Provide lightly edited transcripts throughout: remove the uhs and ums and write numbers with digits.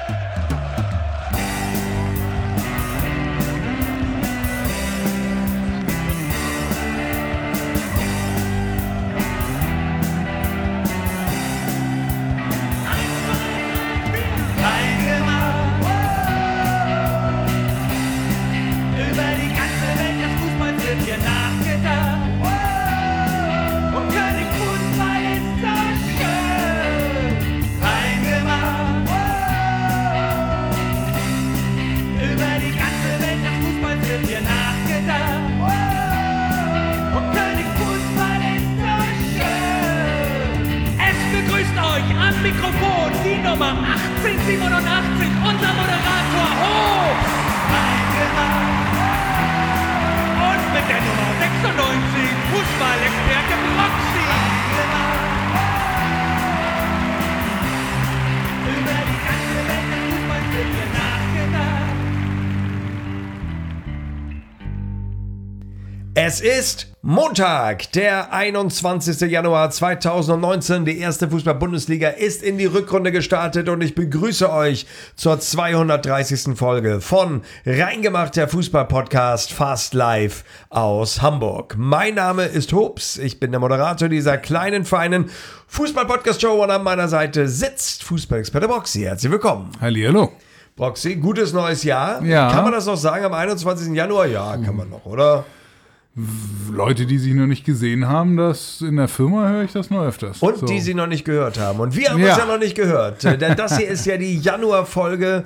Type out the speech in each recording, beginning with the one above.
Mikrofon, die Nummer 1887, unser Moderator Hoch. Und mit der Nummer 96, Fußballexperte Proxy. Über die ganze Welt des Fußballs wird hier nachgedacht. Es ist Montag, der 21. Januar 2019. Die erste Fußball-Bundesliga ist in die Rückrunde gestartet und ich begrüße euch zur 230. Folge von Reingemacht, der Fußball-Podcast Fast Live aus Hamburg. Mein Name ist Hops, ich bin der Moderator dieser kleinen, feinen Fußball-Podcast-Show und an meiner Seite sitzt Fußballexperte Proxy. Herzlich willkommen. Hallihallo. Proxy, gutes neues Jahr. Ja. Kann man das noch sagen am 21. Januar? Ja, kann man noch, oder? Leute, die sich noch nicht gesehen haben, das in der Firma höre ich das noch öfters. Und so. die sie noch nicht gehört haben. Und wir haben uns ja noch nicht gehört. Denn das hier ist ja die Januarfolge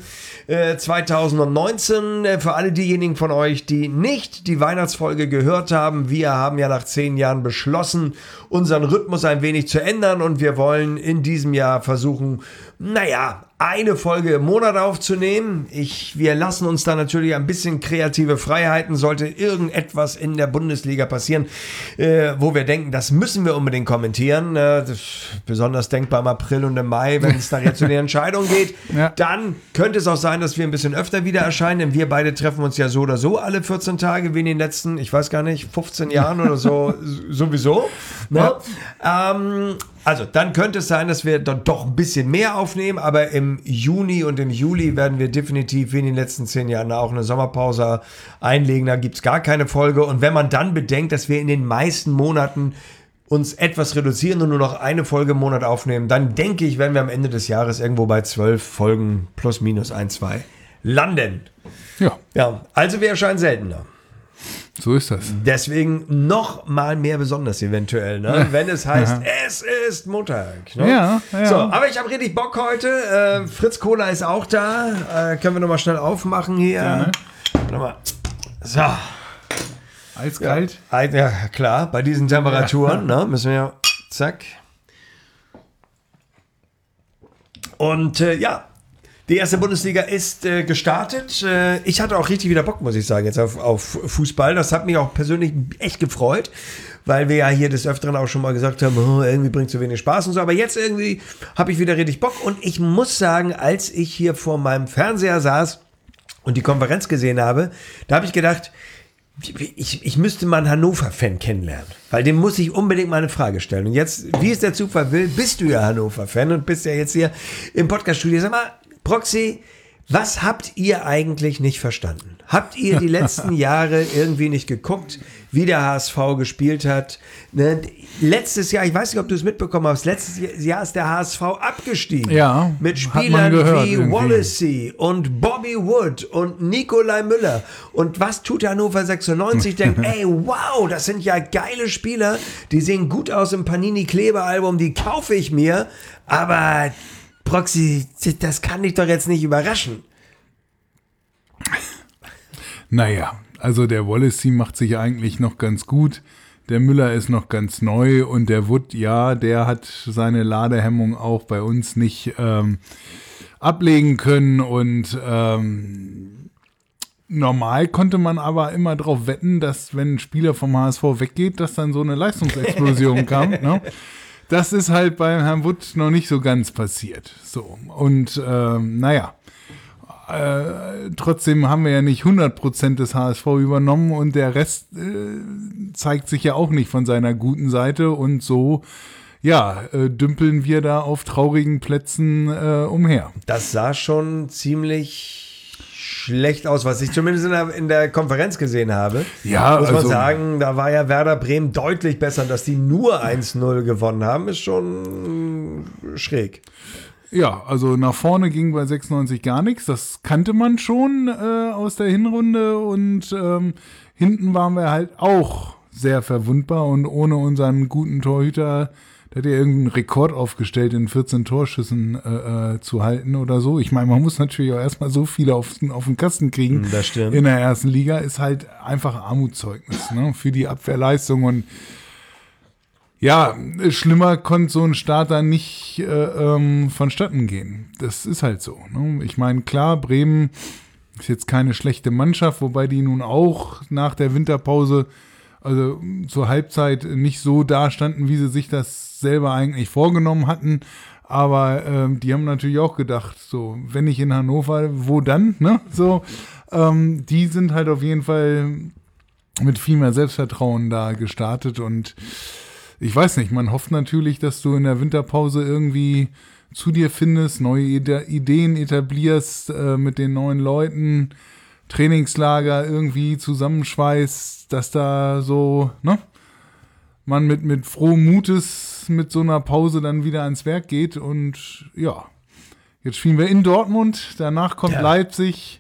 2019. Für alle diejenigen von euch, die nicht die Weihnachtsfolge gehört haben. Wir haben ja nach 10 Jahren beschlossen, unseren Rhythmus ein wenig zu ändern. Und wir wollen in diesem Jahr versuchen, eine Folge im Monat aufzunehmen. Wir lassen uns da natürlich ein bisschen kreative Freiheiten, sollte irgendetwas in der Bundesliga passieren, wo wir denken, das müssen wir unbedingt kommentieren. Besonders denkbar im April und im Mai, wenn es da jetzt zu den Entscheidungen geht. Ja. Dann könnte es auch sein, dass wir ein bisschen öfter wieder erscheinen, denn wir beide treffen uns ja so oder so alle 14 Tage, wie in den letzten, ich weiß gar nicht, 15 Jahren oder so, sowieso. Ne? Ja. Also, dann könnte es sein, dass wir dann doch ein bisschen mehr aufnehmen, aber im Juni und im Juli werden wir definitiv wie in den letzten 10 Jahren auch eine Sommerpause einlegen. Da gibt es gar keine Folge. Und wenn man dann bedenkt, dass wir in den meisten Monaten uns etwas reduzieren und nur noch eine Folge im Monat aufnehmen, dann denke ich, werden wir am Ende des Jahres irgendwo bei 12 Folgen plus minus 1, 2 landen. Ja, also wir erscheinen seltener. So ist das. Deswegen noch mal mehr besonders eventuell, ne? Wenn es heißt, es ist Montag. Ne? Ja. So, aber ich habe richtig Bock heute. Fritz Cola ist auch da. Können wir noch mal schnell aufmachen hier. Nochmal. So. Eiskalt? Ja, klar. Bei diesen Temperaturen müssen wir ja, zack. Und die erste Bundesliga ist gestartet. Ich hatte auch richtig wieder Bock, muss ich sagen, jetzt auf Fußball. Das hat mich auch persönlich echt gefreut, weil wir ja hier des Öfteren auch schon mal gesagt haben, irgendwie bringt es so wenig Spaß und so. Aber jetzt irgendwie habe ich wieder richtig Bock. Und ich muss sagen, als ich hier vor meinem Fernseher saß und die Konferenz gesehen habe, da habe ich gedacht, ich müsste mal einen Hannover-Fan kennenlernen, weil dem muss ich unbedingt mal eine Frage stellen. Und jetzt, wie es der Zufall will, bist du ja Hannover-Fan und bist ja jetzt hier im Podcast-Studio. Sag mal, Proxy, was habt ihr eigentlich nicht verstanden? Habt ihr die letzten Jahre irgendwie nicht geguckt, wie der HSV gespielt hat? Ne? Letztes Jahr, ich weiß nicht, ob du es mitbekommen hast, letztes Jahr ist der HSV abgestiegen. Ja, mit Spielern wie Wallacey und Bobby Wood und Nikolai Müller. Und was tut Hannover 96? Denkt, ey, wow, das sind ja geile Spieler, die sehen gut aus im Panini-Kleber-Album, die kaufe ich mir, aber Proxy, das kann dich doch jetzt nicht überraschen. Naja, also der Wallacey macht sich eigentlich noch ganz gut. Der Müller ist noch ganz neu und der Wood, der hat seine Ladehemmung auch bei uns nicht ablegen können. Und normal konnte man aber immer darauf wetten, dass wenn ein Spieler vom HSV weggeht, dass dann so eine Leistungsexplosion kam, ne? Das ist halt beim Herrn Wood noch nicht so ganz passiert. So. Und trotzdem haben wir ja nicht 100% des HSV übernommen und der Rest zeigt sich ja auch nicht von seiner guten Seite und so dümpeln wir da auf traurigen Plätzen umher. Das sah schon ziemlich schlecht aus, was ich zumindest in der Konferenz gesehen habe. Ja, muss man sagen, da war ja Werder Bremen deutlich besser. Dass die nur 1-0 gewonnen haben, ist schon schräg. Ja, also nach vorne ging bei 96 gar nichts. Das kannte man schon aus der Hinrunde. Und hinten waren wir halt auch sehr verwundbar. Und ohne unseren guten Torhüter, der hat ja irgendeinen Rekord aufgestellt, in 14 Torschüssen zu halten oder so. Ich meine, man muss natürlich auch erstmal so viele auf den Kasten kriegen. Das stimmt. In der ersten Liga ist halt einfach Armutszeugnis, ne, für die Abwehrleistung. Und ja, schlimmer konnte so ein Start dann nicht vonstatten gehen. Das ist halt so. Ne? Ich meine, klar, Bremen ist jetzt keine schlechte Mannschaft, wobei die nun auch nach der Winterpause, also zur Halbzeit, nicht so dastanden, wie sie sich das selber eigentlich vorgenommen hatten. Aber die haben natürlich auch gedacht, so, wenn nicht in Hannover, wo dann? Ne? So, die sind halt auf jeden Fall mit viel mehr Selbstvertrauen da gestartet. Und ich weiß nicht, man hofft natürlich, dass du in der Winterpause irgendwie zu dir findest, neue Ideen etablierst mit den neuen Leuten, Trainingslager irgendwie zusammenschweißt, dass da so, ne, man mit frohem Mutes mit so einer Pause dann wieder ans Werk geht. Und ja, jetzt spielen wir in Dortmund, danach kommt Leipzig.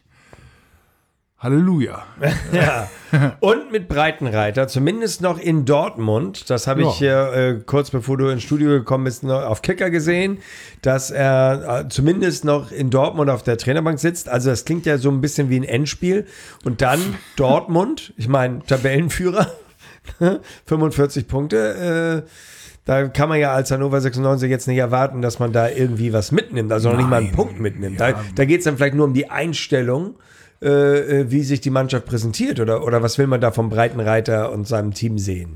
Halleluja. Ja. Und mit Breitenreiter, zumindest noch in Dortmund. Das habe ich kurz bevor du ins Studio gekommen bist, noch auf Kicker gesehen, dass er zumindest noch in Dortmund auf der Trainerbank sitzt. Also das klingt ja so ein bisschen wie ein Endspiel. Und dann Dortmund, ich meine Tabellenführer, 45 Punkte. Da kann man ja als Hannover 96 jetzt nicht erwarten, dass man da irgendwie was mitnimmt, also noch nicht mal einen Punkt mitnimmt. Ja. Da geht es dann vielleicht nur um die Einstellung, wie sich die Mannschaft präsentiert, oder was will man da vom Breitenreiter und seinem Team sehen?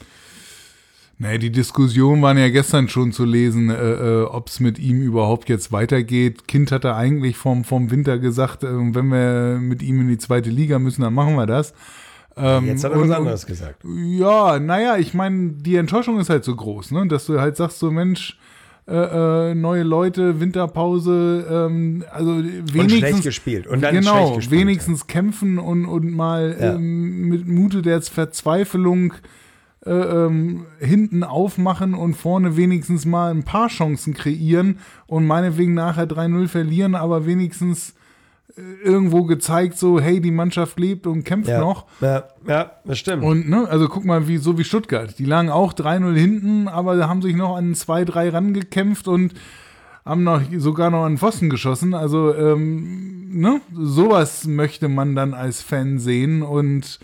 Nee, die Diskussionen waren ja gestern schon zu lesen, ob es mit ihm überhaupt jetzt weitergeht. Kind hat er eigentlich vom Winter gesagt, wenn wir mit ihm in die zweite Liga müssen, dann machen wir das. Jetzt hat er was anderes gesagt. Ja, naja, ich meine, die Enttäuschung ist halt so groß, ne? Dass du halt sagst, so Mensch, neue Leute, Winterpause, also wenigstens und schlecht gespielt. Und dann genau, schlecht gespielt, wenigstens kämpfen und mal mit Mute der Verzweiflung hinten aufmachen und vorne wenigstens mal ein paar Chancen kreieren und meinetwegen nachher 3-0 verlieren, aber wenigstens irgendwo gezeigt, so, hey, die Mannschaft lebt und kämpft noch. Ja, das stimmt. Und, ne, also guck mal, so wie Stuttgart. Die lagen auch 3-0 hinten, aber haben sich noch an 2-3 rangekämpft und haben sogar noch an den Pfosten geschossen. Also, ne, sowas möchte man dann als Fan sehen. Und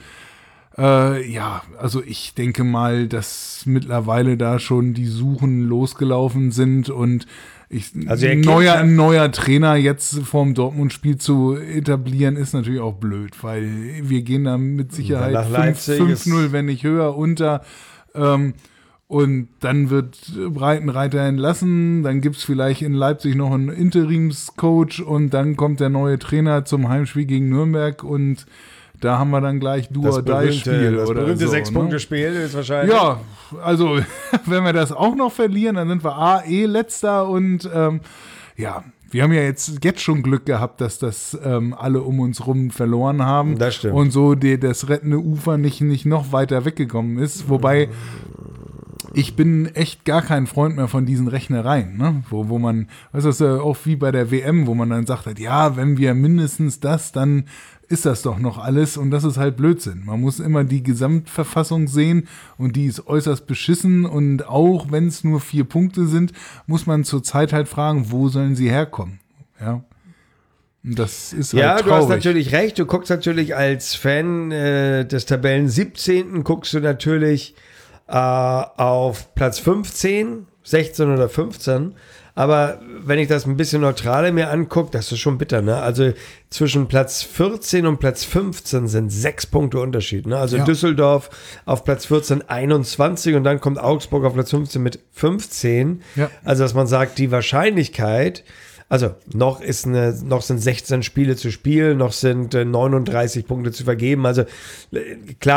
also ich denke mal, dass mittlerweile da schon die Suchen losgelaufen sind und ein neuer Trainer jetzt vorm Dortmund-Spiel zu etablieren, ist natürlich auch blöd, weil wir gehen da mit Sicherheit 5-0, wenn nicht höher, unter. Und dann wird Breitenreiter entlassen, dann gibt es vielleicht in Leipzig noch einen Interimscoach und dann kommt der neue Trainer zum Heimspiel gegen Nürnberg und da haben wir dann gleich Do-or-Die-Spiel. Das berühmte so, 6-Punkte-Spiel ist wahrscheinlich. Ja, also wenn wir das auch noch verlieren, dann sind wir Letzter und wir haben ja jetzt schon Glück gehabt, dass das alle um uns rum verloren haben. Das stimmt. Und so das rettende Ufer nicht noch weiter weggekommen ist. Wobei ich bin echt gar kein Freund mehr von diesen Rechnereien, ne? Wo man, weißt du, das ist ja auch wie bei der WM, wo man dann sagt, ja, wenn wir mindestens das, dann ist das doch noch alles und das ist halt Blödsinn. Man muss immer die Gesamtverfassung sehen und die ist äußerst beschissen und auch wenn es nur 4 Punkte sind, muss man zur Zeit halt fragen, wo sollen sie herkommen? Ja. Und das ist halt traurig. Du hast natürlich recht. Du guckst natürlich als Fan des Tabellen 17. guckst du natürlich auf Platz 15, 16 oder 15. Aber wenn ich das ein bisschen neutraler mir angucke, das ist schon bitter, ne? Also zwischen Platz 14 und Platz 15 sind 6 Punkte Unterschied, ne? Also Düsseldorf auf Platz 14 21 und dann kommt Augsburg auf Platz 15 mit 15. Ja. Also dass man sagt, die Wahrscheinlichkeit, also noch sind 16 Spiele zu spielen, noch sind 39 Punkte zu vergeben. Also klar,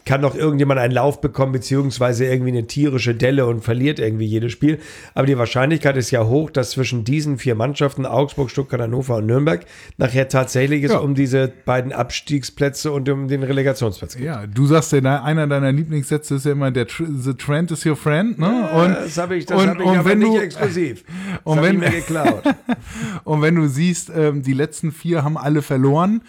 kann noch irgendjemand einen Lauf bekommen, beziehungsweise irgendwie eine tierische Delle und verliert irgendwie jedes Spiel. Aber die Wahrscheinlichkeit ist ja hoch, dass zwischen diesen 4 Mannschaften, Augsburg, Stuttgart, Hannover und Nürnberg, nachher tatsächlich es um diese beiden Abstiegsplätze und um den Relegationsplatz geht. Ja, du sagst ja, einer deiner Lieblingssätze ist ja immer, the trend is your friend. Ne? Und, das habe ich aber nicht exklusiv. Das habe ich mir geklaut. Und wenn du siehst, die letzten 4 haben alle verloren,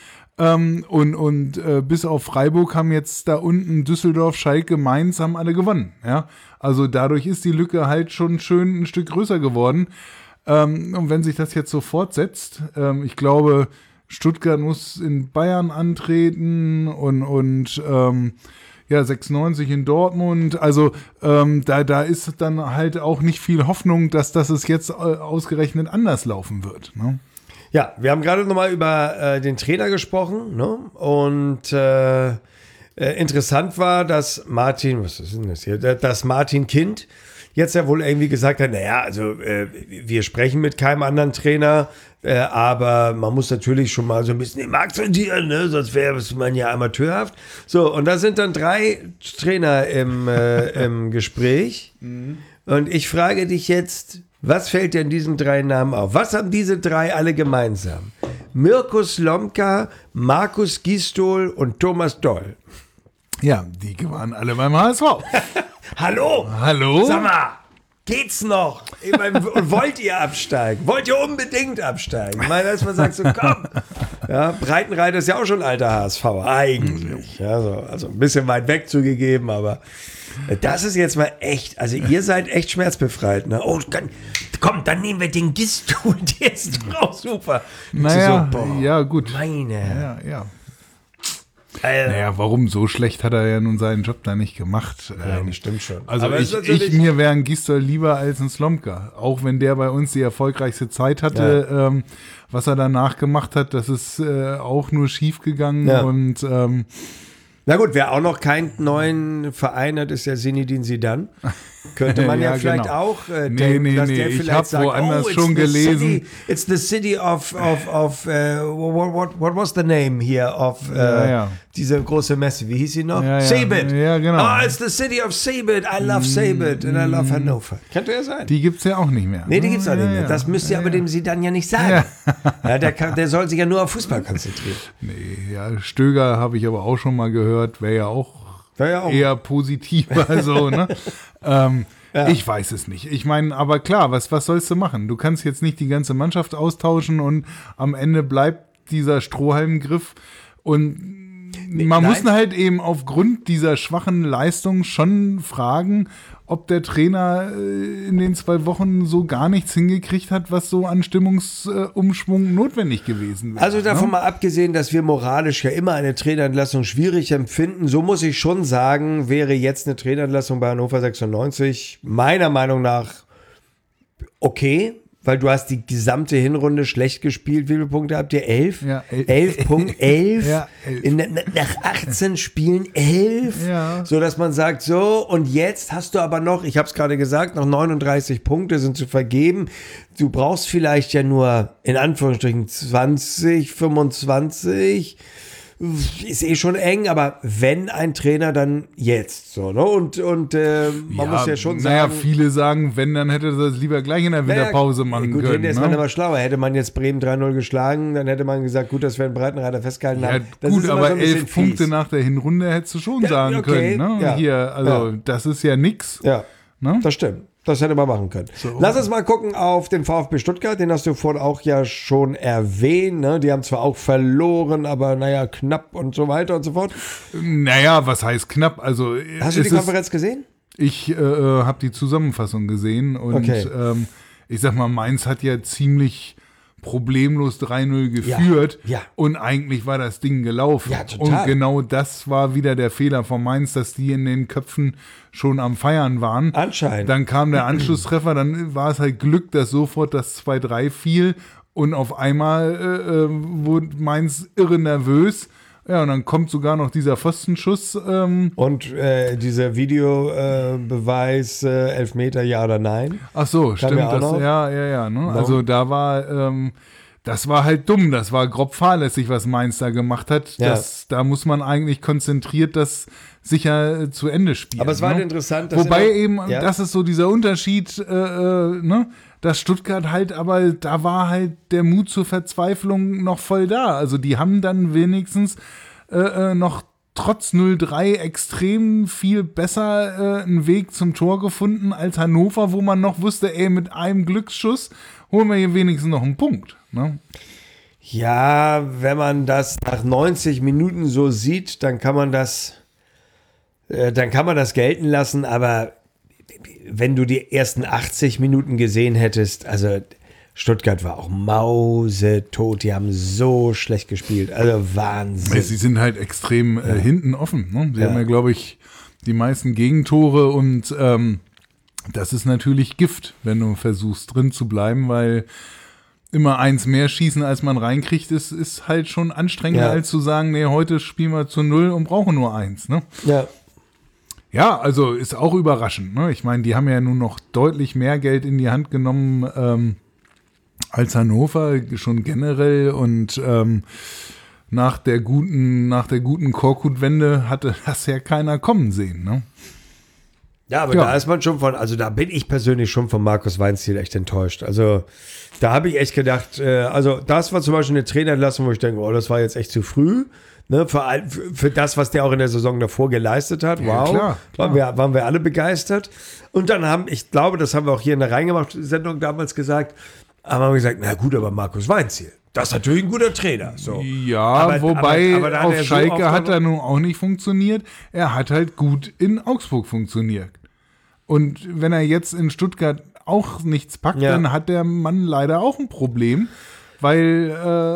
bis auf Freiburg haben jetzt da unten Düsseldorf, Schalke, Mainz haben alle gewonnen. Ja? Also dadurch ist die Lücke halt schon schön ein Stück größer geworden. Und wenn sich das jetzt so fortsetzt, ich glaube, Stuttgart muss in Bayern antreten und 96 in Dortmund. Also da ist dann halt auch nicht viel Hoffnung, dass es jetzt ausgerechnet anders laufen wird. Ne? Ja, wir haben gerade nochmal über den Trainer gesprochen, ne? Und interessant war, dass Martin Kind jetzt ja wohl irgendwie gesagt hat, naja, also wir sprechen mit keinem anderen Trainer, aber man muss natürlich schon mal so ein bisschen den Markt sondieren, ne? Sonst wäre man ja amateurhaft. So, und da sind dann 3 Trainer im Gespräch. Und ich frage dich jetzt, was fällt dir in diesen 3 Namen auf? Was haben diese 3 alle gemeinsam? Mirko Slomka, Markus Gisdol und Thomas Doll. Ja, die waren alle beim HSV. Hallo? Sag mal, geht's noch? Ich meine, wollt ihr absteigen? Wollt ihr unbedingt absteigen? Ich meine, dass man sagt so, komm. Ja, Breitenreiter ist ja auch schon ein alter HSV, eigentlich. Ja, so, also ein bisschen weit weg zugegeben, aber das ist jetzt mal echt, also ihr seid echt schmerzbefreit. Ne? Oh, komm, dann nehmen wir den Gisdol, der ist doch super. Naja, so, ja gut. Meine. Ja. Naja, warum? So schlecht hat er ja nun seinen Job da nicht gemacht. Ja, das stimmt schon. Also mir wäre ein Gisdol lieber als ein Slomka. Auch wenn der bei uns die erfolgreichste Zeit hatte, was er danach gemacht hat, das ist auch nur schief gegangen. Ja. Und na gut, wer auch noch keinen neuen Verein hat, ist ja Sinidin Zidane. Könnte man ja vielleicht auch denken, dass der vielleicht ich habe woanders schon gelesen. It's the city of what was the name here of diese große Messe, wie hieß sie noch? Seebit. Ja, genau. Oh, it's the city of Seebit. I love Seebit and I love Hannover. Könnte ja sein. Die gibt's ja auch nicht mehr. Nee, die gibt's auch nicht mehr. Das müsst ihr aber dem Zidane ja nicht sagen. Ja. Der soll sich ja nur auf Fußball konzentrieren. Nee, ja, Stöger habe ich aber auch schon mal gehört, wäre ja auch eher positiver so, ne? Ich weiß es nicht. Ich meine, aber klar, was sollst du machen? Du kannst jetzt nicht die ganze Mannschaft austauschen und am Ende bleibt dieser Strohhalmgriff und man muss halt eben aufgrund dieser schwachen Leistung schon fragen, ob der Trainer in den 2 Wochen so gar nichts hingekriegt hat, was so an Stimmungsumschwung notwendig gewesen wäre. Also davon mal abgesehen, dass wir moralisch ja immer eine Trainerentlassung schwierig empfinden, so muss ich schon sagen, wäre jetzt eine Trainerentlassung bei Hannover 96 meiner Meinung nach okay, weil du hast die gesamte Hinrunde schlecht gespielt. Wie viele Punkte habt ihr? 11? Ja, 11. Ja, 11. Nach 18 Spielen 11. Ja. So, dass man sagt, so, und jetzt hast du aber noch, ich habe es gerade gesagt, noch 39 Punkte sind zu vergeben. Du brauchst vielleicht ja nur, in Anführungsstrichen, 20, 25. Ist schon eng, aber wenn ein Trainer, dann jetzt. So, ne? Und man muss ja schon sagen. Naja, viele sagen, wenn, dann hätte er das lieber gleich in der Winterpause machen gut, können. Gut, ist man immer schlauer. Hätte man jetzt Bremen 3-0 geschlagen, dann hätte man gesagt, gut, dass wir einen Breitenreiter festgehalten haben. Ja, gut, aber so 11 Punkte nach der Hinrunde hättest du schon sagen können. Ne? Ja. Hier, also das ist ja nix. Ja, ne? Das stimmt. Das hätte man machen können. So. Lass uns mal gucken auf den VfB Stuttgart. Den hast du vorhin auch ja schon erwähnt. Ne? Die haben zwar auch verloren, aber naja, knapp und so weiter und so fort. Naja, was heißt knapp? Also, hast du die Konferenz gesehen? Ich habe die Zusammenfassung gesehen und ich sag mal, Mainz hat ja ziemlich problemlos 3-0 geführt und eigentlich war das Ding gelaufen. Ja, total. Und genau das war wieder der Fehler von Mainz, dass die in den Köpfen schon am Feiern waren. Anscheinend. Dann kam der Anschlusstreffer, dann war es halt Glück, dass sofort das 2-3 fiel und auf einmal wurde Mainz irre nervös. Ja, und dann kommt sogar noch dieser Pfostenschuss. Und dieser Videobeweis, Elfmeter, ja oder nein? Ach so, stimmt. Das, ja. Ne? Also da war das war halt dumm, das war grob fahrlässig, was Mainz da gemacht hat. Ja. Da muss man eigentlich konzentriert das sicher zu Ende spielen. Aber es war halt interessant, dass Wobei ja. das ist so dieser Unterschied, dass Stuttgart halt, aber da war halt der Mut zur Verzweiflung noch voll da. Also die haben dann wenigstens noch trotz 0-3 extrem viel besser einen Weg zum Tor gefunden als Hannover, wo man noch wusste, mit einem Glücksschuss holen wir hier wenigstens noch einen Punkt. Ne? Ja, wenn man das nach 90 Minuten so sieht, dann kann man das gelten lassen, aber wenn du die ersten 80 Minuten gesehen hättest, also Stuttgart war auch mausetot, die haben so schlecht gespielt, also Wahnsinn. Sie sind halt extrem hinten offen. Ne? Sie haben ja, glaube ich, die meisten Gegentore und das ist natürlich Gift, wenn du versuchst drin zu bleiben, weil immer eins mehr schießen, als man reinkriegt, ist halt schon anstrengender, als zu sagen, nee, heute spielen wir zu 0 und brauchen nur 1. Ne? Ja, also ist auch überraschend. Ne? Ich meine, die haben ja nun noch deutlich mehr Geld in die Hand genommen als Hannover, schon generell. Und nach der guten Korkut-Wende hatte das ja keiner kommen sehen. Ne? Ja, aber da ist man schon da bin ich persönlich schon von Markus Weinzierl echt enttäuscht. Also da habe ich echt gedacht, das war zum Beispiel eine Trainerentlassung, wo ich denke, das war jetzt echt zu früh. Ne, für das, was der auch in der Saison davor geleistet hat. Wow, ja, klar. Waren wir alle begeistert. Und dann ich glaube, das haben wir auch hier in der Reingemacht-Sendung damals gesagt, haben wir gesagt, na gut, aber Markus Weinzierl, das ist natürlich ein guter Trainer. So. Ja, aber auf Schalke hat er nun auch nicht funktioniert. Er hat halt gut in Augsburg funktioniert. Und wenn er jetzt in Stuttgart auch nichts packt, dann hat der Mann leider auch ein Problem, weil,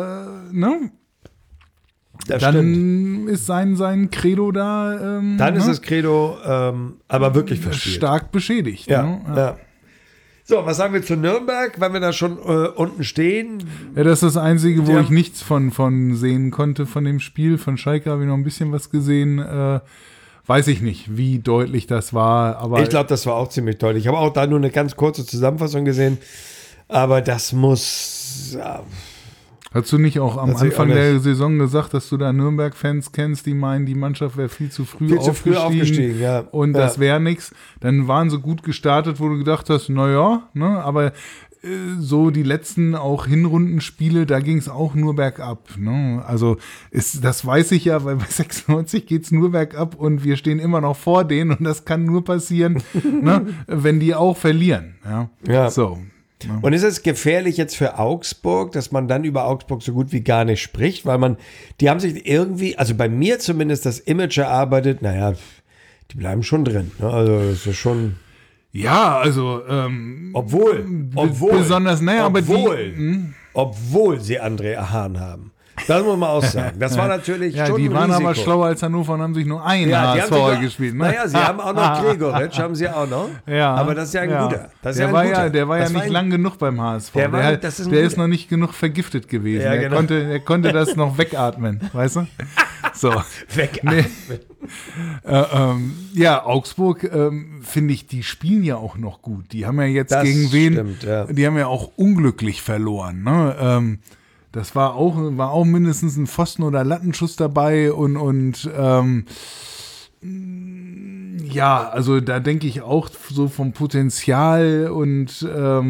dann ist sein Credo da. Dann ist das Credo aber wirklich verspielt. Stark beschädigt. Ja. So, was sagen wir zu Nürnberg, weil wir da schon unten stehen? Ja, das ist das Einzige, wo ich nichts von sehen konnte von dem Spiel. Von Schalke habe ich noch ein bisschen was gesehen. Weiß ich nicht, wie deutlich das war. Aber ich glaube, das war auch ziemlich deutlich. Ich habe auch da nur eine ganz kurze Zusammenfassung gesehen. Aber das muss... Hast du nicht auch am Anfang der Saison gesagt, dass du da Nürnberg-Fans kennst, die meinen, die Mannschaft wäre viel zu früh aufgestiegen ja. Und das wäre nichts? Dann waren sie gut gestartet, wo du gedacht hast, naja, ne, aber so die letzten auch Hinrundenspiele, da ging es auch nur bergab. Ne? Also das weiß ich ja, weil bei 96 geht es nur bergab und wir stehen immer noch vor denen und das kann nur passieren, ne, wenn die auch verlieren. Ja. So. Und ist es gefährlich jetzt für Augsburg, dass man dann über Augsburg so gut wie gar nicht spricht, weil die haben sich irgendwie, also bei mir zumindest das Image erarbeitet, naja, die bleiben schon drin. Ne? Also das ist schon... Ja, also obwohl besonders, naja, obwohl sie André Hahn haben. Das muss man auch sagen. Das war natürlich schon ein die waren Risiko. Aber schlauer als Hannover und haben sich nur einen HSV gespielt. Ne? Naja, sie haben auch noch Gregoritsch, haben sie auch noch. Ja, aber das ist ja ein guter. Der war ja nicht lang genug beim HSV. Der ist noch nicht genug vergiftet gewesen. Ja, genau. Er konnte das noch wegatmen, weißt du? So. Wegatmen. Augsburg, finde ich, die spielen ja auch noch gut. Die haben ja jetzt das gegen wen? Stimmt, ja. Die haben ja auch unglücklich verloren. Ne? Das war auch mindestens ein Pfosten- oder Lattenschuss dabei und also da denke ich auch so vom Potenzial und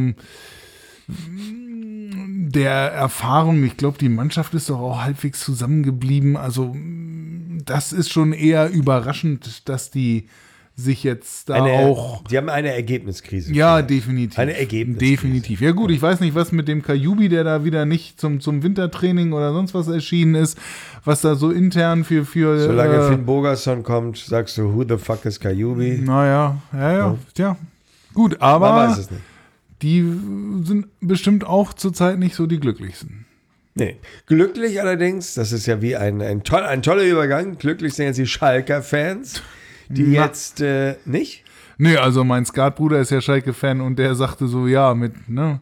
der Erfahrung. Ich glaube, die Mannschaft ist doch auch halbwegs zusammengeblieben. Also das ist schon eher überraschend, dass die sich jetzt da Die haben eine Ergebniskrise. Ja, definitiv. Eine Ergebniskrise. Definitiv. Ja gut, ich weiß nicht, was mit dem Kajubi, der da wieder nicht zum Wintertraining oder sonst was erschienen ist, was da so intern für Solange Finn Bogerson kommt, sagst du, who the fuck is Kajubi? Naja, tja. Gut, aber man weiß es nicht. Die sind bestimmt auch zurzeit nicht so die glücklichsten. Nee. Glücklich allerdings, das ist ja wie ein toller Übergang, glücklich sind jetzt die Schalker-Fans. Die jetzt nicht? Nee, also mein Skatbruder ist ja Schalke-Fan und der sagte so, ja, mit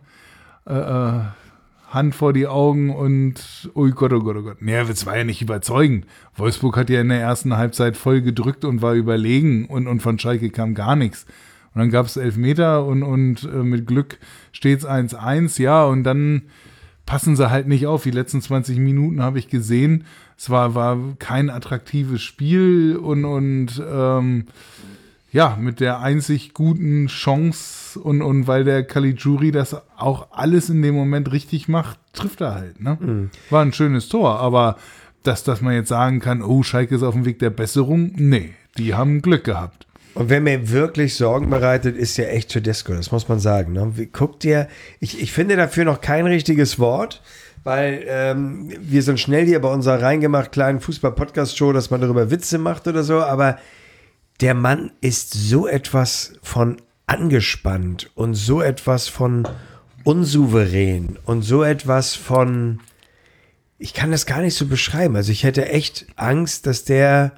Hand vor die Augen und oh Gott, oh Gott, oh Gott. Nee, das war ja nicht überzeugend. Wolfsburg hat ja in der ersten Halbzeit voll gedrückt und war überlegen und von Schalke kam gar nichts. Und dann gab es Elfmeter und mit Glück steht es 1-1, ja, und dann passen sie halt nicht auf. Die letzten 20 Minuten habe ich gesehen. Es war kein attraktives Spiel und mit der einzig guten Chance und weil der Caligiuri das auch alles in dem Moment richtig macht, trifft er halt. Ne? War ein schönes Tor, aber dass man jetzt sagen kann, oh, Schalke ist auf dem Weg der Besserung, nee, die haben Glück gehabt. Und wer mir wirklich Sorgen bereitet, ist ja echt Tedesco, das muss man sagen. Ne? Guck dir, ich finde dafür noch kein richtiges Wort, weil wir sind schnell hier bei unserer reingemacht kleinen Fußball-Podcast-Show, dass man darüber Witze macht oder so, aber der Mann ist so etwas von angespannt und so etwas von unsouverän und so etwas von, ich kann das gar nicht so beschreiben. Also ich hätte echt Angst, dass der,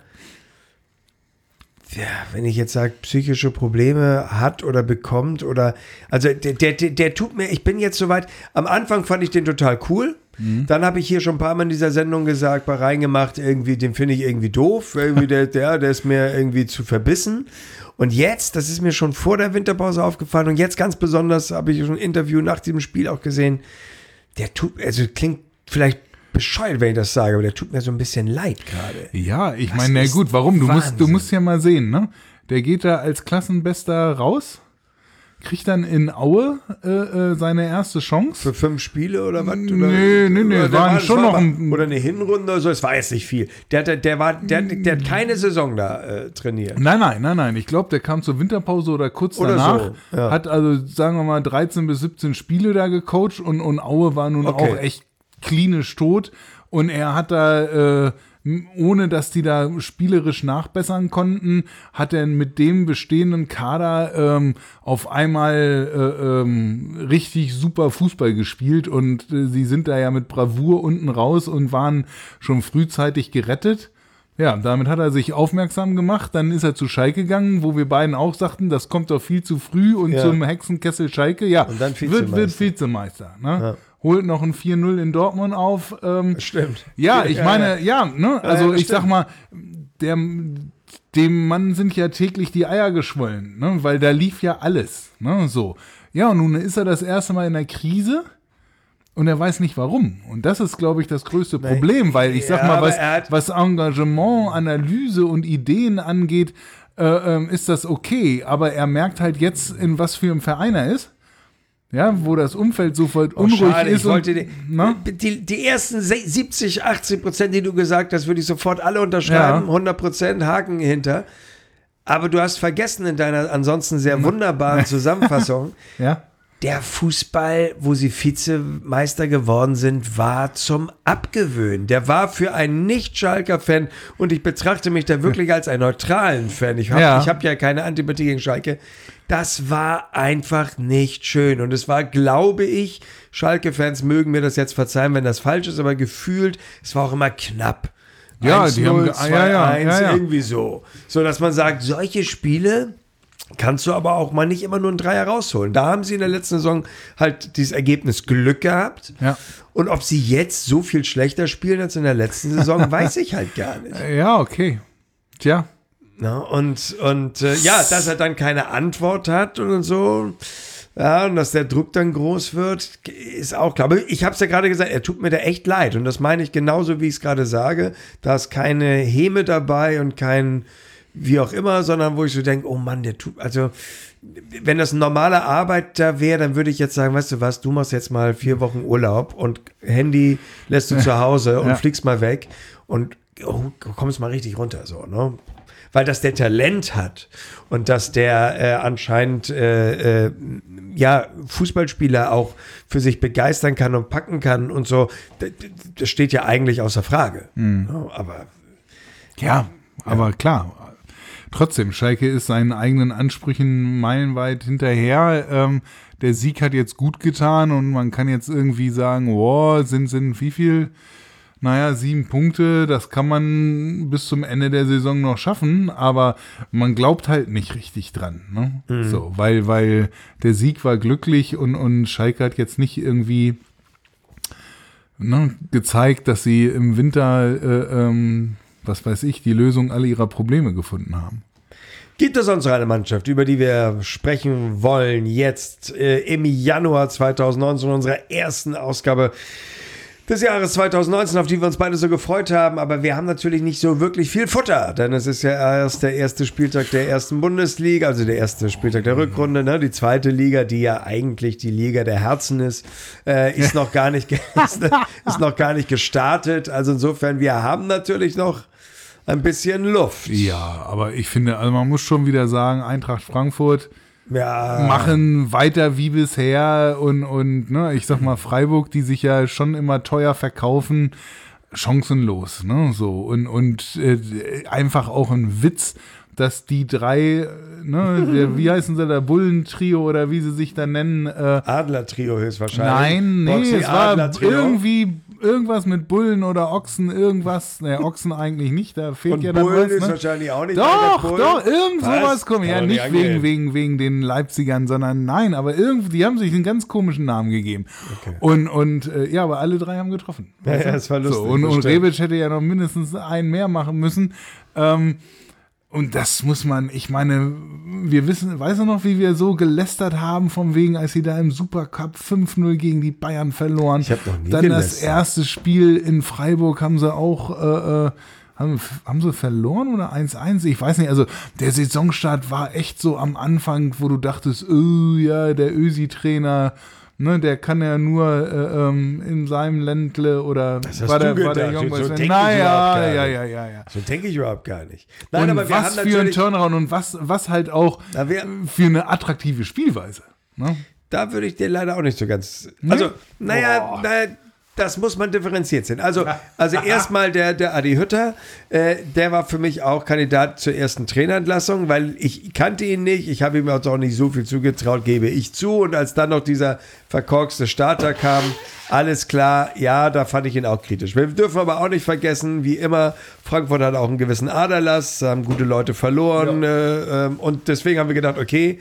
ja, wenn ich jetzt sage, psychische Probleme hat oder bekommt oder, also der tut mir, ich bin jetzt soweit, am Anfang fand ich den total cool. Dann habe ich hier schon ein paar Mal in dieser Sendung gesagt, bei reingemacht, irgendwie, den finde ich irgendwie doof, irgendwie der ist mir irgendwie zu verbissen. Und jetzt, das ist mir schon vor der Winterpause aufgefallen und jetzt ganz besonders habe ich schon ein Interview nach diesem Spiel auch gesehen, der tut, also klingt vielleicht bescheuert, wenn ich das sage, aber der tut mir so ein bisschen leid gerade. Ja, ich meine, na gut, warum? Du musst ja mal sehen, ne? Der geht da als Klassenbester raus, kriegt dann in Aue seine erste Chance. Für 5 Spiele oder was? Nee, waren schon noch oder eine Hinrunde oder so, es war jetzt nicht viel. Der hat keine Saison da trainiert. Nein. Ich glaube, der kam zur Winterpause oder kurz oder danach. So, ja. Hat also, sagen wir mal, 13 bis 17 Spiele da gecoacht und Aue war nun auch echt klinisch tot. Und er hat da ohne dass die da spielerisch nachbessern konnten, hat er mit dem bestehenden Kader auf einmal richtig super Fußball gespielt und sie sind da ja mit Bravour unten raus und waren schon frühzeitig gerettet. Ja, damit hat er sich aufmerksam gemacht, dann ist er zu Schalke gegangen, wo wir beiden auch sagten, das kommt doch viel zu früh und zum Hexenkessel Schalke, ja, und dann wird Vizemeister, ne? Ja. Holt noch ein 4-0 in Dortmund auf. Stimmt. Ja, ich meine, ne? Also ich sag mal, dem Mann sind ja täglich die Eier geschwollen, ne? Weil da lief ja alles, ne? So. Ja, und nun ist er das erste Mal in der Krise und er weiß nicht warum. Und das ist, glaube ich, das größte Problem, weil ich sag mal, was Engagement, Analyse und Ideen angeht, ist das okay. Aber er merkt halt jetzt, in was für einem Verein er ist. Ja, wo das Umfeld sofort unruhig schade, ist. Ich wollte die ersten 70-80%, die du gesagt hast, würde ich sofort alle unterschreiben. 100% Haken hinter. Aber du hast vergessen in deiner ansonsten sehr wunderbaren Zusammenfassung, der Fußball, wo sie Vizemeister geworden sind, war zum Abgewöhnen. Der war für einen Nicht-Schalker-Fan und ich betrachte mich da wirklich als einen neutralen Fan. Ich hab ja keine Antipathie gegen Schalke. Das war einfach nicht schön. Und es war, glaube ich, Schalke-Fans mögen mir das jetzt verzeihen, wenn das falsch ist, aber gefühlt, es war auch immer knapp. Ja, 1-0, die haben 2-1, irgendwie so. So, dass man sagt, solche Spiele kannst du aber auch mal nicht immer nur einen Dreier rausholen. Da haben sie in der letzten Saison halt dieses Ergebnis Glück gehabt. Ja. Und ob sie jetzt so viel schlechter spielen als in der letzten Saison, weiß ich halt gar nicht. Ja, okay. Tja. Na, und dass er dann keine Antwort hat und so. Ja, und dass der Druck dann groß wird, ist auch klar. Aber ich habe es ja gerade gesagt, er tut mir da echt leid. Und das meine ich genauso, wie ich es gerade sage. Da ist keine Häme dabei und kein wie auch immer, sondern wo ich so denke, oh Mann, der tut, also wenn das ein normaler Arbeiter wäre, dann würde ich jetzt sagen, weißt du was, du machst jetzt mal 4 Wochen Urlaub und Handy lässt du zu Hause und fliegst mal weg und kommst mal richtig runter, so, ne? Weil das der Talent hat und dass der anscheinend Fußballspieler auch für sich begeistern kann und packen kann und so, das steht ja eigentlich außer Frage. Aber klar, trotzdem, Schalke ist seinen eigenen Ansprüchen meilenweit hinterher. Der Sieg hat jetzt gut getan und man kann jetzt irgendwie sagen, sind wie viel? 7 Punkte, das kann man bis zum Ende der Saison noch schaffen, aber man glaubt halt nicht richtig dran. Ne? Mhm. So, weil der Sieg war glücklich und Schalke hat jetzt nicht irgendwie gezeigt, dass sie im Winter, die Lösung aller ihrer Probleme gefunden haben. Gibt es sonst noch eine Mannschaft, über die wir sprechen wollen, jetzt im Januar 2019, in unserer ersten Ausgabe des Jahres 2019, auf die wir uns beide so gefreut haben, aber wir haben natürlich nicht so wirklich viel Futter, denn es ist ja erst der erste Spieltag der ersten Bundesliga, also der erste Spieltag der Rückrunde, ne? Die zweite Liga, die ja eigentlich die Liga der Herzen ist, ist noch gar nicht gestartet, also insofern, wir haben natürlich noch ein bisschen Luft. Ja, aber ich finde, also man muss schon wieder sagen, Eintracht Frankfurt Ja. machen weiter wie bisher und ne, ich sag mal Freiburg, die sich ja schon immer teuer verkaufen, chancenlos, ne, so und einfach auch ein Witz, dass die drei, ne, wie heißen sie da, Bullentrio oder wie sie sich da nennen, Adler-Trio höchstwahrscheinlich. nein, Boxy, es war Adler-Trio. irgendwie irgendwas mit Bullen oder Ochsen, irgendwas, ne, Ochsen eigentlich nicht, da fehlt Und ja dann Bullen was, ist ne? wahrscheinlich auch nicht. Doch, irgend Was? sowas kommt. Ja, Kann doch nicht nicht angehen. wegen den Leipzigern, sondern nein, aber irgendwie, die haben sich einen ganz komischen Namen gegeben. Okay. Und ja, aber alle drei haben getroffen. Ja, Weißt du? das war lustig, So, und das stimmt. Rebic hätte ja noch mindestens einen mehr machen müssen. Und das muss man, ich meine, weißt du noch, wie wir so gelästert haben, von wegen, als sie da im Supercup 5-0 gegen die Bayern verloren. Ich hab noch nie Dann das gelästert. erste Spiel in Freiburg haben sie auch, haben sie verloren oder 1-1? Ich weiß nicht, also der Saisonstart war echt so am Anfang, wo du dachtest, oh ja, der Ösi-Trainer, ne, der kann ja nur in seinem Ländle oder hast war du der gedacht. Jung, So denke ich naja, überhaupt gar ja. So denke ich überhaupt gar nicht. Nein, Und aber wir was haben für ein natürlich, Turnaround und was halt auch Na, wir- für eine attraktive Spielweise. Ne? da würde ich dir leider auch nicht so ganz, also, naja, das muss man differenziert sehen. Also erstmal der Adi Hütter, der war für mich auch Kandidat zur ersten Trainerentlassung, weil ich kannte ihn nicht, ich habe ihm auch nicht so viel zugetraut, gebe ich zu. Und als dann noch dieser verkorkste Starter kam, alles klar, ja, da fand ich ihn auch kritisch. Wir dürfen aber auch nicht vergessen, wie immer, Frankfurt hat auch einen gewissen Aderlass, haben gute Leute verloren und deswegen haben wir gedacht, okay,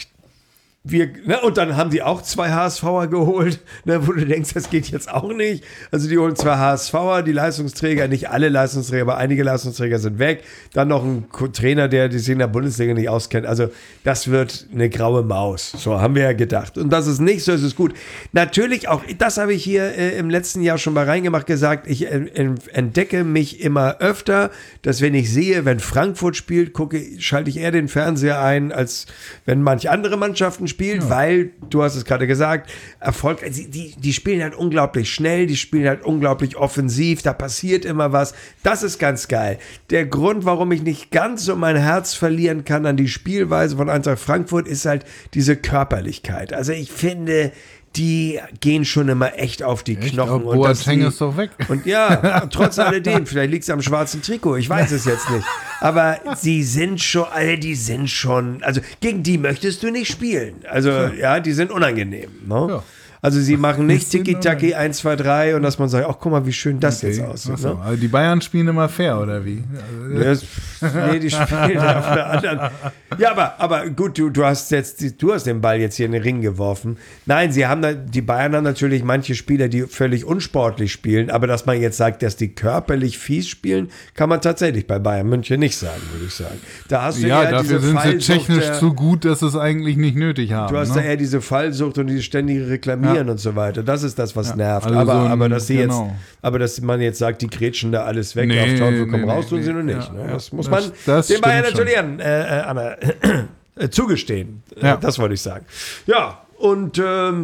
und dann haben die auch 2 HSVer geholt, wo du denkst, das geht jetzt auch nicht. Also die holen 2 HSVer, die Leistungsträger, nicht alle Leistungsträger, aber einige Leistungsträger sind weg. Dann noch ein Trainer, der sich in der Bundesliga nicht auskennt. Also das wird eine graue Maus. So haben wir ja gedacht. Und das ist nicht so, ist es gut. Natürlich auch, das habe ich hier im letzten Jahr schon mal reingemacht, gesagt, ich entdecke mich immer öfter, dass wenn ich sehe, wenn Frankfurt spielt, schalte ich eher den Fernseher ein, als wenn manche andere Mannschaften spielen, weil, du hast es gerade gesagt, Erfolg, die spielen halt unglaublich schnell, die spielen halt unglaublich offensiv, da passiert immer was, das ist ganz geil. Der Grund, warum ich nicht ganz so mein Herz verlieren kann an die Spielweise von Eintracht Frankfurt, ist halt diese Körperlichkeit. Also ich finde, die gehen schon immer echt auf die Knochen. Und Boateng ist doch weg. Und ja, trotz alledem, vielleicht liegt es am schwarzen Trikot, ich weiß es jetzt nicht. Aber sie sind schon, also gegen die möchtest du nicht spielen. Also ja, die sind unangenehm. Ne? Ja. Also sie machen nicht Tiki-Taki 1, 2, 3 und dass man sagt, ach guck mal, wie schön das jetzt aussieht. So. Ne? Also die Bayern spielen immer fair, oder wie? Nee, die spielen auf der anderen. Ja, aber gut, du hast den Ball jetzt hier in den Ring geworfen. Nein, die Bayern haben natürlich manche Spieler, die völlig unsportlich spielen, aber dass man jetzt sagt, dass die körperlich fies spielen, kann man tatsächlich bei Bayern München nicht sagen, würde ich sagen. Da hast du ja, eher dafür diese sind sie Fallsucht, technisch zu gut, dass sie es eigentlich nicht nötig haben. du hast ne? da eher diese Fallsucht und diese ständige Reklamieren und so weiter. Das ist das, was nervt. also Aber so dass man jetzt sagt, die grätschen da alles weg, Nee, auf Teufel komm nee, raus, tun nee, sie nur nicht. ja, Ne? ja. Das muss Das- man das dem Bayern stimmt natürlich zugestehen. Ja. Das wollte ich sagen. Ja, und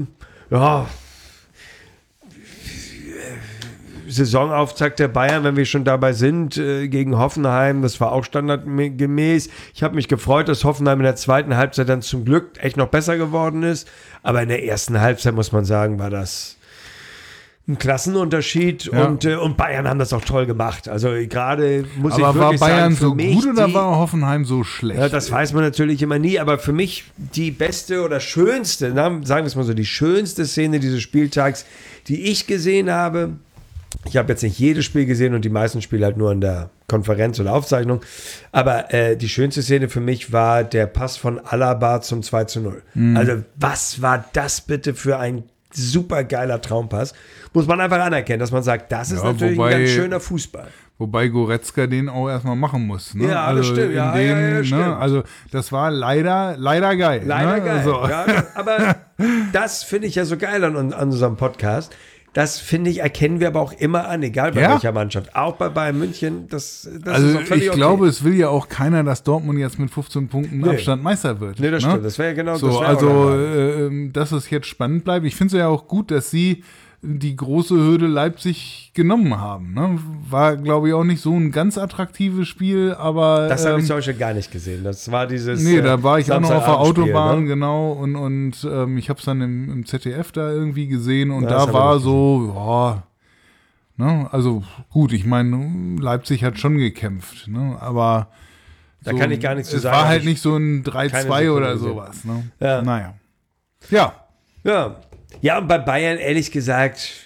Saisonauftakt der Bayern, wenn wir schon dabei sind, gegen Hoffenheim, das war auch standardgemäß. Ich habe mich gefreut, dass Hoffenheim in der zweiten Halbzeit dann zum Glück echt noch besser geworden ist. Aber in der ersten Halbzeit, muss man sagen, war das ein Klassenunterschied und Bayern haben das auch toll gemacht. Also gerade muss ich Aber wirklich war Bayern sagen, für so mich gut oder war Hoffenheim so schlecht? ja, das weiß man natürlich immer nie, aber für mich die beste oder schönste, sagen wir es mal so, die schönste Szene dieses Spieltags, die ich gesehen habe. Ich habe jetzt nicht jedes Spiel gesehen und die meisten Spiele halt nur in der Konferenz oder Aufzeichnung. Aber die schönste Szene für mich war der Pass von Alaba zum 2:0. Also was war das bitte für ein super geiler Traumpass. Muss man einfach anerkennen, dass man sagt, das ist natürlich ein ganz schöner Fußball. Wobei Goretzka den auch erstmal machen muss. Ne? Ja, also das stimmt. Ja, stimmt. Ne? Also das war leider geil. Leider ne? geil. Also. Ja, aber das finde ich ja so geil an unserem Podcast. Das, finde ich, erkennen wir aber auch immer an, egal bei welcher Mannschaft. Auch bei Bayern München, das also ist auch völlig ich glaube, es will ja auch keiner, dass Dortmund jetzt mit 15 Punkten Abstand Meister wird. Nee, das stimmt. Das wäre ja genau so. Das dass es jetzt spannend bleibt. Ich finde es ja auch gut, dass sie die große Hürde Leipzig genommen haben. Ne? War, glaube ich, auch nicht so ein ganz attraktives Spiel, aber... Das habe ich zum Beispiel gar nicht gesehen. Das war dieses... Nee, da war ich auch noch auf der Autobahn, ne? genau, und ich habe es dann im ZDF da irgendwie gesehen und da war so, ja, ne? Also gut, ich meine, Leipzig hat schon gekämpft, ne? Aber da so, kann ich gar nichts zu sagen. Es war halt nicht so ein 3-2 oder sowas. Ne? Ja. Naja. Ja. Ja, und bei Bayern, ehrlich gesagt,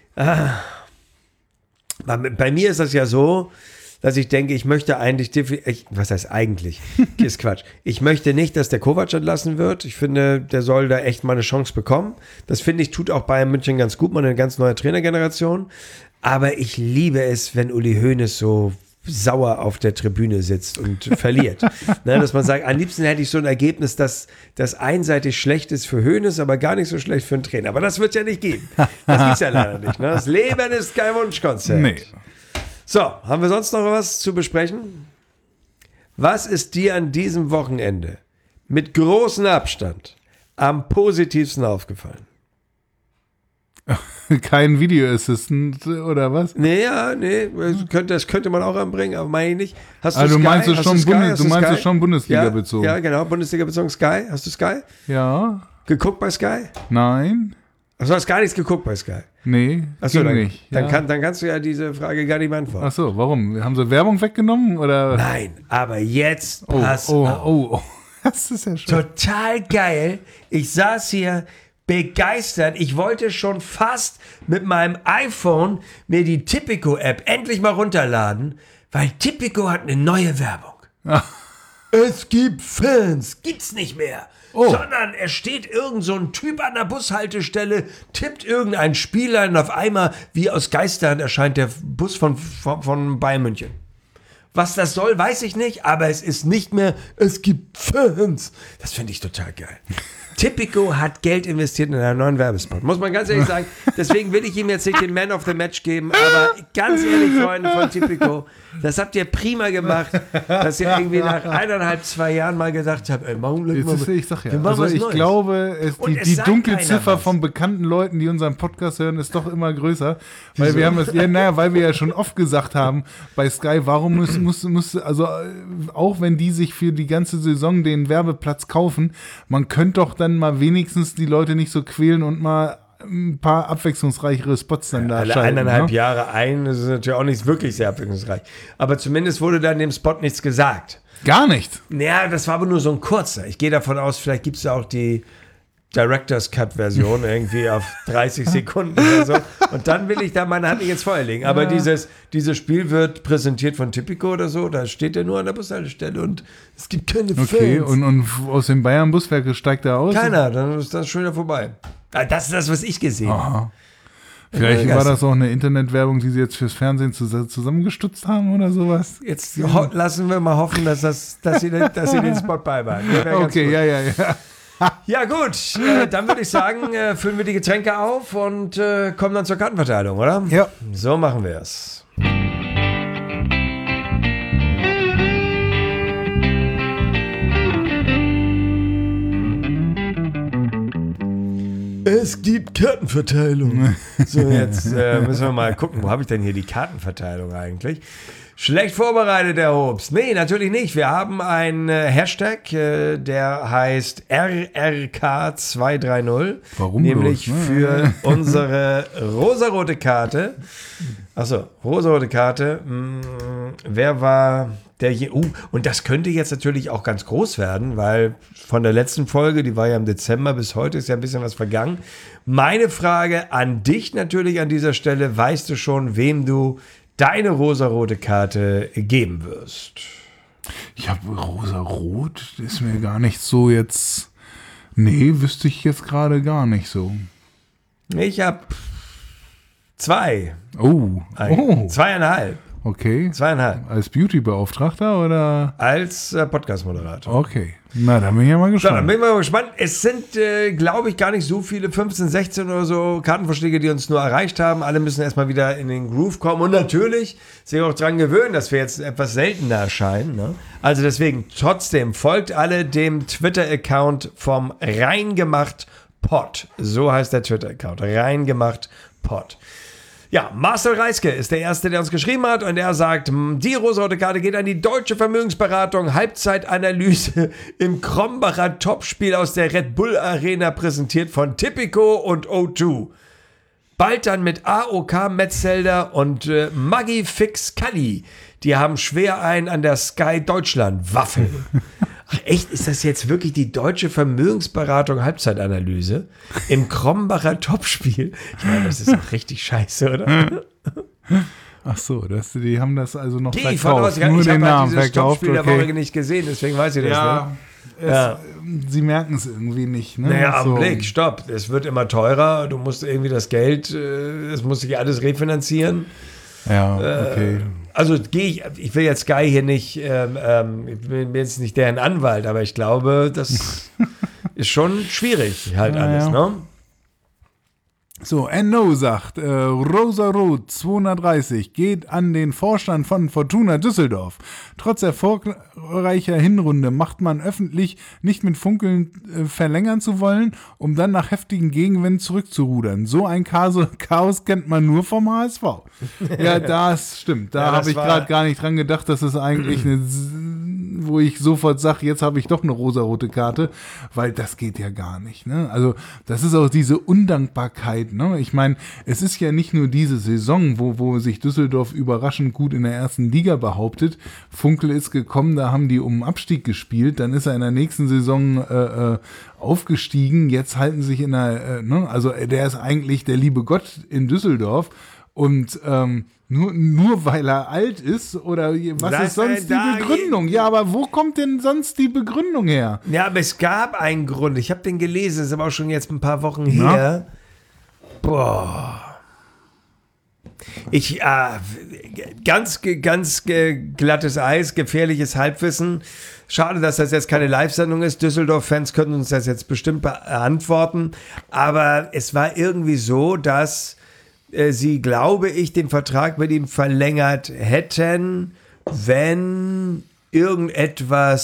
bei mir ist das ja so, dass ich denke, ich möchte eigentlich, was heißt eigentlich? Ist Quatsch. Ich möchte nicht, dass der Kovac entlassen wird. Ich finde, der soll da echt mal eine Chance bekommen. Das finde ich, tut auch Bayern München ganz gut, mal eine ganz neue Trainergeneration. Aber ich liebe es, wenn Uli Hoeneß so sauer auf der Tribüne sitzt und verliert. Ne, dass man sagt, am liebsten hätte ich so ein Ergebnis, das einseitig schlecht ist für Hoeneß, aber gar nicht so schlecht für einen Trainer. Aber das wird es ja nicht geben. Das gibt es ja leider nicht. Ne? Das Leben ist kein Wunschkonzert. Nee. So, haben wir sonst noch was zu besprechen? Was ist dir an diesem Wochenende mit großem Abstand am positivsten aufgefallen? Kein Video Assistant oder was? Nee, das könnte man auch anbringen, aber meine ich nicht. Hast du also Sky? Meinst du Hast schon Bundesliga bezogen? Ja, genau, Bundesliga bezogen Sky. Hast du Sky? Ja. Geguckt bei Sky? Nein. Also hast gar nichts geguckt bei Sky? Nee, Achso, dann nicht. Dann kannst du ja diese Frage gar nicht beantworten. Achso, warum? Haben sie Werbung weggenommen? Oder? Nein, aber jetzt pass auf. Oh. Das ist ja schön. Total geil. Ich saß hier begeistert. Ich wollte schon fast mit meinem iPhone mir die Tipico-App endlich mal runterladen, weil Tipico hat eine neue Werbung. Es gibt Fans, gibt's nicht mehr. Sondern es steht irgend so ein Typ an der Bushaltestelle, tippt irgendein Spieler und auf einmal, wie aus Geistern, erscheint der Bus von Bayern München. Was das soll, weiß ich nicht, aber es ist nicht mehr, es gibt Fans. Das finde ich total geil. Tipico hat Geld investiert in einen neuen Werbespot. Muss man ganz ehrlich sagen. Deswegen will ich ihm jetzt nicht den Man of the Match geben. Aber ganz ehrlich, Freunde von Tipico, das habt ihr prima gemacht, dass ihr irgendwie nach 2 Jahren mal gesagt habt, ey, ich sag ja, also ich glaube, die Dunkelziffer von bekannten Leuten, die unseren Podcast hören, ist doch immer größer. Weil wir haben es, weil wir ja schon oft gesagt haben, bei Sky, warum muss also auch wenn die sich für die ganze Saison den Werbeplatz kaufen, man könnte doch dann mal wenigstens die Leute nicht so quälen und mal ein paar abwechslungsreichere Spots dann da schalten. Alle 1,5 Jahre das ist natürlich auch nicht wirklich sehr abwechslungsreich. Aber zumindest wurde da in dem Spot nichts gesagt. Gar nicht? Naja, das war aber nur so ein kurzer. Ich gehe davon aus, vielleicht gibt es ja auch die Director's Cut-Version irgendwie auf 30 Sekunden oder so. Und dann will ich da meine Hand nicht ins Feuer legen. Aber dieses Spiel wird präsentiert von Tipico oder so, da steht er nur an der Bushaltestelle und es gibt keine Fans. Okay, und aus dem Bayern-Buswerk steigt er aus? Keiner, dann ist das schon wieder vorbei. Das ist das, was ich gesehen habe. Vielleicht war das auch eine Internetwerbung, die sie jetzt fürs Fernsehen zusammengestutzt haben oder sowas. Jetzt lassen wir mal hoffen, dass sie den Spot beibehalten. Okay, ja. Ja gut, dann würde ich sagen, füllen wir die Getränke auf und kommen dann zur Kartenverteilung, oder? Ja. So machen wir es. Es gibt Kartenverteilung. So, jetzt müssen wir mal gucken, wo habe ich denn hier die Kartenverteilung eigentlich? Schlecht vorbereitet, der Hobbs. Nee, natürlich nicht. Wir haben einen Hashtag, der heißt RRK230. Warum nämlich für unsere rosarote Karte. Achso, rosarote Karte. Wer war der hier? Und das könnte jetzt natürlich auch ganz groß werden, weil von der letzten Folge, die war ja im Dezember, bis heute ist ja ein bisschen was vergangen. Meine Frage an dich natürlich an dieser Stelle: Weißt du schon, wem du deine rosarote Karte geben wirst? Ja, rosarot ist mir gar nicht so jetzt. Nee, wüsste ich jetzt gerade gar nicht so. Ich habe 2. Oh. 2,5. Okay. 2,5. Als Beauty-Beauftragter oder? Als Podcast-Moderator. Okay. Na, da bin ich ja mal So, gespannt. dann bin ich mal gespannt. Es sind, glaube ich, gar nicht so viele, 15, 16 oder so Kartenvorschläge, die uns nur erreicht haben. Alle müssen erstmal wieder in den Groove kommen und natürlich sich auch dran gewöhnen, dass wir jetzt etwas seltener erscheinen. Ne? Also deswegen trotzdem folgt alle dem Twitter-Account vom Reingemacht Pod. So heißt der Twitter-Account. Reingemacht Pod. Ja, Marcel Reiske ist der Erste, der uns geschrieben hat und er sagt, die rosarote Karte geht an die Deutsche Vermögensberatung, Halbzeitanalyse im Krombacher Topspiel aus der Red Bull Arena, präsentiert von Tipico und O2. Bald dann mit AOK Metzelder und Maggi Fix Kalli. Die haben schwer ein an der Sky Deutschland Waffel. Ach echt, ist das jetzt wirklich die Deutsche Vermögensberatung Halbzeitanalyse im Krombacher Topspiel? Ich meine, das ist doch richtig scheiße, oder? Ach so, die haben das also noch Ich verkauft. habe Nur den Namen dieses verkauft. Topspiel der Woche nicht gesehen, deswegen weiß ich das nicht. Ja. Sie merken es irgendwie nicht. Ne? Naja, am So. Blick, stopp. Es wird immer teurer. Du musst irgendwie das Geld, es muss sich alles refinanzieren. Ja, okay. Also ich will jetzt Sky hier nicht, ich bin jetzt nicht deren Anwalt, aber ich glaube, das ist schon schwierig halt alles, ne? So, Enno sagt, Rosarot 230 geht an den Vorstand von Fortuna Düsseldorf. Trotz erfolgreicher Hinrunde macht man öffentlich, nicht mit Funkeln verlängern zu wollen, um dann nach heftigen Gegenwind zurückzurudern. So ein Chaos kennt man nur vom HSV. Ja, das stimmt. Da habe ich gerade gar nicht dran gedacht, dass es eigentlich wo ich sofort sage, jetzt habe ich doch eine rosarote Karte, weil das geht ja gar nicht. Ne? Also das ist auch diese Undankbarkeit. Ne? Ich meine, es ist ja nicht nur diese Saison, wo sich Düsseldorf überraschend gut in der ersten Liga behauptet. Funkel ist gekommen, da haben die um den Abstieg gespielt, dann ist er in der nächsten Saison aufgestiegen, jetzt halten sich in der, also der ist eigentlich der liebe Gott in Düsseldorf und nur weil er alt ist oder was ist sonst die Begründung? Ja, aber wo kommt denn sonst die Begründung her? Ja, aber es gab einen Grund. Ich habe den gelesen, ist aber auch schon jetzt ein paar Wochen her. Boah. Ganz glattes Eis, gefährliches Halbwissen. Schade, dass das jetzt keine Live-Sendung ist. Düsseldorf-Fans könnten uns das jetzt bestimmt beantworten. Aber es war irgendwie so, dass sie, glaube ich, den Vertrag mit ihm verlängert hätten, wenn irgendeine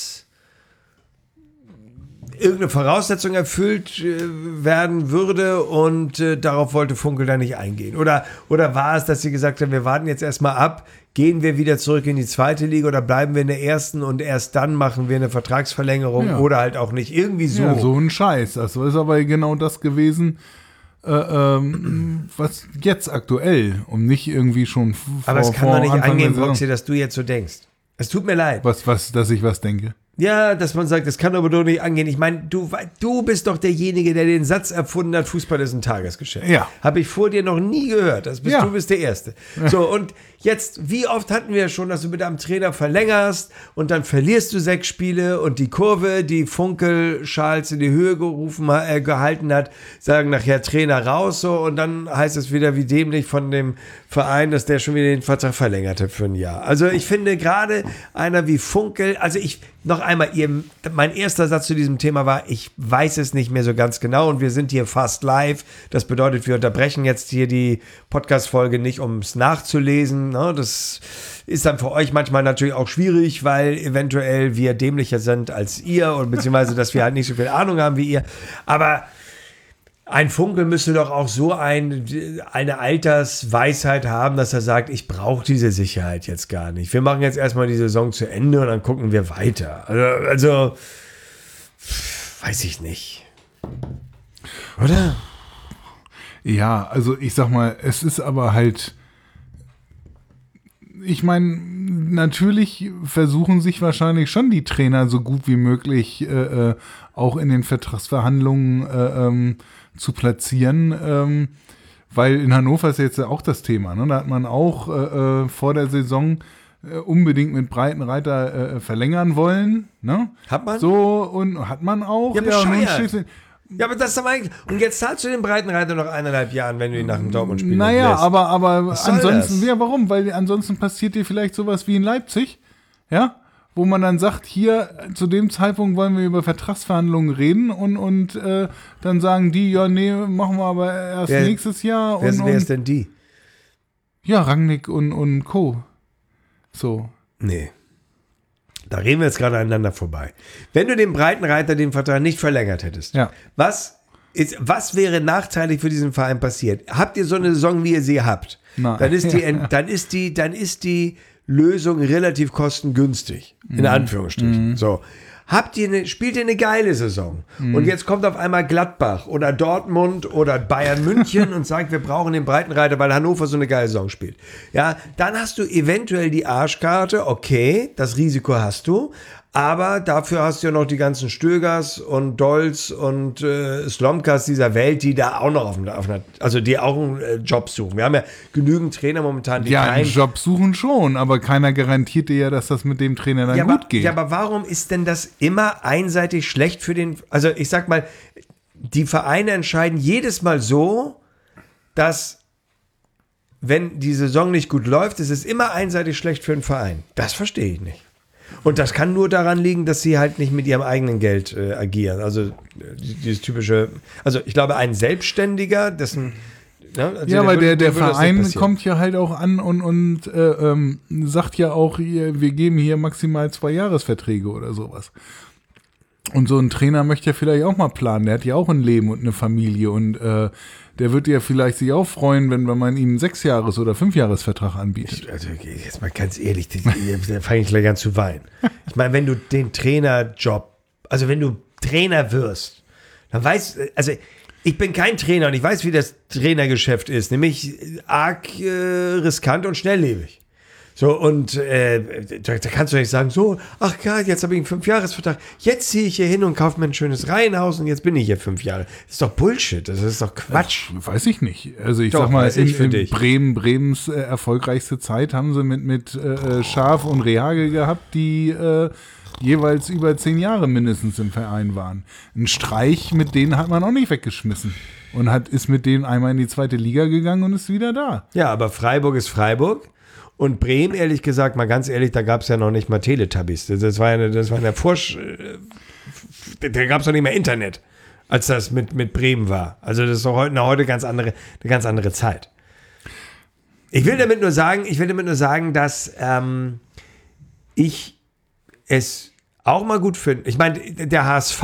Voraussetzung erfüllt werden würde und darauf wollte Funkel da nicht eingehen. Oder war es, dass sie gesagt haben, wir warten jetzt erstmal ab, gehen wir wieder zurück in die zweite Liga oder bleiben wir in der ersten und erst dann machen wir eine Vertragsverlängerung oder halt auch nicht. Irgendwie so. Ja, so ein Scheiß. Das ist aber genau das gewesen, was jetzt aktuell und nicht irgendwie schon aber es kann doch nicht angehen, Boxy, dass du jetzt so denkst. Es tut mir leid. Dass ich was denke? Ja, dass man sagt, das kann aber doch nicht angehen. Ich meine, du bist doch derjenige, der den Satz erfunden hat, Fußball ist ein Tagesgeschäft. Ja. Habe ich vor dir noch nie gehört. Du bist der Erste. So, und jetzt, wie oft hatten wir schon, dass du mit einem Trainer verlängerst und dann verlierst du 6 Spiele und die Kurve, die Funkel Schals in die Höhe gehalten hat, sagen nachher Trainer raus so und dann heißt es wieder wie dämlich von dem Verein, dass der schon wieder den Vertrag verlängert hat für ein Jahr. Also ich finde gerade einer wie Funkel, noch einmal, mein erster Satz zu diesem Thema war, ich weiß es nicht mehr so ganz genau und wir sind hier fast live. Das bedeutet, wir unterbrechen jetzt hier die Podcast-Folge nicht, um es nachzulesen. Ne? Das ist dann für euch manchmal natürlich auch schwierig, weil eventuell wir dämlicher sind als ihr und beziehungsweise, dass wir halt nicht so viel Ahnung haben wie ihr. Aber ein Funkel müsste doch auch so eine Altersweisheit haben, dass er sagt, ich brauche diese Sicherheit jetzt gar nicht. Wir machen jetzt erstmal die Saison zu Ende und dann gucken wir weiter. Also weiß ich nicht. Oder? Ja, also ich sag mal, es ist aber halt, ich meine, natürlich versuchen sich wahrscheinlich schon die Trainer so gut wie möglich auch in den Vertragsverhandlungen zu platzieren, weil in Hannover ist jetzt auch das Thema. Ne? Da hat man auch vor der Saison unbedingt mit Breitenreiter verlängern wollen. Ne? Hat man? So, und hat man auch. Ja, bescheuert. Ja, aber das ist doch eigentlich. Und jetzt zahlst du den Breitenreiter noch 1,5 Jahren, wenn du ihn nach dem Dortmund-Spiel Naja, lässt. aber ansonsten, das? ja, warum? Weil ansonsten passiert dir vielleicht sowas wie in Leipzig, ja, wo man dann sagt, hier, zu dem Zeitpunkt wollen wir über Vertragsverhandlungen reden und dann sagen die, ja, nee, machen wir aber erst nächstes Jahr. Wer ist denn die? Ja, Rangnick und Co. So. Nee. Da reden wir jetzt gerade aneinander vorbei. Wenn du dem Breitenreiter den Vertrag nicht verlängert hättest, Ja. was wäre nachteilig für diesen Verein passiert? Habt ihr so eine Saison, wie ihr sie habt? Nein. Dann ist die Lösung relativ kostengünstig, in Anführungsstrichen. So. Spielt ihr eine geile Saison und jetzt kommt auf einmal Gladbach oder Dortmund oder Bayern München und sagt, wir brauchen den Breitenreiter, weil Hannover so eine geile Saison spielt. Ja, dann hast du eventuell die Arschkarte, okay, das Risiko hast du, aber dafür hast du ja noch die ganzen Stögers und Dolz und Slomkas dieser Welt, die da auch noch die auch einen Job suchen. Wir haben ja genügend Trainer momentan, die Ja, einen Job suchen schon, aber keiner garantiert dir ja, dass das mit dem Trainer dann gut geht. Ja, aber warum ist denn das immer einseitig schlecht für den, also ich sag mal, die Vereine entscheiden jedes Mal so, dass wenn die Saison nicht gut läuft, ist es immer einseitig schlecht für den Verein. Das verstehe ich nicht. Und das kann nur daran liegen, dass sie halt nicht mit ihrem eigenen Geld agieren. Also dieses typische, also ich glaube, ein Selbstständiger, dessen ja, weil der Verein kommt ja halt auch an und sagt ja auch, wir geben hier maximal 2 Jahresverträge oder sowas. Und so ein Trainer möchte ja vielleicht auch mal planen. Der hat ja auch ein Leben und eine Familie und der wird ja vielleicht sich auch freuen, wenn man ihm 6-Jahres- oder 5-Jahres-Vertrag anbietet. Also jetzt mal ganz ehrlich, da fange ich gleich an zu weinen. Ich meine, wenn du den Trainerjob, also wenn du Trainer wirst, dann also ich bin kein Trainer und ich weiß, wie das Trainergeschäft ist, nämlich arg riskant und schnelllebig. So, und da kannst du nicht sagen, so, ach ja, jetzt habe ich einen 5-Jahres-Vertrag, jetzt ziehe ich hier hin und kaufe mir ein schönes Reihenhaus und jetzt bin ich hier 5 Jahre. Das ist doch Bullshit, das ist doch Quatsch. Weiß ich nicht. Also ich Doch, sag mal, in Bremens erfolgreichste Zeit haben sie mit Schaf und Rehagel gehabt, die jeweils über 10 Jahre mindestens im Verein waren. Ein Streich, mit denen hat man auch nicht weggeschmissen. Und ist mit denen einmal in die 2. Liga gegangen und ist wieder da. Ja, aber Freiburg ist Freiburg. Und Bremen, ehrlich gesagt, mal ganz ehrlich, da gab es ja noch nicht mal Teletubbies. Das war eine da gab es noch nicht mehr Internet, als das mit Bremen war. Also das ist doch heute eine ganz andere Zeit. Ich will damit nur sagen, dass ich es auch mal gut finde. Ich meine, der HSV,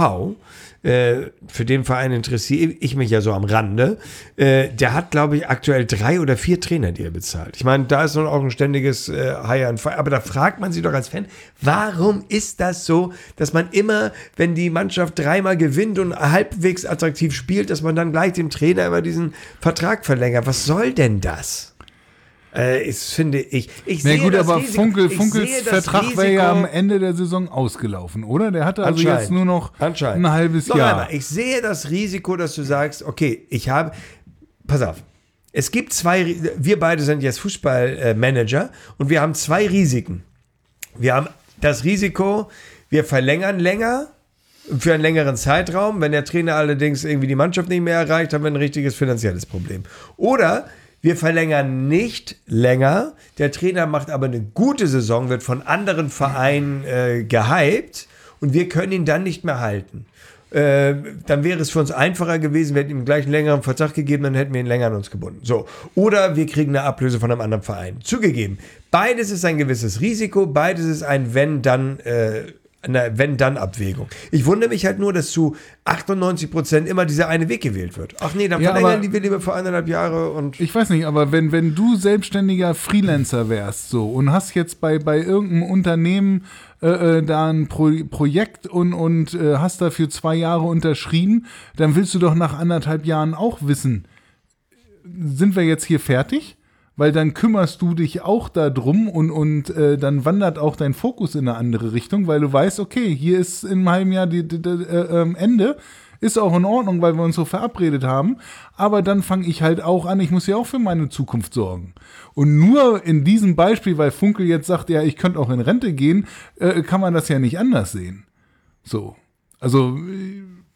für den Verein interessiere ich mich ja so am Rande, der hat, glaube ich, aktuell 3 oder 4 Trainer, die er bezahlt. Ich meine, da ist noch auch ein ständiges Hire and Fire, aber da fragt man sich doch als Fan, warum ist das so, dass man immer, wenn die Mannschaft 3-mal gewinnt und halbwegs attraktiv spielt, dass man dann gleich dem Trainer immer diesen Vertrag verlängert? Was soll denn das? Finde ich. Na gut, aber Funkels Vertrag wäre ja am Ende der Saison ausgelaufen, oder? Der hatte also jetzt nur noch ein halbes Jahr. Aber ich sehe das Risiko, dass du sagst, okay, pass auf, es gibt 2, wir beide sind jetzt Fußballmanager und wir haben 2 Risiken. Wir haben das Risiko, wir verlängern länger für einen längeren Zeitraum. Wenn der Trainer allerdings irgendwie die Mannschaft nicht mehr erreicht, haben wir ein richtiges finanzielles Problem. Oder wir verlängern nicht länger, der Trainer macht aber eine gute Saison, wird von anderen Vereinen gehypt und wir können ihn dann nicht mehr halten. Dann wäre es für uns einfacher gewesen, wir hätten ihm gleich einen längeren Vertrag gegeben, dann hätten wir ihn länger an uns gebunden. So. Oder wir kriegen eine Ablöse von einem anderen Verein. Zugegeben, beides ist ein gewisses Risiko, beides ist ein eine Wenn-Dann-Abwägung. Ich wundere mich halt nur, dass zu 98% immer dieser eine Weg gewählt wird. Ach nee, dann verlängern die wir lieber für 1,5 Jahre und... Ich weiß nicht, aber wenn du selbstständiger Freelancer wärst so und hast jetzt bei irgendeinem Unternehmen da ein Projekt und hast dafür 2 Jahre unterschrieben, dann willst du doch nach 1,5 Jahren auch wissen, sind wir jetzt hier fertig? Weil dann kümmerst du dich auch darum und dann wandert auch dein Fokus in eine andere Richtung, weil du weißt, okay, hier ist in einem halben Jahr Ende, ist auch in Ordnung, weil wir uns so verabredet haben, aber dann fange ich halt auch an, ich muss ja auch für meine Zukunft sorgen. Und nur in diesem Beispiel, weil Funkel jetzt sagt, ja, ich könnte auch in Rente gehen, kann man das ja nicht anders sehen. So, also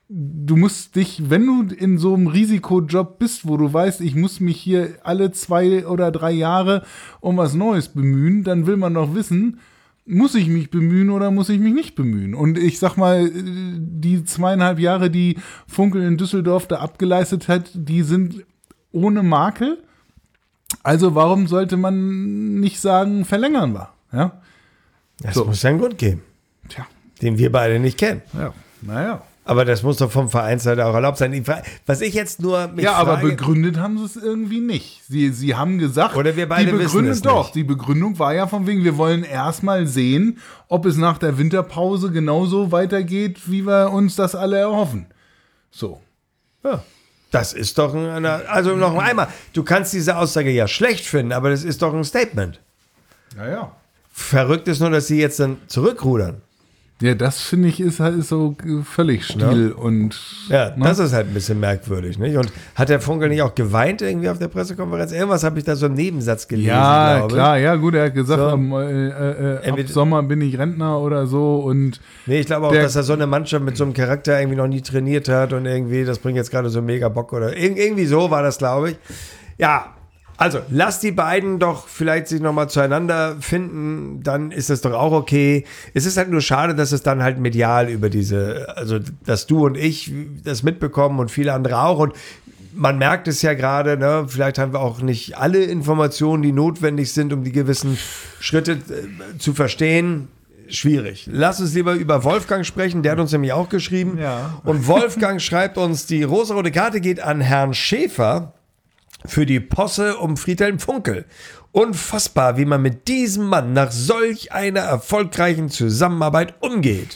du musst dich, wenn du in so einem Risikojob bist, wo du weißt, ich muss mich hier alle 2 oder 3 Jahre um was Neues bemühen, dann will man doch wissen, muss ich mich bemühen oder muss ich mich nicht bemühen? Und ich sag mal, die 2,5 Jahre, die Funkel in Düsseldorf da abgeleistet hat, die sind ohne Makel. Also warum sollte man nicht sagen, verlängern wir? Ja? Das muss ja einen Grund geben, Tja. den wir beide nicht kennen. Ja, naja. Aber das muss doch vom Vereinsseite auch erlaubt sein. Was ich jetzt nur mich aber frage, begründet haben sie es irgendwie nicht. Sie haben gesagt, oder wir beide wissen es nicht. Die Begründung war ja von wegen, wir wollen erstmal sehen, ob es nach der Winterpause genauso weitergeht, wie wir uns das alle erhoffen. So. Ja. Das ist doch also noch einmal, du kannst diese Aussage ja schlecht finden, aber das ist doch ein Statement. Ja. Verrückt ist nur, dass sie jetzt dann zurückrudern. Ja, das finde ich ist halt so völlig stil und. Ja, das ist halt ein bisschen merkwürdig, nicht? Und hat der Funkel nicht auch geweint irgendwie auf der Pressekonferenz? Irgendwas habe ich da so im Nebensatz gelesen, ja, glaube ich. Klar, ja, gut, er hat gesagt, So. ab Sommer bin ich Rentner oder so und. Nee, ich glaube auch, dass er so eine Mannschaft mit so einem Charakter irgendwie noch nie trainiert hat und irgendwie, das bringt jetzt gerade so mega Bock oder irgendwie so war das, glaube ich. Ja. Also, lass die beiden doch vielleicht sich nochmal zueinander finden, dann ist das doch auch okay. Es ist halt nur schade, dass es dann halt medial über also, dass du und ich das mitbekommen und viele andere auch und man merkt es ja gerade, ne? Vielleicht haben wir auch nicht alle Informationen, die notwendig sind, um die gewissen Schritte zu verstehen. Schwierig. Lass uns lieber über Wolfgang sprechen, der hat uns nämlich auch geschrieben. Ja. Und Wolfgang schreibt uns, die rosarote Karte geht an Herrn Schäfer für die Posse um Friedhelm Funkel. Unfassbar, wie man mit diesem Mann nach solch einer erfolgreichen Zusammenarbeit umgeht.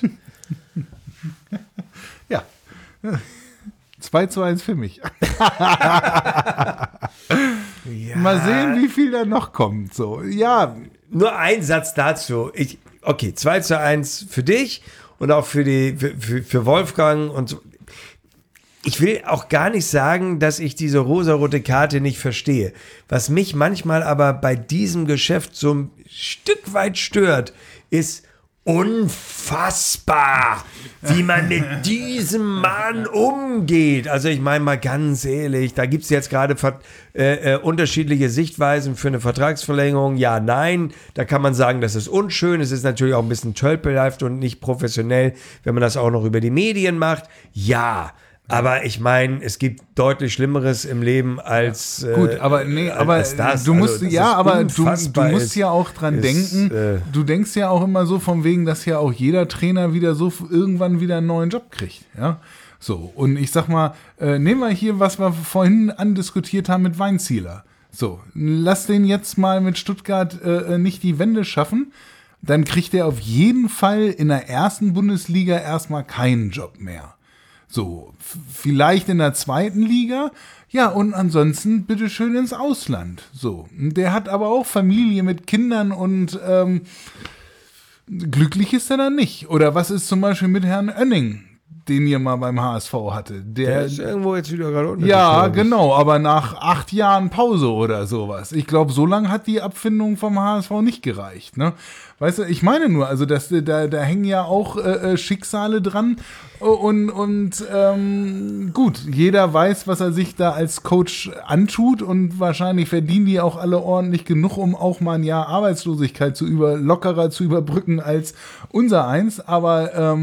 Ja. 2:1 für mich. Ja. Mal sehen, wie viel da noch kommt. So, ja. Nur ein Satz dazu. Okay, 2:1 für dich und auch für Wolfgang und so. Ich will auch gar nicht sagen, dass ich diese rosarote Karte nicht verstehe. Was mich manchmal aber bei diesem Geschäft so ein Stück weit stört, ist unfassbar, wie man mit diesem Mann umgeht. Also ich meine mal ganz ehrlich, da gibt es jetzt gerade unterschiedliche Sichtweisen für eine Vertragsverlängerung. Ja, nein, da kann man sagen, das ist unschön. Es ist natürlich auch ein bisschen tölpelhaft und nicht professionell, wenn man das auch noch über die Medien macht. Ja, aber ich meine, es gibt deutlich Schlimmeres im Leben als gut, aber nee, aber als das. Du musst also, aber du musst ja auch dran denken. Du denkst ja auch immer so von wegen, dass ja auch jeder Trainer wieder so irgendwann wieder einen neuen Job kriegt, ja. So, und ich sag mal, nehmen wir hier, was wir vorhin andiskutiert haben mit Weinzieler. So, lass den jetzt mal mit Stuttgart nicht die Wende schaffen, dann kriegt er auf jeden Fall in der ersten Bundesliga erstmal keinen Job mehr. So, vielleicht in der zweiten Liga, ja, und ansonsten bitteschön ins Ausland. So, der hat aber auch Familie mit Kindern und glücklich ist er dann nicht. Oder was ist zum Beispiel mit Herrn Oenning, den ihr mal beim HSV hatte? Der ist irgendwo jetzt wieder gerade unten. Ja, genau, aber nach 8 Jahren Pause oder sowas. Ich glaube, so lange hat die Abfindung vom HSV nicht gereicht, ne? Weißt du, ich meine nur, also da hängen ja auch Schicksale dran und gut, jeder weiß, was er sich da als Coach antut und wahrscheinlich verdienen die auch alle ordentlich genug, um auch mal ein Jahr Arbeitslosigkeit lockerer zu überbrücken als unser eins, aber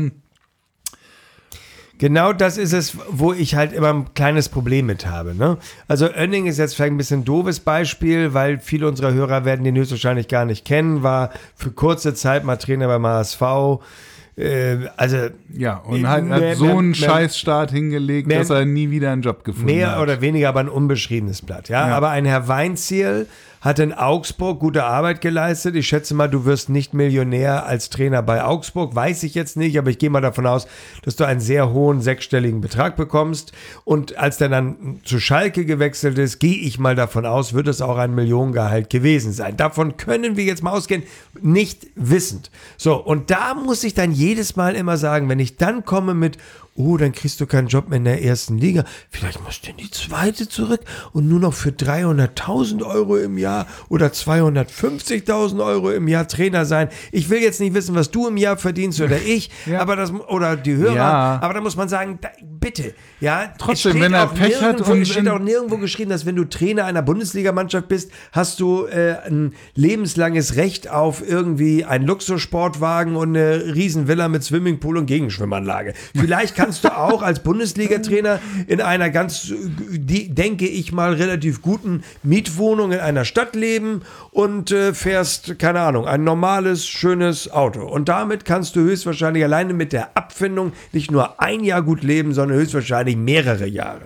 genau das ist es, wo ich halt immer ein kleines Problem mit habe. Ne? Also Oenning ist jetzt vielleicht ein bisschen ein doofes Beispiel, weil viele unserer Hörer werden den höchstwahrscheinlich gar nicht kennen, war für kurze Zeit mal Trainer beim HSV. Also ja, und hat so einen Scheißstart hingelegt, dass er nie wieder einen Job gefunden hat. Mehr oder weniger aber ein unbeschriebenes Blatt. Ja? Aber ein Herr Weinzierl hat in Augsburg gute Arbeit geleistet. Ich schätze mal, du wirst nicht Millionär als Trainer bei Augsburg. Weiß ich jetzt nicht, aber ich gehe mal davon aus, dass du einen sehr hohen 6-stelligen Betrag bekommst. Und als der dann zu Schalke gewechselt ist, gehe ich mal davon aus, wird es auch ein Millionengehalt gewesen sein. Davon können wir jetzt mal ausgehen, nicht wissend. So, und da muss sich dann jedes Mal immer sagen, wenn ich dann komme mit, oh, dann kriegst du keinen Job mehr in der ersten Liga, vielleicht musst du in die zweite zurück und nur noch für 300.000 Euro im Jahr oder 250.000 Euro im Jahr Trainer sein. Ich will jetzt nicht wissen, was du im Jahr verdienst oder ich, aber das, oder die Hörer, aber da muss man sagen, bitte, ja, trotzdem, wenn er Pech hat und es steht auch nirgendwo geschrieben, dass wenn du Trainer einer Bundesligamannschaft bist, hast du ein lebenslanges Recht auf irgendwie einen Luxussportwagen und eine Riesenvilla mit Swimmingpool und Gegenschwimmanlage. Vielleicht kannst du auch als Bundesliga-Trainer in einer ganz, denke ich mal, relativ guten Mietwohnung in einer Stadt leben und fährst, keine Ahnung, ein normales, schönes Auto. Und damit kannst du höchstwahrscheinlich alleine mit der Abfindung nicht nur ein Jahr gut leben, sondern höchstwahrscheinlich mehrere Jahre.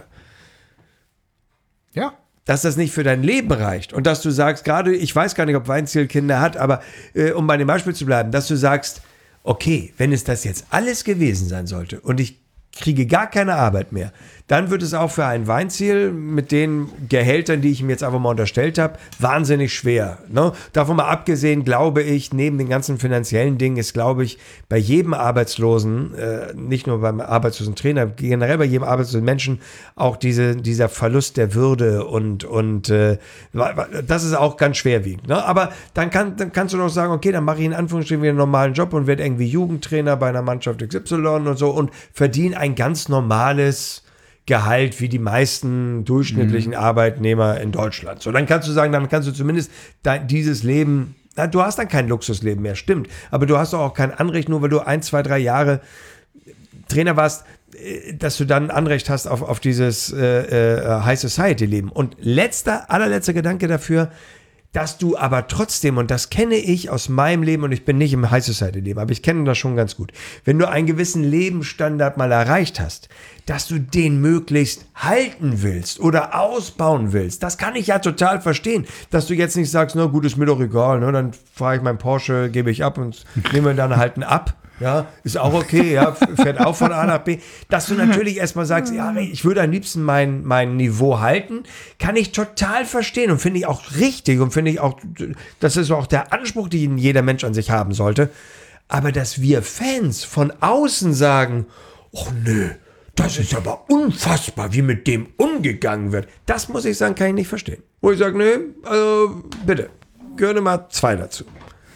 Ja. Dass das nicht für dein Leben reicht und dass du sagst, gerade, ich weiß gar nicht, ob Weinziel Kinder hat, aber um bei dem Beispiel zu bleiben, dass du sagst, okay, wenn es das jetzt alles gewesen sein sollte und ich kriege gar keine Arbeit mehr, dann wird es auch für ein Weinziel mit den Gehältern, die ich ihm jetzt einfach mal unterstellt habe, wahnsinnig schwer. Ne? Davon mal abgesehen, glaube ich, neben den ganzen finanziellen Dingen ist, glaube ich, bei jedem Arbeitslosen, nicht nur beim arbeitslosen Trainer, generell bei jedem arbeitslosen Menschen auch dieser Verlust der Würde und das ist auch ganz schwerwiegend. Ne? Aber dann kannst du doch sagen, okay, dann mache ich in Anführungsstrichen wieder einen normalen Job und werde irgendwie Jugendtrainer bei einer Mannschaft XY und so und verdiene ein ganz normales Gehalt wie die meisten durchschnittlichen Arbeitnehmer in Deutschland. So, dann kannst du sagen, dann kannst du zumindest dieses Leben, du hast dann kein Luxusleben mehr, stimmt, aber du hast doch auch kein Anrecht, nur weil du 1, 2, 3 Jahre Trainer warst, dass du dann ein Anrecht hast auf dieses High Society Leben. Und allerletzter Gedanke dafür, dass du aber trotzdem, und das kenne ich aus meinem Leben, und ich bin nicht im High Society Leben, aber ich kenne das schon ganz gut, wenn du einen gewissen Lebensstandard mal erreicht hast, dass du den möglichst halten willst oder ausbauen willst. Das kann ich ja total verstehen, dass du jetzt nicht sagst, na gut, ist mir doch egal, ne, dann fahre ich meinen Porsche, gebe ich ab und nehme dann halt einen ab. Ja, ist auch okay, ja, fährt auch von A nach B. Dass du natürlich erstmal sagst, ja, ich würde am liebsten mein Niveau halten, kann ich total verstehen und finde ich auch richtig und finde ich auch, das ist auch der Anspruch, den jeder Mensch an sich haben sollte. Aber dass wir Fans von außen sagen, oh nö, das ist aber unfassbar, wie mit dem umgegangen wird, das muss ich sagen, kann ich nicht verstehen. Wo ich sage, nö, also bitte, gehören mal 2 dazu.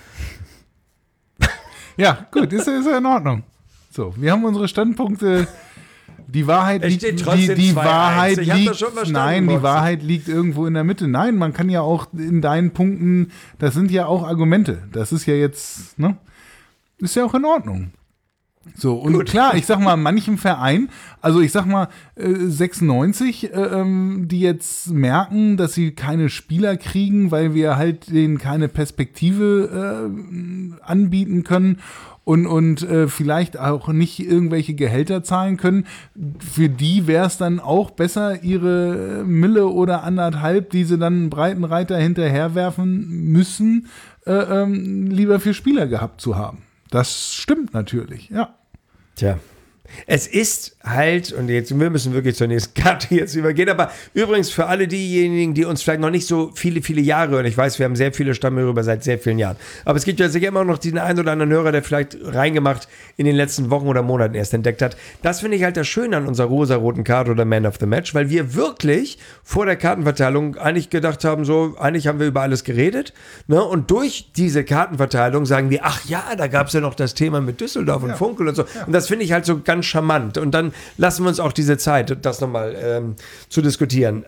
Ja, gut, ist ja in Ordnung. So, wir haben unsere Standpunkte. Die Wahrheit liegt, die Wahrheit liegt, nein, die Wahrheit liegt irgendwo in der Mitte. Nein, man kann ja auch in deinen Punkten, das sind ja auch Argumente. Das ist ja jetzt, ne, ist ja auch in Ordnung. So, und gut. Klar, ich sag mal, manchem Verein, also ich sag mal, 96, die jetzt merken, dass sie keine Spieler kriegen, weil wir halt denen keine Perspektive anbieten können und vielleicht auch nicht irgendwelche Gehälter zahlen können. Für die wäre es dann auch besser, ihre Mille oder 1,5, die sie dann einen Breitenreiter hinterherwerfen müssen, lieber für Spieler gehabt zu haben. Das stimmt natürlich, ja. Tja, es ist halt, und jetzt, wir müssen wirklich zur nächsten Karte jetzt übergehen, aber übrigens für alle diejenigen, die uns vielleicht noch nicht so viele, viele Jahre hören, ich weiß, wir haben sehr viele Stammhörer über seit sehr vielen Jahren, aber es gibt ja sicher immer noch den einen oder anderen Hörer, der vielleicht reingemacht in den letzten Wochen oder Monaten erst entdeckt hat. Das finde ich halt das Schöne an unserer rosa-roten Karte oder Man of the Match, weil wir wirklich vor der Kartenverteilung eigentlich gedacht haben, so, eigentlich haben wir über alles geredet, ne? Und durch diese Kartenverteilung sagen wir, ach ja, da gab es ja noch das Thema mit Düsseldorf und Funkel und so. Ja. Und das finde ich halt so ganz charmant. Und dann lassen wir uns auch diese Zeit, das nochmal zu diskutieren.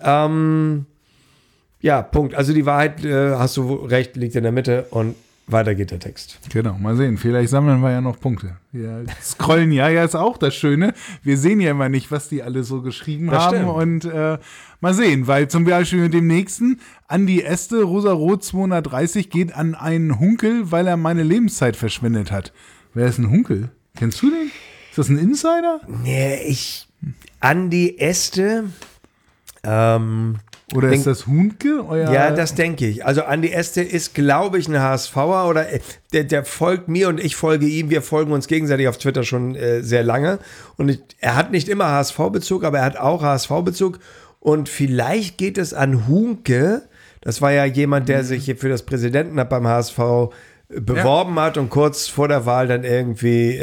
Ja, Punkt. Also die Wahrheit, hast du recht, liegt in der Mitte und weiter geht der Text. Genau, mal sehen. Vielleicht sammeln wir ja noch Punkte. Wir scrollen ja ist auch das Schöne. Wir sehen ja immer nicht, was die alle so geschrieben das haben. Stimmt. Und mal sehen, weil zum Beispiel mit dem nächsten, Andi Este, Rosarot 230, geht an einen Hunkel, weil er meine Lebenszeit verschwendet hat. Wer ist ein Hunkel? Kennst du den? Ist das ein Insider? Nee, Andi Este. Oder ist das Hunke? Ja, das denke ich. Also Andi Este ist, glaube ich, ein HSVer oder der folgt mir und ich folge ihm. Wir folgen uns gegenseitig auf Twitter schon sehr lange. Und er hat nicht immer HSV-Bezug, aber er hat auch HSV-Bezug. Und vielleicht geht es an Hunke. Das war ja jemand, der sich für das Präsidentenamt beim HSV beworben hat und kurz vor der Wahl dann irgendwie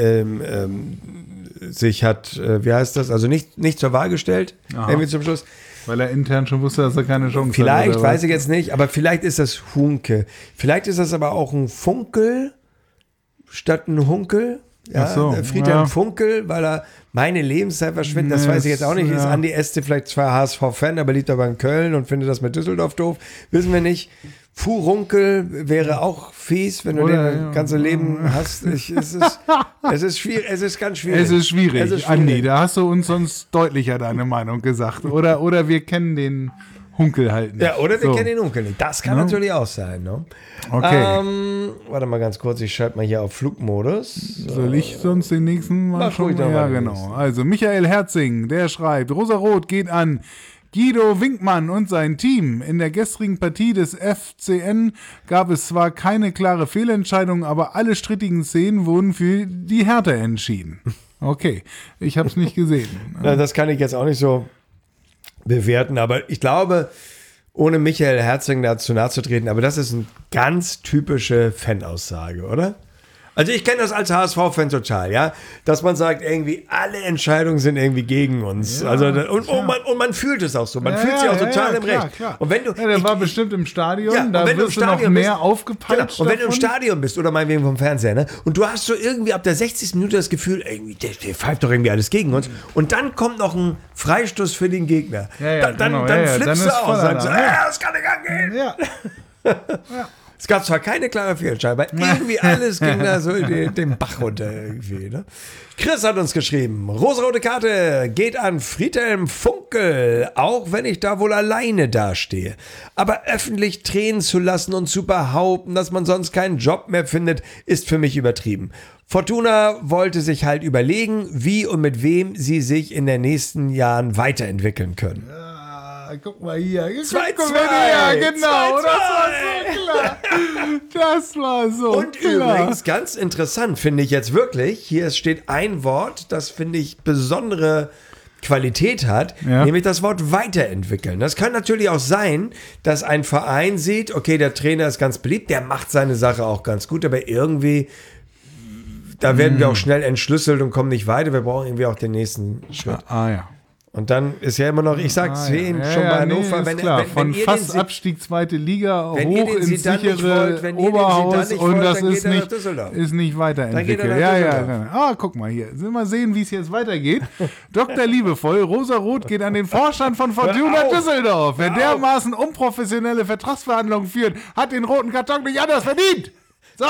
sich hat, wie heißt das, also nicht zur Wahl gestellt, irgendwie zum Schluss. Weil er intern schon wusste, dass er keine Chance hat. Vielleicht, weiß ich jetzt nicht, aber vielleicht ist das Hunke. Vielleicht ist das aber auch ein Funkel statt ein Hunkel. Ja, Ach so, Friedhelm Funkel, weil er meine Lebenszeit verschwindet, das weiß ich jetzt auch nicht. Ist Andi Este vielleicht zwar HSV-Fan, aber liegt aber in Köln und findet das mit Düsseldorf doof. Wissen wir nicht. Furunkel wäre auch fies, wenn du das ganze Leben hast. Es ist schwierig, es ist ganz schwierig. Es ist schwierig, Andi, da hast du uns sonst deutlicher deine Meinung gesagt. Oder wir kennen den Hunkel halt nicht. Ja, oder wir kennen den Hunkel nicht. Das kann natürlich auch sein. Ne? Okay. Warte mal ganz kurz, ich schalte mal hier auf Flugmodus. Soll ich sonst den nächsten mal schon? Ja, genau. Also Michael Herzing, der schreibt, Rosa-Rot geht an Guido Winkmann und sein Team. In der gestrigen Partie des FCN gab es zwar keine klare Fehlentscheidung, aber alle strittigen Szenen wurden für die Hertha entschieden. Okay, ich habe es nicht gesehen. Na, das kann ich jetzt auch nicht so bewerten, aber ich glaube, ohne Michael Herzing dazu nahe zu treten, aber das ist eine ganz typische Fanaussage, oder? Also ich kenne das als HSV-Fan total, ja, dass man sagt, irgendwie alle Entscheidungen sind irgendwie gegen uns. Ja, also und man fühlt es auch so, man fühlt sich auch total im Recht. Klar. Und wenn du, der war bestimmt im Stadion, da wirst du noch mehr aufgepeitscht. Genau. Und wenn du im Stadion bist oder meinetwegen vom Fernseher, ne, und du hast so irgendwie ab der 60. Minute das Gefühl, irgendwie, der pfeift doch irgendwie alles gegen uns. Und dann kommt noch ein Freistoß für den Gegner. Dann flippst du aus und sagst, das kann nicht angehen. Ja. Es gab zwar keine klare Fehlentscheidung, aber irgendwie alles ging da so den Bach runter irgendwie. Ne? Chris hat uns geschrieben, rosarote Karte geht an Friedhelm Funkel, auch wenn ich da wohl alleine dastehe. Aber öffentlich Tränen zu lassen und zu behaupten, dass man sonst keinen Job mehr findet, ist für mich übertrieben. Fortuna wollte sich halt überlegen, wie und mit wem sie sich in den nächsten Jahren weiterentwickeln können. Guck mal hier. 2-2. Ja, genau. 2-2. Das war so klar. Und übrigens, ganz interessant finde ich jetzt wirklich, hier steht ein Wort, das finde ich besondere Qualität hat, nämlich das Wort weiterentwickeln. Das kann natürlich auch sein, dass ein Verein sieht, okay, der Trainer ist ganz beliebt, der macht seine Sache auch ganz gut, aber irgendwie, da werden wir auch schnell entschlüsselt und kommen nicht weiter. Wir brauchen irgendwie auch den nächsten Schritt. Ja. Und dann ist ja immer noch, ich sag's schon bei Hannover, wenn von fast Abstieg zweite Liga hoch ins sichere Oberhaus und das ist nicht weiterentwickelt. Ja. Guck mal hier. Mal sehen, wie es jetzt weitergeht. Dr. Liebevoll, Rosa-Rot geht an den Vorstand von Fortuna Düsseldorf. Wer dermaßen unprofessionelle Vertragsverhandlungen führt, hat den roten Karton nicht anders verdient. So,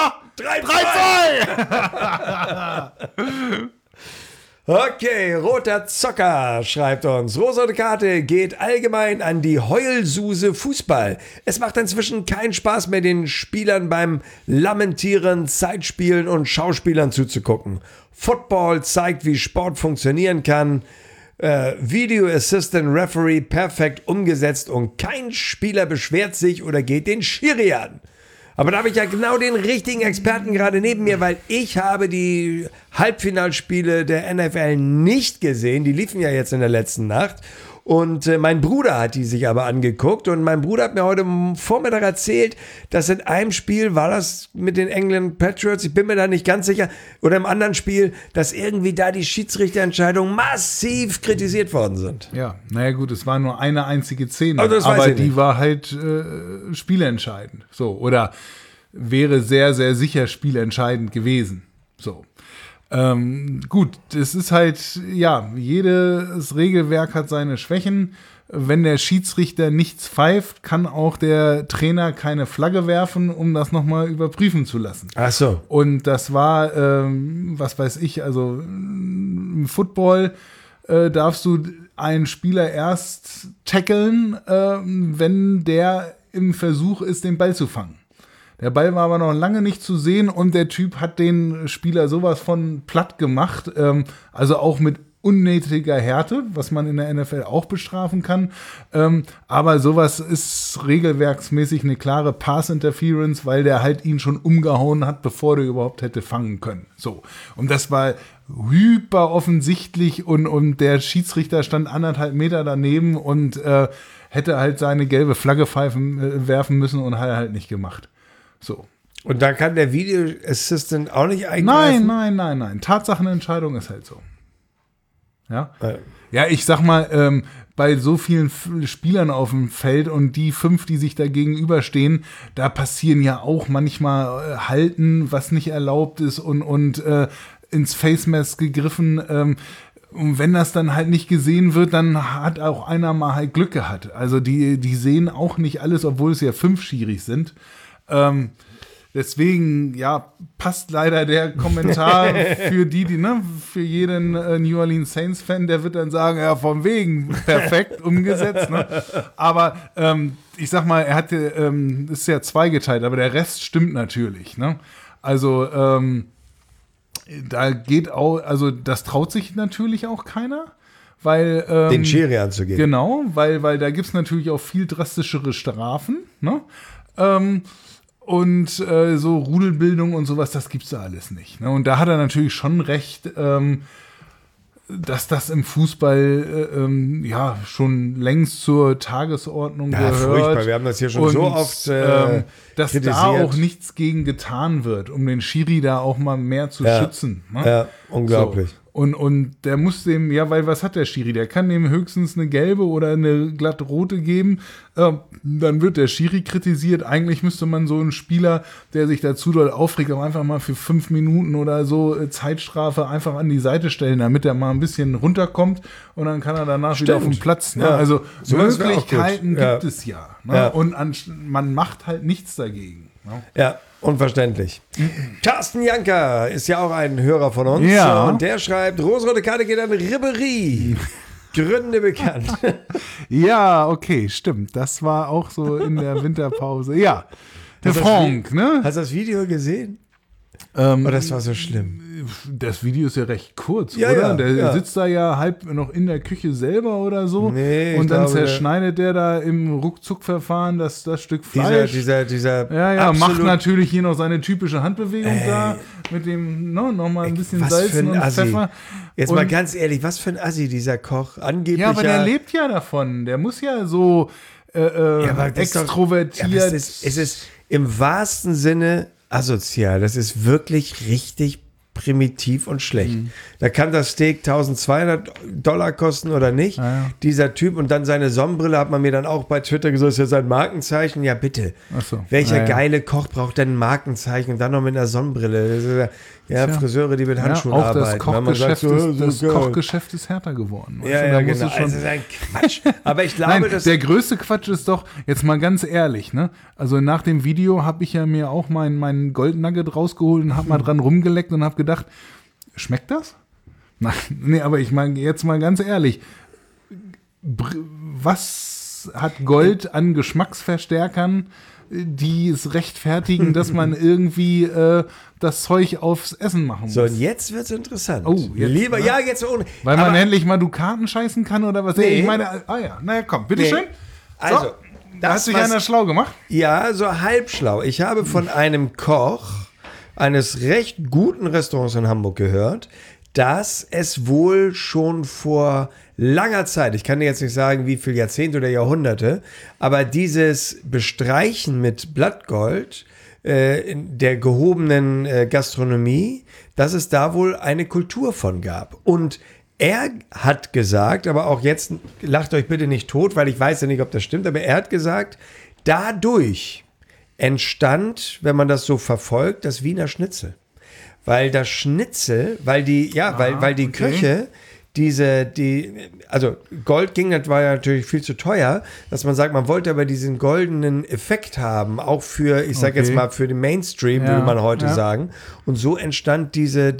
3-2. Okay, roter Zocker schreibt uns, rosarote Karte geht allgemein an die Heulsuse Fußball. Es macht inzwischen keinen Spaß mehr, den Spielern beim Lamentieren, Zeitspielen und Schauspielern zuzugucken. Football zeigt, wie Sport funktionieren kann. Video Assistant Referee perfekt umgesetzt und kein Spieler beschwert sich oder geht den Schiri an. Aber da habe ich ja genau den richtigen Experten gerade neben mir, weil ich habe die Halbfinalspiele der NFL nicht gesehen. Die liefen ja jetzt in der letzten Nacht. Und mein Bruder hat die sich aber angeguckt. Und mein Bruder hat mir heute Vormittag erzählt, dass in einem Spiel, war das mit den England Patriots, ich bin mir da nicht ganz sicher, oder im anderen Spiel, dass irgendwie da die Schiedsrichterentscheidungen massiv kritisiert worden sind. Ja, naja gut, es war nur eine einzige Szene, aber die war halt spielentscheidend. So, oder wäre sehr, sehr sicher spielentscheidend gewesen. So. Gut, es ist halt, jedes Regelwerk hat seine Schwächen. Wenn der Schiedsrichter nichts pfeift, kann auch der Trainer keine Flagge werfen, um das nochmal überprüfen zu lassen. Ach so. Und das war, was weiß ich, also im Football darfst du einen Spieler erst tackeln, wenn der im Versuch ist, den Ball zu fangen. Der Ball war aber noch lange nicht zu sehen und der Typ hat den Spieler sowas von platt gemacht, also auch mit unnötiger Härte, was man in der NFL auch bestrafen kann, aber sowas ist regelwerksmäßig eine klare Pass-Interference, weil der halt ihn schon umgehauen hat, bevor der überhaupt hätte fangen können. So, und das war hyper offensichtlich und der Schiedsrichter stand 1,5 Meter daneben und hätte halt seine gelbe Flagge werfen müssen und hat er halt nicht gemacht. So. Und da kann der Video Assistant auch nicht eingreifen? Nein. Tatsachenentscheidung ist halt so. Ja, ja, ich sag mal, bei so vielen Spielern auf dem Feld und die 5, die sich da gegenüberstehen, da passieren ja auch manchmal Halten, was nicht erlaubt ist und ins Face Mask gegriffen. Und wenn das dann halt nicht gesehen wird, dann hat auch einer mal halt Glück gehabt. Also die sehen auch nicht alles, obwohl es ja 5 Schiris sind. Deswegen, ja, passt leider der Kommentar für für jeden New Orleans Saints-Fan, der wird dann sagen, ja, von wegen, perfekt umgesetzt. Ne? Aber ich sag mal, er hatte, ist ja zweigeteilt, aber der Rest stimmt natürlich. Ne? Also, da geht auch, also das traut sich natürlich auch keiner. Weil, den Schiri anzugehen. Genau, weil da gibt es natürlich auch viel drastischere Strafen. Ne? Und so Rudelbildung und sowas, das gibt's da alles nicht. Ne? Und da hat er natürlich schon recht, dass das im Fußball ja schon längst zur Tagesordnung gehört. Furchtbar. Wir haben das hier schon so oft dass kritisiert. Da auch nichts gegen getan wird, um den Schiri da auch mal mehr zu schützen. Ne? Ja, unglaublich. So. Und der muss dem, ja, weil was hat der Schiri? Der kann dem höchstens eine gelbe oder eine glatt rote geben. Dann wird der Schiri kritisiert. Eigentlich müsste man so einen Spieler, der sich dazu doll aufregt, auch einfach mal für 5 Minuten oder so Zeitstrafe einfach an die Seite stellen, damit er mal ein bisschen runterkommt und dann kann er danach wieder auf den Platz. Ne? Ja. Also So Möglichkeiten gibt es ja. Ne? Ja. Und man macht halt nichts dagegen. Ne? Ja, unverständlich. Carsten Janker ist ja auch ein Hörer von uns. Ja. Und der schreibt, rosarote Karte geht an Ribéry. Gründe bekannt. Ja, okay, stimmt. Das war auch so in der Winterpause. Ja, der Franck, ne? Hast du das Video gesehen? Oh, das war so schlimm. Das Video ist ja recht kurz, Ja, oder? ja, Der ja. sitzt da ja halb noch in der Küche selber oder so. Nee, ich und dann glaube, zerschneidet der da im Ruckzuckverfahren das Stück Fleisch. Dieser Ja, macht absolut- natürlich hier noch seine typische Handbewegung da mit dem, nochmal ein bisschen was für Salzen ein und Assi. Pfeffer. Jetzt und, mal ganz ehrlich, was für ein Assi dieser Koch. Angeblich ja, aber der lebt ja davon. Der muss ja so aber das ist doch- extrovertiert. Ja, aber es ist im wahrsten Sinne asozial. Das ist wirklich richtig primitiv und schlecht. Da kann das Steak $1.200 kosten oder nicht. Ja. Dieser Typ und dann seine Sonnenbrille hat man mir dann auch bei Twitter gesagt, ist ja sein Markenzeichen. Ja, bitte. Ach so. Welcher Ja, ja. geile Koch braucht denn ein Markenzeichen und dann noch mit einer Sonnenbrille? Das ist ja, Tja. Friseure, die mit Handschuhen auch arbeiten. das Wenn man sagt, Kochgeschäft ist härter geworden. weißt Ja, du? ja, Da musst genau. du schon- Also, das ist ein Quatsch. Aber ich glaube, Nein, dass... der größte Quatsch ist doch, jetzt mal ganz ehrlich, ne? Also nach dem Video habe ich ja mir auch meinen Goldnugget rausgeholt und habe mal dran rumgeleckt und habe gedacht, schmeckt das? Nein, nee, aber ich meine jetzt mal ganz ehrlich, was hat Gold an Geschmacksverstärkern, die es rechtfertigen, dass man irgendwie das Zeug aufs Essen machen muss? So, und jetzt wird's interessant. Oh, jetzt, Lieber, ne? ja, jetzt ohne. Weil man aber, endlich mal Dukaten scheißen kann oder was? Nee. Ich meine, naja, komm, bitteschön. Also, So, da hat sich einer schlau gemacht. Ja, so halbschlau. Ich habe von einem Koch eines recht guten Restaurants in Hamburg gehört, dass es wohl schon vor langer Zeit, ich kann dir jetzt nicht sagen, wie viel Jahrzehnte oder Jahrhunderte, aber dieses Bestreichen mit Blattgold in der gehobenen Gastronomie, dass es da wohl eine Kultur von gab. Und er hat gesagt, aber auch jetzt lacht euch bitte nicht tot, weil ich weiß ja nicht, ob das stimmt, aber er hat gesagt, dadurch entstand, wenn man das so verfolgt, das Wiener Schnitzel. Weil das Schnitzel, weil die okay. Köche also Gold das war ja natürlich viel zu teuer, dass man sagt, man wollte aber diesen goldenen Effekt haben, auch für, ich sag jetzt mal, für den Mainstream, Ja, würde man heute ja. sagen. Und so entstand diese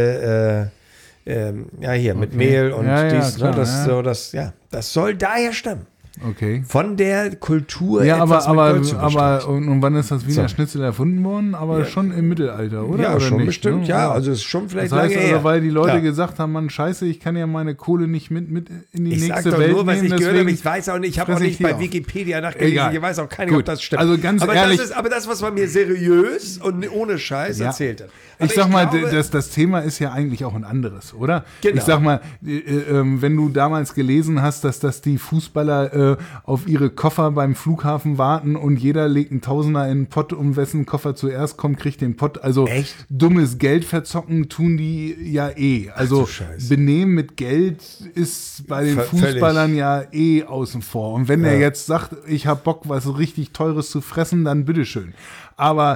hier mit Mehl und Ja, ja, dies, klar, ne, das ja. so, das soll daher stammen. Okay. Von der Kultur Ja, etwas mit Gold zu aber bestreichen. und wann ist das Wiener So. Schnitzel erfunden worden? Aber Ja. schon im Mittelalter, oder? Ja, oder schon nicht, bestimmt, ne? ja. Also es ist schon vielleicht Das heißt lange also, her. weil die Leute Ja. gesagt haben, Mann, scheiße, ich kann ja meine Kohle nicht mit in die Ich sag nächste doch Welt nur, was nehmen. ich gehört habe. deswegen Ich weiß auch nicht, ich habe auch fress ich nicht die bei auf. Wikipedia nachgelesen. Egal. Ich weiß auch gar nicht, Gut. ob das stimmt. Also ganz aber ehrlich- Das ist was man mir seriös und ohne Scheiß Ja. erzählt hat. Aber Ich sag mal, glaube, das Thema ist ja eigentlich auch ein anderes, oder? Genau. Ich sag mal, wenn du damals gelesen hast, dass die Fußballer auf ihre Koffer beim Flughafen warten und jeder legt einen Tausender in den Pott, um wessen Koffer zuerst kommt, kriegt den Pott. Also Echt? dummes Geld verzocken tun die ja eh. Also Benehmen mit Geld ist bei den Fußballern ja eh außen vor. Und wenn er jetzt sagt, ich habe Bock, was richtig Teures zu fressen, dann bitteschön. Aber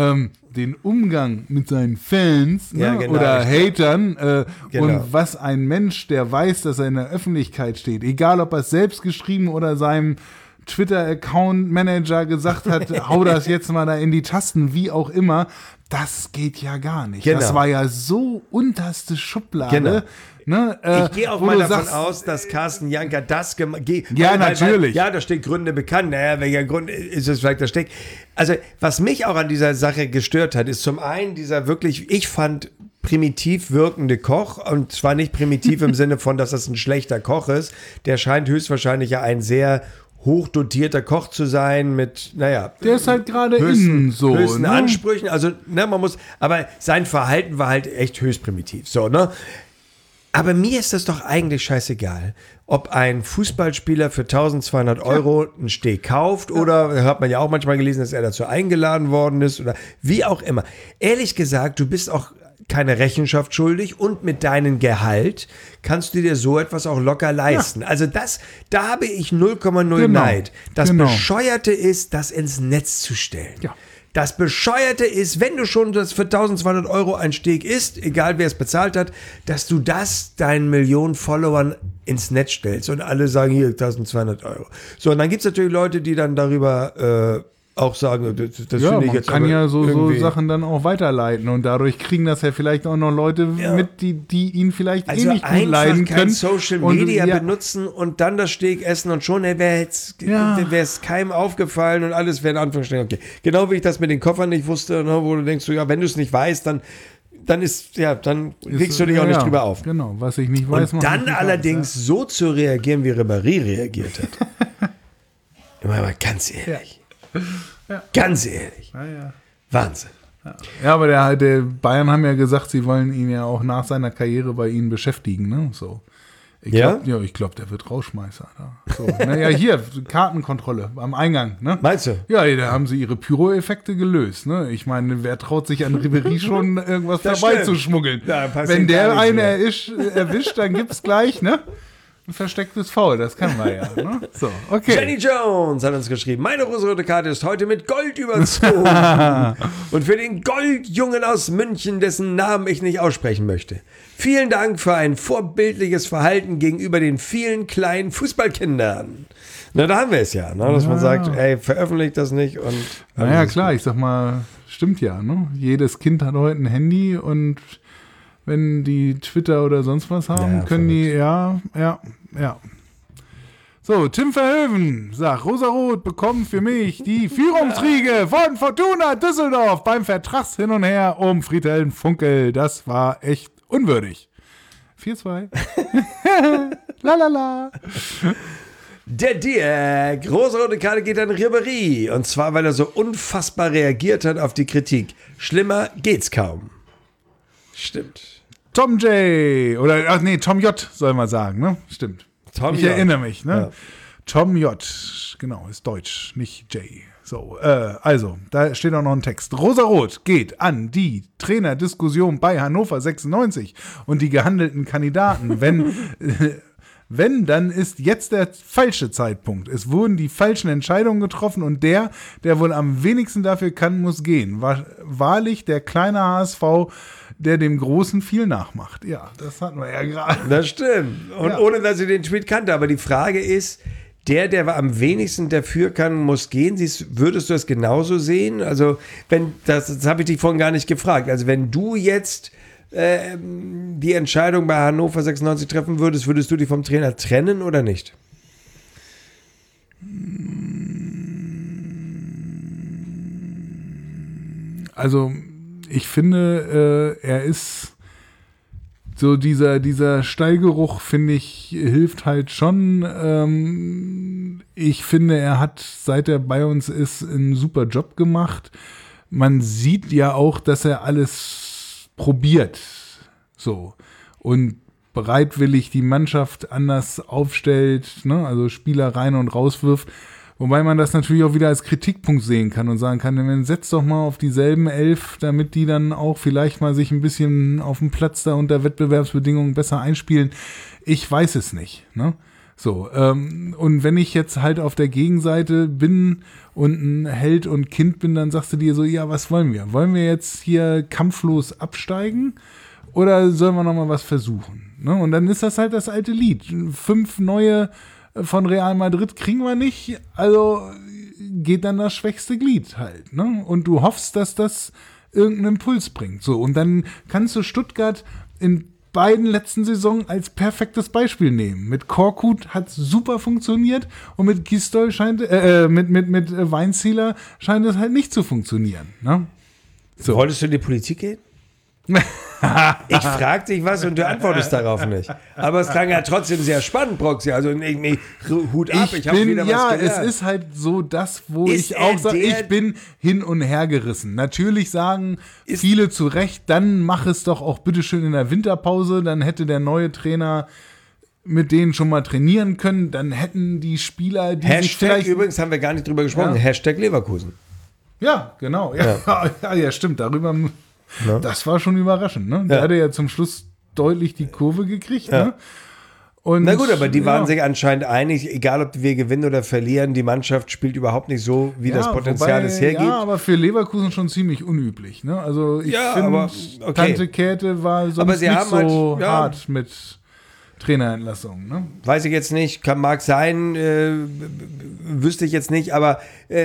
den Umgang mit seinen Fans oder Hatern und was ein Mensch, der weiß, dass er in der Öffentlichkeit steht, egal ob er es selbst geschrieben oder seinem Twitter-Account-Manager gesagt hat, hau das jetzt mal da in die Tasten, wie auch immer, das geht ja gar nicht. Genau. Das war ja so unterste Schublade. Genau. Ne, ich gehe auch mal davon aus, dass Carsten Janker das natürlich. Ja, da steht Gründe bekannt. Naja, welcher Grund ist es vielleicht, da steckt. Also, was mich auch an dieser Sache gestört hat, ist zum einen dieser wirklich, ich fand, primitiv wirkende Koch, und zwar nicht primitiv im Sinne von, dass das ein schlechter Koch ist. Der scheint höchstwahrscheinlich ja ein sehr hochdotierter Koch zu sein mit, naja. Der ist halt gerade innen so. Höchsten Ansprüchen. Also, ne, aber sein Verhalten war halt echt höchst primitiv. So, ne? Aber mir ist das doch eigentlich scheißegal, ob ein Fußballspieler für 1.200 Euro einen Steg kauft oder, hat man ja auch manchmal gelesen, dass er dazu eingeladen worden ist oder wie auch immer. Ehrlich gesagt, du bist auch keine Rechenschaft schuldig und mit deinem Gehalt kannst du dir so etwas auch locker leisten. Ja. Also da habe ich 0,0 Neid. Das Bescheuerte ist, das ins Netz zu stellen. Ja. Das Bescheuerte ist, wenn du schon das für 1.200 Euro ein Steg isst, egal wer es bezahlt hat, dass du das deinen Millionen Followern ins Netz stellst und alle sagen, hier 1.200 Euro. So, und dann gibt es natürlich Leute, die dann darüber auch sagen, das finde ich jetzt man kann ja so Sachen dann auch weiterleiten und dadurch kriegen das ja vielleicht auch noch Leute mit, die ihn vielleicht nicht gut leiden können. Also Social Media benutzen und dann das Steg essen und schon wäre es keinem aufgefallen und alles wäre in Anführungsstrichen okay. Genau wie ich das mit den Koffern nicht wusste, ne, wo du denkst, wenn du es nicht weißt, dann kriegst du dich auch nicht drüber auf. Genau, was ich nicht weiß. Und dann allerdings so zu reagieren, wie Ribéry reagiert hat. Aber ganz ehrlich. Ja. Ganz ehrlich. Ja. Wahnsinn. Ja, aber der Bayern haben ja gesagt, sie wollen ihn ja auch nach seiner Karriere bei ihnen beschäftigen, ne? So. Ich glaube, der wird Rausschmeißer. Da. So. Naja, hier, Kartenkontrolle am Eingang, ne? Meinst du? Ja, da haben sie ihre Pyro-Effekte gelöst, ne? Ich meine, wer traut sich an Ribéry schon irgendwas dabei zu schmuggeln? Wenn der einen erwischt, dann gibt's gleich, ne? Ein verstecktes Foul, das kann man ja. Ne? So, okay. Jenny Jones hat uns geschrieben, meine rosarote Karte ist heute mit Gold überzogen. Und für den Goldjungen aus München, dessen Namen ich nicht aussprechen möchte. Vielen Dank für ein vorbildliches Verhalten gegenüber den vielen kleinen Fußballkindern. Na, da haben wir es ja, ne? Dass man sagt, ey, veröffentlicht das nicht. Und naja, klar, ich sag mal, stimmt ja. Ne? Jedes Kind hat heute ein Handy und wenn die Twitter oder sonst was haben, können die, ja. So, Tim Verhoeven sagt, Rosarot bekommt für mich die Führungsriege von Fortuna Düsseldorf beim Vertragshin und Her um Friedhelm Funkel. Das war echt unwürdig. 4-2. Lalala. Der Dirk, rosarote Karte geht an Ribéry. Und zwar, weil er so unfassbar reagiert hat auf die Kritik. Schlimmer geht's kaum. Stimmt. Tom J. Tom J. soll man sagen, ne? Stimmt. Ich erinnere mich, ne? Ja. Tom J. Genau, ist deutsch, nicht J. So, also, da steht auch noch ein Text. Rosarot geht an die Trainerdiskussion bei Hannover 96 und die gehandelten Kandidaten. Wenn, dann ist jetzt der falsche Zeitpunkt. Es wurden die falschen Entscheidungen getroffen und der wohl am wenigsten dafür kann, muss gehen. Wahrlich der kleine HSV, der dem Großen viel nachmacht. Ja, das hatten wir ja gerade. Das stimmt. Und ohne, dass ich den Tweet kannte. Aber die Frage ist, der am wenigsten dafür kann, muss gehen. Würdest du das genauso sehen? Also, das habe ich dich vorhin gar nicht gefragt. Also, wenn du jetzt die Entscheidung bei Hannover 96 treffen würdest du dich vom Trainer trennen oder nicht? Also ich finde, er ist so dieser Stallgeruch, finde ich, hilft halt schon. Ich finde, er hat, seit er bei uns ist, einen super Job gemacht. Man sieht ja auch, dass er alles probiert. So. Und bereitwillig die Mannschaft anders aufstellt, ne? Also Spieler rein und rauswirft. Wobei man das natürlich auch wieder als Kritikpunkt sehen kann und sagen kann, man setzt doch mal auf dieselben 11, damit die dann auch vielleicht mal sich ein bisschen auf dem Platz da unter Wettbewerbsbedingungen besser einspielen. Ich weiß es nicht, ne? So, und wenn ich jetzt halt auf der Gegenseite bin und ein Held und Kind bin, dann sagst du dir so, ja, was wollen wir? Wollen wir jetzt hier kampflos absteigen oder sollen wir nochmal was versuchen? Ne? Und dann ist das halt das alte Lied. 5 neue von Real Madrid kriegen wir nicht, also geht dann das schwächste Glied halt, ne? Und du hoffst, dass das irgendeinen Impuls bringt. So, und dann kannst du Stuttgart in beiden letzten Saisonen als perfektes Beispiel nehmen. Mit Korkut hat super funktioniert und mit Gistol mit Weinzieler scheint es halt nicht zu funktionieren, ne? So. Wolltest du in die Politik gehen? Ich frag dich was und du antwortest darauf nicht. Aber es klang ja trotzdem sehr spannend, Proxy. Also Hut ab, ich habe wieder was gelernt. Es ist halt so das, wo ich auch sage, ich bin hin und her gerissen. Natürlich sagen viele zu Recht, dann mach es doch auch bitteschön in der Winterpause, dann hätte der neue Trainer mit denen schon mal trainieren können, dann hätten die Spieler, die sich vielleicht... Übrigens haben wir gar nicht drüber gesprochen, ja. Hashtag Leverkusen. Ja, genau. Ja, stimmt, darüber... Ja. Das war schon überraschend, ne? Der hatte ja zum Schluss deutlich die Kurve gekriegt, ne? Und, na gut, aber die waren sich anscheinend einig, egal ob wir gewinnen oder verlieren, die Mannschaft spielt überhart nicht so, wie das Potenzial es hergibt. Ja, aber für Leverkusen schon ziemlich unüblich, ne? Also ich finde, okay. Tante Käthe war sonst nicht so hart mit Trainerentlassungen, ne? Weiß ich jetzt nicht, mag sein, wüsste ich jetzt nicht, aber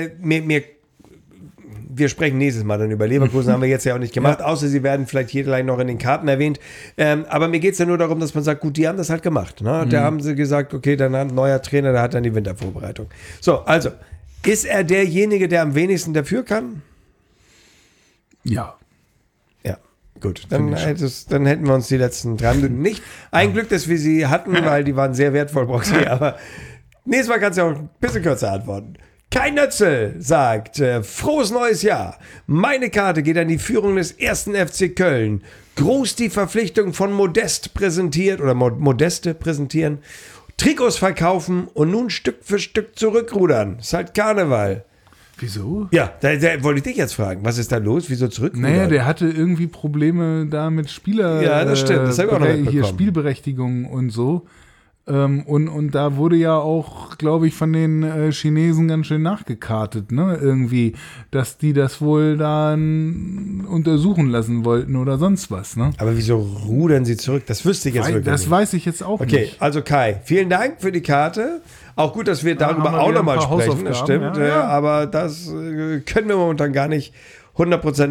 wir sprechen nächstes Mal dann über Leverkusen, haben wir jetzt ja auch nicht gemacht, außer sie werden vielleicht hier gleich noch in den Karten erwähnt. Aber mir geht es ja nur darum, dass man sagt, gut, die haben das halt gemacht. Ne? Da haben sie gesagt, okay, dann ein neuer Trainer, der hat dann die Wintervorbereitung. So, also, ist er derjenige, der am wenigsten dafür kann? Ja. Ja, gut. Dann hätten wir uns die letzten 3 Minuten nicht. Ein Glück, dass wir sie hatten, weil die waren sehr wertvoll, Broxy. Aber nächstes Mal kannst du auch ein bisschen kürzer antworten. Kein Nötzel sagt, frohes neues Jahr. Meine Karte geht an die Führung des 1. FC Köln. Groß die Verpflichtung von Modeste präsentieren. Trikots verkaufen und nun Stück für Stück zurückrudern. Ist halt Karneval. Wieso? Ja, da wollte ich dich jetzt fragen. Was ist da los? Wieso zurückrudern? Naja, der hatte irgendwie Probleme da mit Spieler. Ja, das stimmt. Das habe ich auch noch mitbekommen. Hier Spielberechtigung und so. Und da wurde ja auch, glaube ich, von den Chinesen ganz schön nachgekartet, ne? Irgendwie, dass die das wohl dann untersuchen lassen wollten oder sonst was, ne? Aber wieso rudern sie zurück? Das wüsste ich jetzt wirklich nicht. Das weiß ich jetzt auch nicht. Okay, also Kai, vielen Dank für die Karte. Auch gut, dass wir darüber auch nochmal sprechen, das stimmt. Ja. Aber das können wir momentan gar nicht 100%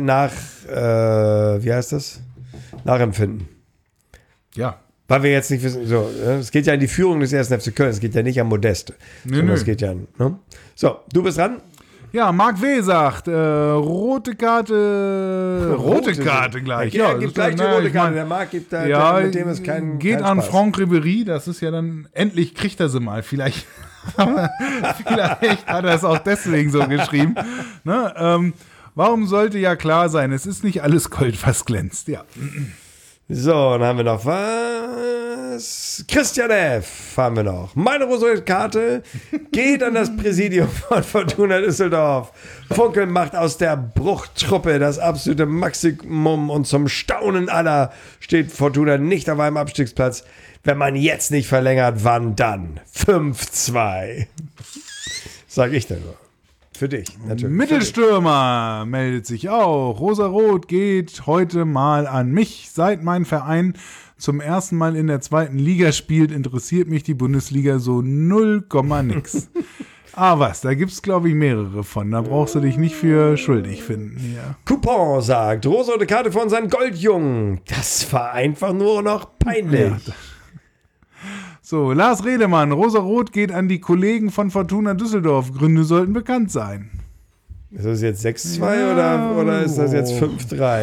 nachempfinden. Ja. Weil wir jetzt nicht wissen, so, es geht ja an die Führung des 1. FC Köln, es geht ja nicht an Modeste. Es geht ja an, ne? So, du bist dran. Ja, Marc W. sagt, rote Karte gleich. Ja, gibt gleich die rote Karte. Der Marc gibt da, mit dem ist kein geht kein an Spaß. Franck Ribéry, das ist ja dann, endlich kriegt er sie mal. Vielleicht hat er es auch deswegen so geschrieben. Ne? Warum sollte ja klar sein, es ist nicht alles Gold, was glänzt. Ja. So, dann haben wir noch was. Christian F. haben wir noch. Meine rote Karte geht an das Präsidium von Fortuna Düsseldorf. Funkel macht aus der Bruchtruppe das absolute Maximum und zum Staunen aller steht Fortuna nicht auf einem Abstiegsplatz. Wenn man jetzt nicht verlängert, wann dann? 5-2. Sag ich dann nur. Für dich, natürlich. Mittelstürmer meldet sich auch. Rosa-Rot geht heute mal an mich. Seit mein Verein zum ersten Mal in der 2. Liga spielt, interessiert mich die Bundesliga so 0, nix. Was, da gibt's, glaube ich, mehrere von. Da brauchst du dich nicht für schuldig finden. Ja. Coupon sagt, rosa-rote Karte von seinen Goldjungen. Das war einfach nur noch peinlich. Ja, so, Lars Redemann, Rosa-Rot geht an die Kollegen von Fortuna Düsseldorf. Gründe sollten bekannt sein. Ist das jetzt 6-2 oder ist das jetzt 5-3?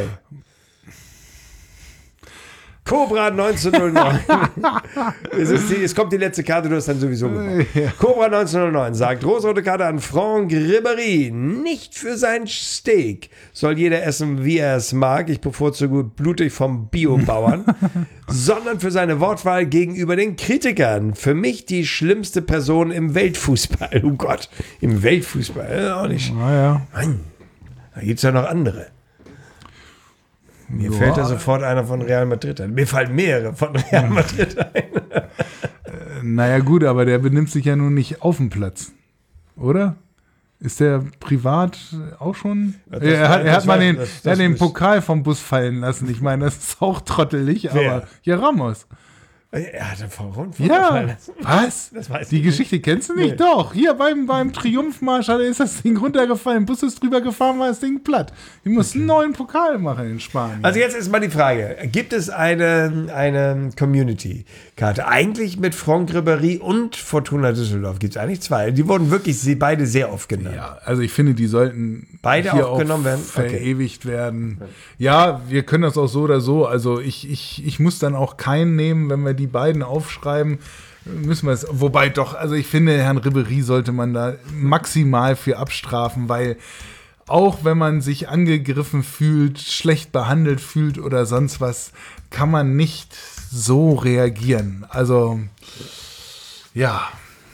Cobra 1909. Es kommt die letzte Karte, du hast dann sowieso gewonnen. Ja. Cobra 1909 sagt, rosa-rote Karte an Franck Ribéry. Nicht für sein Steak. Soll jeder essen, wie er es mag. Ich bevorzuge blutig vom Biobauern. sondern für seine Wortwahl gegenüber den Kritikern. Für mich die schlimmste Person im Weltfußball. Oh Gott, im Weltfußball. Auch nicht. Naja. Mann, da gibt es ja noch andere. Mir fällt da sofort einer von Real Madrid ein. Mir fallen mehrere von Real Madrid ein. Naja gut, aber der benimmt sich ja nun nicht auf dem Platz, oder? Ist der privat auch schon? Er hat mal den Pokal vom Bus fallen lassen. Ich meine, das ist auch trottelig, aber ja, Ramos. Er hat einen Vorrund Ja, was? Das weiß Die ich Geschichte kennst du nicht? Nee. Doch, hier beim Triumphmarsch ist das Ding runtergefallen, Bus ist drüber gefahren, war das Ding platt. Wir mussten einen neuen Pokal machen in Spanien. Also jetzt ist mal die Frage, gibt es eine Community-Karte? Eigentlich mit Franck Ribéry und Fortuna Düsseldorf gibt es eigentlich zwei. Die wurden wirklich beide sehr oft genannt. Ja, also ich finde, die sollten Beide hier auch genommen werden? Okay. verewigt werden. Ja, wir können das auch so oder so. Also ich muss dann auch keinen nehmen, wenn wir die beiden aufschreiben, müssen wir es. Wobei doch, also ich finde, Herrn Ribéry sollte man da maximal für abstrafen, weil auch wenn man sich angegriffen fühlt, schlecht behandelt fühlt oder sonst was, kann man nicht so reagieren. Also ja,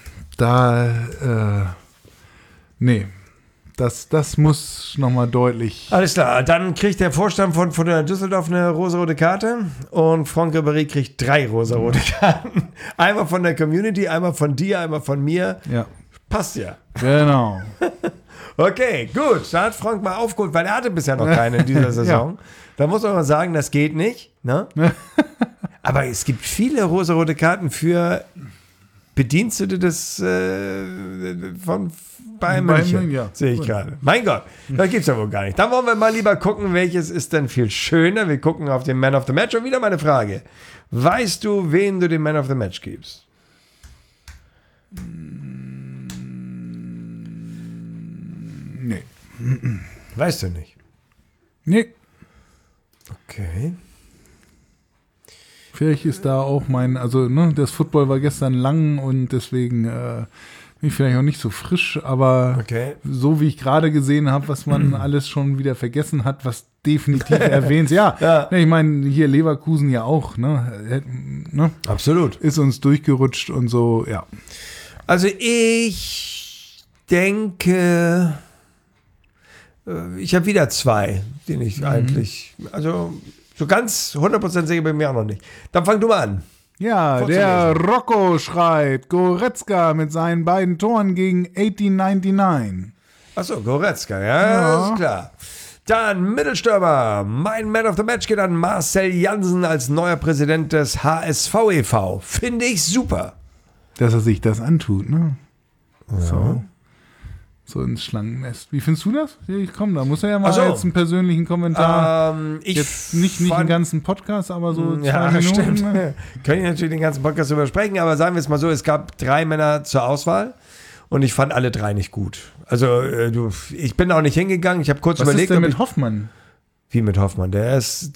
nee. Das muss nochmal deutlich. Alles klar, dann kriegt der Vorstand von Fortuna Düsseldorf eine rosarote Karte und Franck Ribéry kriegt 3 rosarote Karten. Einmal von der Community, einmal von dir, einmal von mir. Ja. Passt ja. Genau. Okay, gut. Da hat Frank mal aufgeholt, weil er hatte bisher noch keine in dieser Saison. Ja. Da muss man mal sagen, das geht nicht. Ne? Aber es gibt viele rosarote Karten für Bedienstete des von Bayern München. Ja. Sehe ich gerade. Mein Gott, das gibt's ja wohl gar nicht. Dann wollen wir mal lieber gucken, welches ist denn viel schöner. Wir gucken auf den Man of the Match. Und wieder meine Frage. Weißt du, wen du den Man of the Match gibst? Nee. Weißt du nicht? Nee. Okay. Vielleicht ist da auch das Football war gestern lang und deswegen bin ich vielleicht auch nicht so frisch, aber so wie ich gerade gesehen habe, was man alles schon wieder vergessen hat, was definitiv erwähnt. Ja. Ich meine, hier Leverkusen ja auch, ne? Absolut. Ist uns durchgerutscht und so, ja. Also ich denke, ich habe wieder 2, den ich eigentlich, also so ganz 100% sicher bin ich mir auch noch nicht. Dann fang du mal an. Ja, der Rocco schreit, Goretzka mit seinen beiden Toren gegen 1899. Achso, Goretzka, ja, ist klar. Dann Mittelstürmer. Mein Man of the Match geht an Marcel Jansen als neuer Präsident des HSV e.V. Finde ich super. Dass er sich das antut, ne? Ja. So ins Schlangennest. Wie findest du das? Komm, da muss er ja mal jetzt einen persönlichen Kommentar. Jetzt nicht den ganzen Podcast, aber so 2 Minuten. Stimmt. Können ich natürlich den ganzen Podcast übersprechen, aber sagen wir es mal so, es gab 3 Männer zur Auswahl und ich fand alle 3 nicht gut. Also ich bin auch nicht hingegangen, ich habe kurz überlegt. Was ist denn mit Hoffmann? Wie mit Hoffmann? Der ist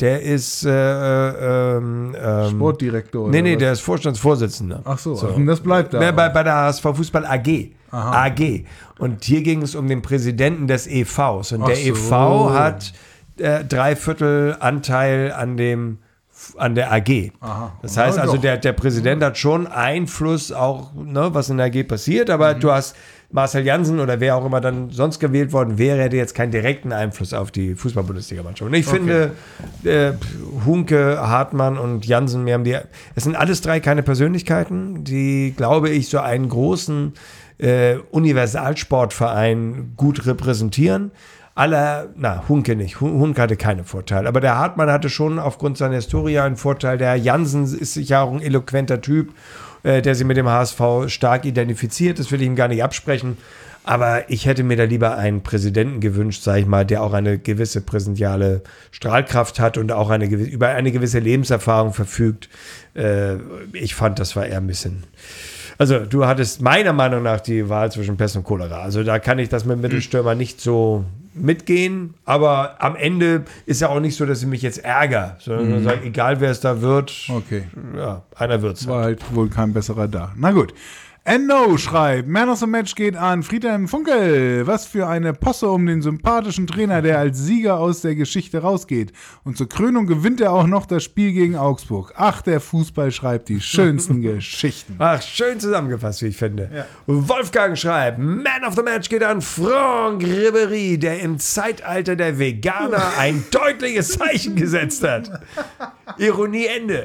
Sportdirektor. Nee, der ist Vorstandsvorsitzender. Ach so. Und das bleibt da. Bei der HSV Fußball AG. Aha. AG. Und hier ging es um den Präsidenten des EVs. Und der EV hat 3/4 Anteil an der AG. Aha. Das heißt also, der Präsident hat schon Einfluss auch, ne, was in der AG passiert, aber du hast Marcel Jansen oder wer auch immer dann sonst gewählt worden wäre, hätte jetzt keinen direkten Einfluss auf die Fußball-Bundesliga-Mannschaft. Und ich finde, Hunke, Hartmann und Jansen, es sind alles 3 keine Persönlichkeiten, die, glaube ich, so einen großen Universalsportverein gut repräsentieren. Hunke nicht. Hunke hatte keine Vorteile. Aber der Hartmann hatte schon aufgrund seiner Historie einen Vorteil. Der Jansen ist sicher auch ein eloquenter Typ, der sich mit dem HSV stark identifiziert. Das will ich ihm gar nicht absprechen. Aber ich hätte mir da lieber einen Präsidenten gewünscht, sage ich mal, der auch eine gewisse präsidentiale Strahlkraft hat und auch über eine gewisse Lebenserfahrung verfügt. Ich fand, das war eher ein bisschen... Also du hattest meiner Meinung nach die Wahl zwischen Pest und Cholera. Also da kann ich das mit Mittelstürmer nicht so mitgehen. Aber am Ende ist ja auch nicht so, dass ich mich jetzt ärgere. Sondern sage, egal wer es da wird, okay. Ja, einer wird es. War halt wohl kein besserer da. Na gut. Endo schreibt, Man of the Match geht an Friedhelm Funkel. Was für eine Posse um den sympathischen Trainer, der als Sieger aus der Geschichte rausgeht. Und zur Krönung gewinnt er auch noch das Spiel gegen Augsburg. Ach, der Fußball schreibt die schönsten Geschichten. Ach, schön zusammengefasst, wie ich finde. Ja. Wolfgang schreibt, Man of the Match geht an Franck Ribéry, der im Zeitalter der Veganer ein deutliches Zeichen gesetzt hat. Ironie Ende.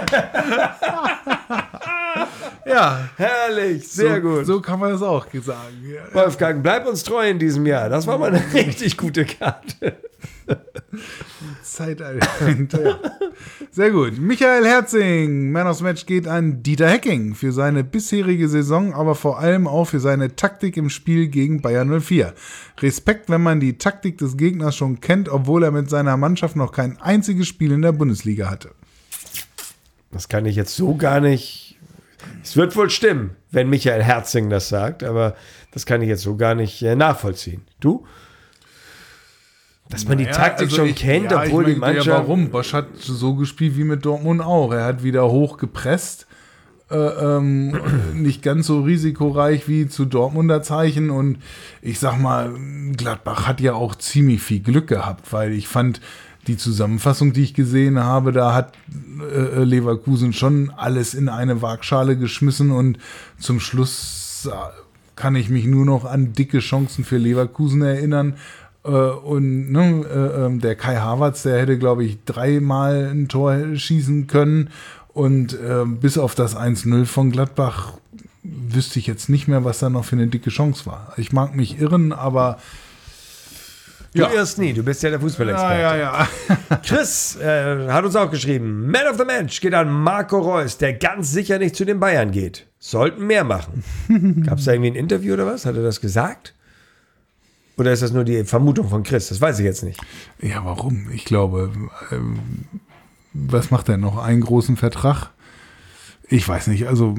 Ja, Herrlich, sehr gut. So kann man das auch sagen. Ja. Wolfgang, bleib uns treu in diesem Jahr. Das war mal eine richtig gute Karte. Zeitalter. Sehr gut. Michael Herzing, Man of the Match geht an Dieter Hecking für seine bisherige Saison, aber vor allem auch für seine Taktik im Spiel gegen Bayern 04. Respekt, wenn man die Taktik des Gegners schon kennt, obwohl er mit seiner Mannschaft noch kein einziges Spiel in der Bundesliga hatte. Das kann ich jetzt so gar nicht. Es wird wohl stimmen, wenn Michael Herzing das sagt, aber das kann ich jetzt so gar nicht nachvollziehen. Du? Dass man die Taktik schon kennt, obwohl die Mannschaft... Ja, warum? Bosch hat so gespielt wie mit Dortmund auch. Er hat wieder hoch gepresst. Nicht ganz so risikoreich wie zu Dortmunder Zeichen. Und ich sag mal, Gladbach hat ja auch ziemlich viel Glück gehabt, weil ich fand... Die Zusammenfassung, die ich gesehen habe, da hat Leverkusen schon alles in eine Waagschale geschmissen und zum Schluss kann ich mich nur noch an dicke Chancen für Leverkusen erinnern. Und der Kai Havertz, der hätte, glaube ich, 3-mal ein Tor schießen können. Und bis auf das 1-0 von Gladbach wüsste ich jetzt nicht mehr, was da noch für eine dicke Chance war. Ich mag mich irren, aber... Du irrst nie, du bist ja der Fußballexperte. Ja. Chris hat uns auch geschrieben, Man of the Match geht an Marco Reus, der ganz sicher nicht zu den Bayern geht. Sollten mehr machen. Gab es da irgendwie ein Interview oder was? Hat er das gesagt? Oder ist das nur die Vermutung von Chris? Das weiß ich jetzt nicht. Ja, warum? Ich glaube, was macht er noch? Einen großen Vertrag? Ich weiß nicht, also...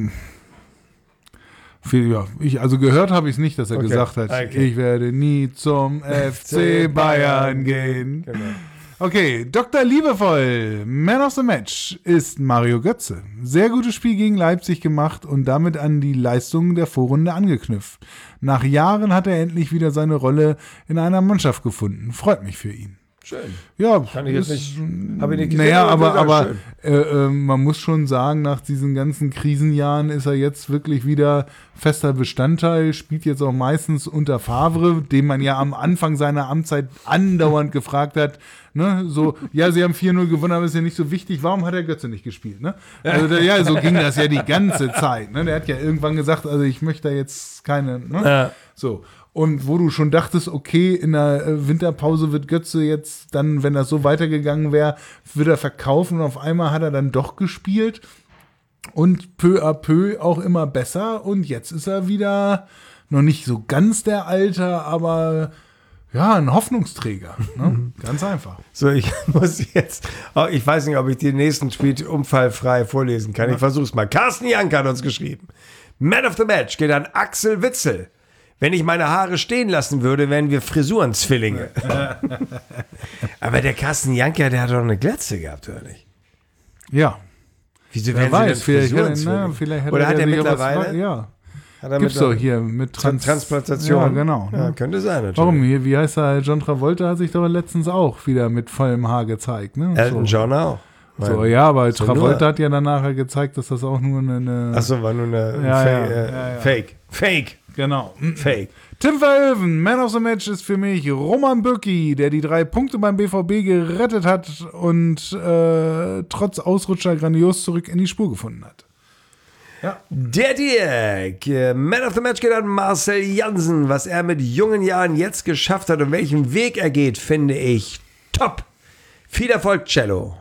Also gehört habe ich es nicht, dass er gesagt hat, ich werde nie zum FC Bayern gehen. Genau. Okay, Dr. Liebevoll, Man of the Match ist Mario Götze. Sehr gutes Spiel gegen Leipzig gemacht und damit an die Leistungen der Vorrunde angeknüpft. Nach Jahren hat er endlich wieder seine Rolle in einer Mannschaft gefunden. Freut mich für ihn. Schön. Ja, kann ich jetzt nicht. Habe ich nicht gesehen. Naja, aber man muss schon sagen, nach diesen ganzen Krisenjahren ist er jetzt wirklich wieder fester Bestandteil, spielt jetzt auch meistens unter Favre, den man ja am Anfang seiner Amtszeit andauernd gefragt hat, ne, so, ja, sie haben 4-0 gewonnen, aber ist ja nicht so wichtig, warum hat der Götze nicht gespielt, ne? Also, so ging das ja die ganze Zeit, ne? Der hat ja irgendwann gesagt, also ich möchte da jetzt keine, ne? So. Und wo du schon dachtest, okay, in der Winterpause wird Götze jetzt dann, wenn das so weitergegangen wäre, wird er verkaufen und auf einmal hat er dann doch gespielt und peu à peu auch immer besser und jetzt ist er wieder noch nicht so ganz der Alte, aber ja, ein Hoffnungsträger. Ne? Ganz einfach. So, ich muss jetzt, ich weiß nicht, ob ich den nächsten Tweet unfallfrei vorlesen kann. Ich versuch's mal. Carsten Jank hat uns geschrieben. Man of the Match geht an Axel Witzel. Wenn ich meine Haare stehen lassen würde, wären wir Frisurenzwillinge. Aber der Carsten Janker, der hat doch eine Glatze gehabt, oder nicht? Ja. Wieso werden sie denn Frisurenzwillinge? Vielleicht hat oder hat er mittlerweile? Ja. Gibt's doch hier mit Transplantation. Ja, genau. Ja, könnte sein, natürlich. Warum? Hier, wie heißt er? John Travolta hat sich doch letztens auch wieder mit vollem Haar gezeigt. Ne? Elton John auch. So, ja, aber so Travolta hat ja dann nachher gezeigt, dass das auch nur eine... Achso, war nur eine Fake. Genau. Fake. Tim Verhoeven, Man of the Match ist für mich Roman Bürki, der die 3 Punkte beim BVB gerettet hat und trotz Ausrutscher grandios zurück in die Spur gefunden hat. Ja. Der Dirk, Man of the Match geht an Marcel Jansen. Was er mit jungen Jahren jetzt geschafft hat und welchen Weg er geht, finde ich top. Viel Erfolg, Cello.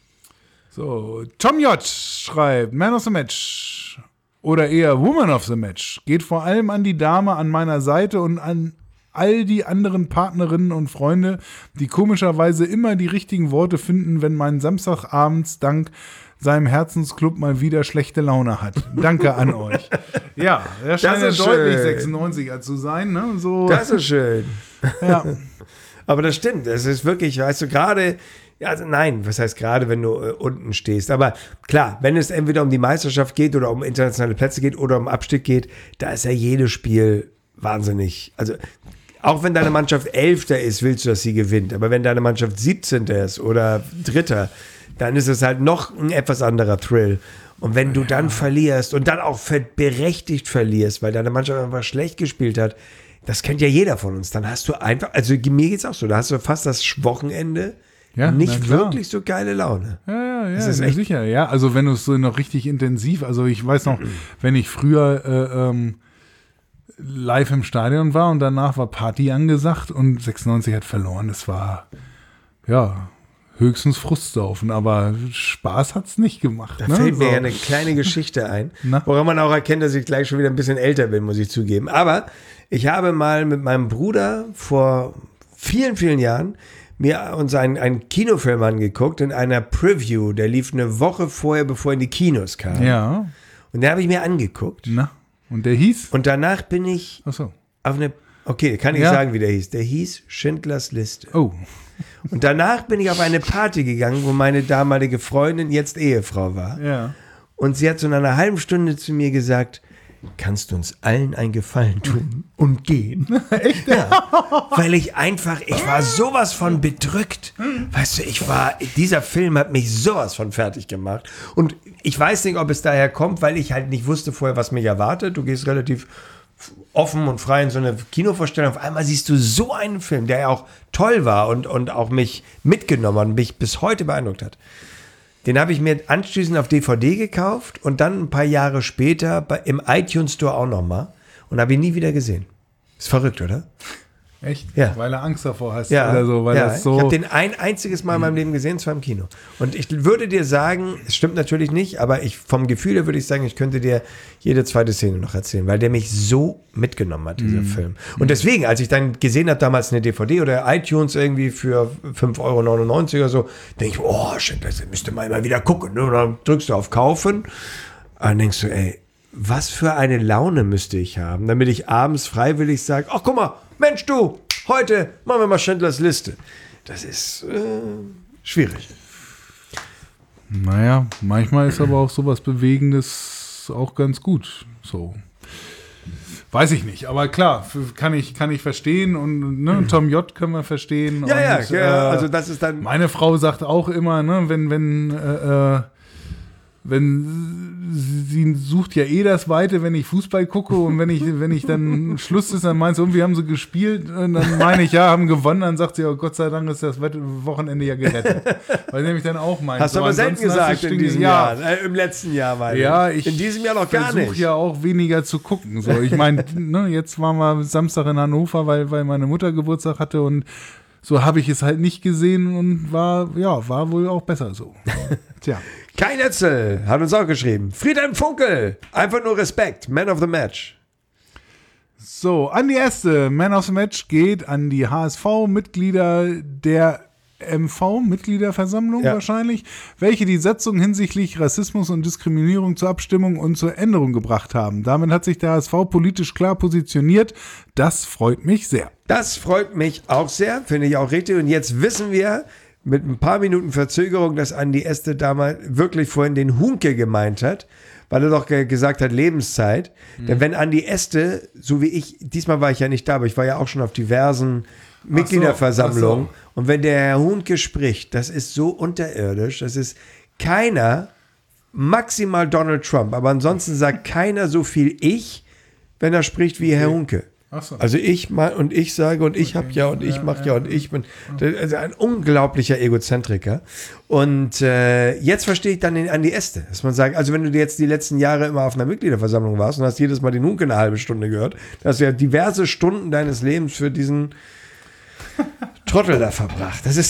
So, Tom J. schreibt, Man of the Match oder eher Woman of the Match geht vor allem an die Dame an meiner Seite und an all die anderen Partnerinnen und Freunde, die komischerweise immer die richtigen Worte finden, wenn mein Samstagabends dank seinem Herzensclub mal wieder schlechte Laune hat. Danke an euch. Ja, er scheint ja deutlich 96er zu sein. Ne? So. Das ist schön. Ja. Aber das stimmt, es ist wirklich, weißt du, gerade Ja, also nein, was heißt gerade, wenn du unten stehst. Aber klar, wenn es entweder um die Meisterschaft geht oder um internationale Plätze geht oder um Abstieg geht, da ist ja jedes Spiel wahnsinnig. Also auch wenn deine Mannschaft 11. ist, willst du, dass sie gewinnt. Aber wenn deine Mannschaft 17. ist oder 3., dann ist es halt noch ein etwas anderer Thrill. Und wenn du dann verlierst und dann auch berechtigt verlierst, weil deine Mannschaft einfach schlecht gespielt hat, das kennt ja jeder von uns. Dann hast du einfach, also mir geht's auch so, da hast du fast das Wochenende nicht wirklich so geile Laune. Ja, das ist echt sicher. Ja, also wenn du es so noch richtig intensiv, also ich weiß noch, wenn ich früher live im Stadion war und danach war Party angesagt und 96 hat verloren, das war, ja, höchstens Frustsaufen, aber Spaß hat's nicht gemacht. Da fällt mir ja eine kleine Geschichte ein, woran man auch erkennt, dass ich gleich schon wieder ein bisschen älter bin, muss ich zugeben. Aber ich habe mal mit meinem Bruder vor vielen, vielen Jahren mir uns einen Kinofilm angeguckt in einer Preview, der lief eine Woche vorher, bevor er in die Kinos kam. Ja. Und den habe ich mir angeguckt. Na, und der hieß? Und danach bin ich auf eine, okay, kann ich sagen, wie der hieß. Der hieß Schindlers Liste. Oh. Und danach bin ich auf eine Party gegangen, wo meine damalige Freundin, jetzt Ehefrau war. Ja. Und sie hat so nach einer halben Stunde zu mir gesagt, kannst du uns allen einen Gefallen tun und gehen? Echt? Ja. Weil ich war sowas von bedrückt. Weißt du, dieser Film hat mich sowas von fertig gemacht. Und ich weiß nicht, ob es daher kommt, weil ich halt nicht wusste vorher, was mich erwartet. Du gehst relativ offen und frei in so eine Kinovorstellung. Auf einmal siehst du so einen Film, der ja auch toll war und auch mich mitgenommen hat und mich bis heute beeindruckt hat. Den habe ich mir anschließend auf DVD gekauft und dann ein paar Jahre später im iTunes Store auch nochmal und habe ihn nie wieder gesehen. Ist verrückt, oder? Echt? Ja. Weil er Angst davor hast ja. oder so. Weil das so Ich habe den ein einziges Mal in meinem Leben gesehen, zwar im Kino. Und ich würde dir sagen, es stimmt natürlich nicht, aber vom Gefühl her würde ich sagen, ich könnte dir jede zweite Szene noch erzählen, weil der mich so mitgenommen hat, dieser Film. Und deswegen, als ich dann gesehen habe, damals eine DVD oder iTunes irgendwie für 5,99 € oder so, denke ich, oh, shit, das müsste man mal wieder gucken. Ne? Und dann drückst du auf Kaufen und dann denkst du, ey, was für eine Laune müsste ich haben, damit ich abends freiwillig sage, ach guck mal, Mensch du, heute machen wir mal Schindlers Liste. Das ist schwierig. Naja, manchmal ist aber auch sowas Bewegendes auch ganz gut. So. Weiß ich nicht, aber klar, kann ich verstehen und ne, Tom J. können wir verstehen. Ja, und, also das ist dann... Meine Frau sagt auch immer, ne, wenn sie sucht ja das Weite, wenn ich Fußball gucke und wenn ich dann Schluss ist, dann meint sie, wir haben so gespielt und dann meine ich, ja, haben gewonnen, dann sagt sie, oh Gott sei Dank ist das Wochenende ja gerettet. Weil nämlich dann auch meint. Hast du aber selten gesagt in diesem Jahr, im letzten Jahr meine ich. In diesem Jahr noch gar nicht. Ich versuche ja auch weniger zu gucken. So, ich meine, ne, jetzt waren wir Samstag in Hannover, weil meine Mutter Geburtstag hatte und so habe ich es halt nicht gesehen und war wohl auch besser so. Tja. Kai Netzel hat uns auch geschrieben. Friedhelm Funkel, einfach nur Respekt, Man of the Match. So, an die erste Man of the Match geht an die HSV-Mitglieder der MV-Mitgliederversammlung wahrscheinlich, welche die Satzung hinsichtlich Rassismus und Diskriminierung zur Abstimmung und zur Änderung gebracht haben. Damit hat sich der HSV politisch klar positioniert. Das freut mich sehr. Das freut mich auch sehr, finde ich auch richtig. Und jetzt wissen wir mit ein paar Minuten Verzögerung, dass Andi Este damals wirklich vorhin den Hunke gemeint hat, weil er doch gesagt hat, Lebenszeit. Denn wenn Andi Este, so wie ich, diesmal war ich ja nicht da, aber ich war ja auch schon auf diversen Mitgliederversammlungen. Und wenn der Herr Hunke spricht, das ist so unterirdisch, das ist keiner, maximal Donald Trump, aber ansonsten sagt keiner so viel wenn er spricht wie Herr Hunke. So. Also ich mal und ich sage und ich habe ja und ich mache ja und ich bin also ein unglaublicher Egozentriker. Und jetzt verstehe ich dann den Andi Este, dass man sagt, also wenn du jetzt die letzten Jahre immer auf einer Mitgliederversammlung warst und hast jedes Mal den Hunke eine halbe Stunde gehört, dann hast du ja diverse Stunden deines Lebens für diesen Trottel da verbracht. Das ist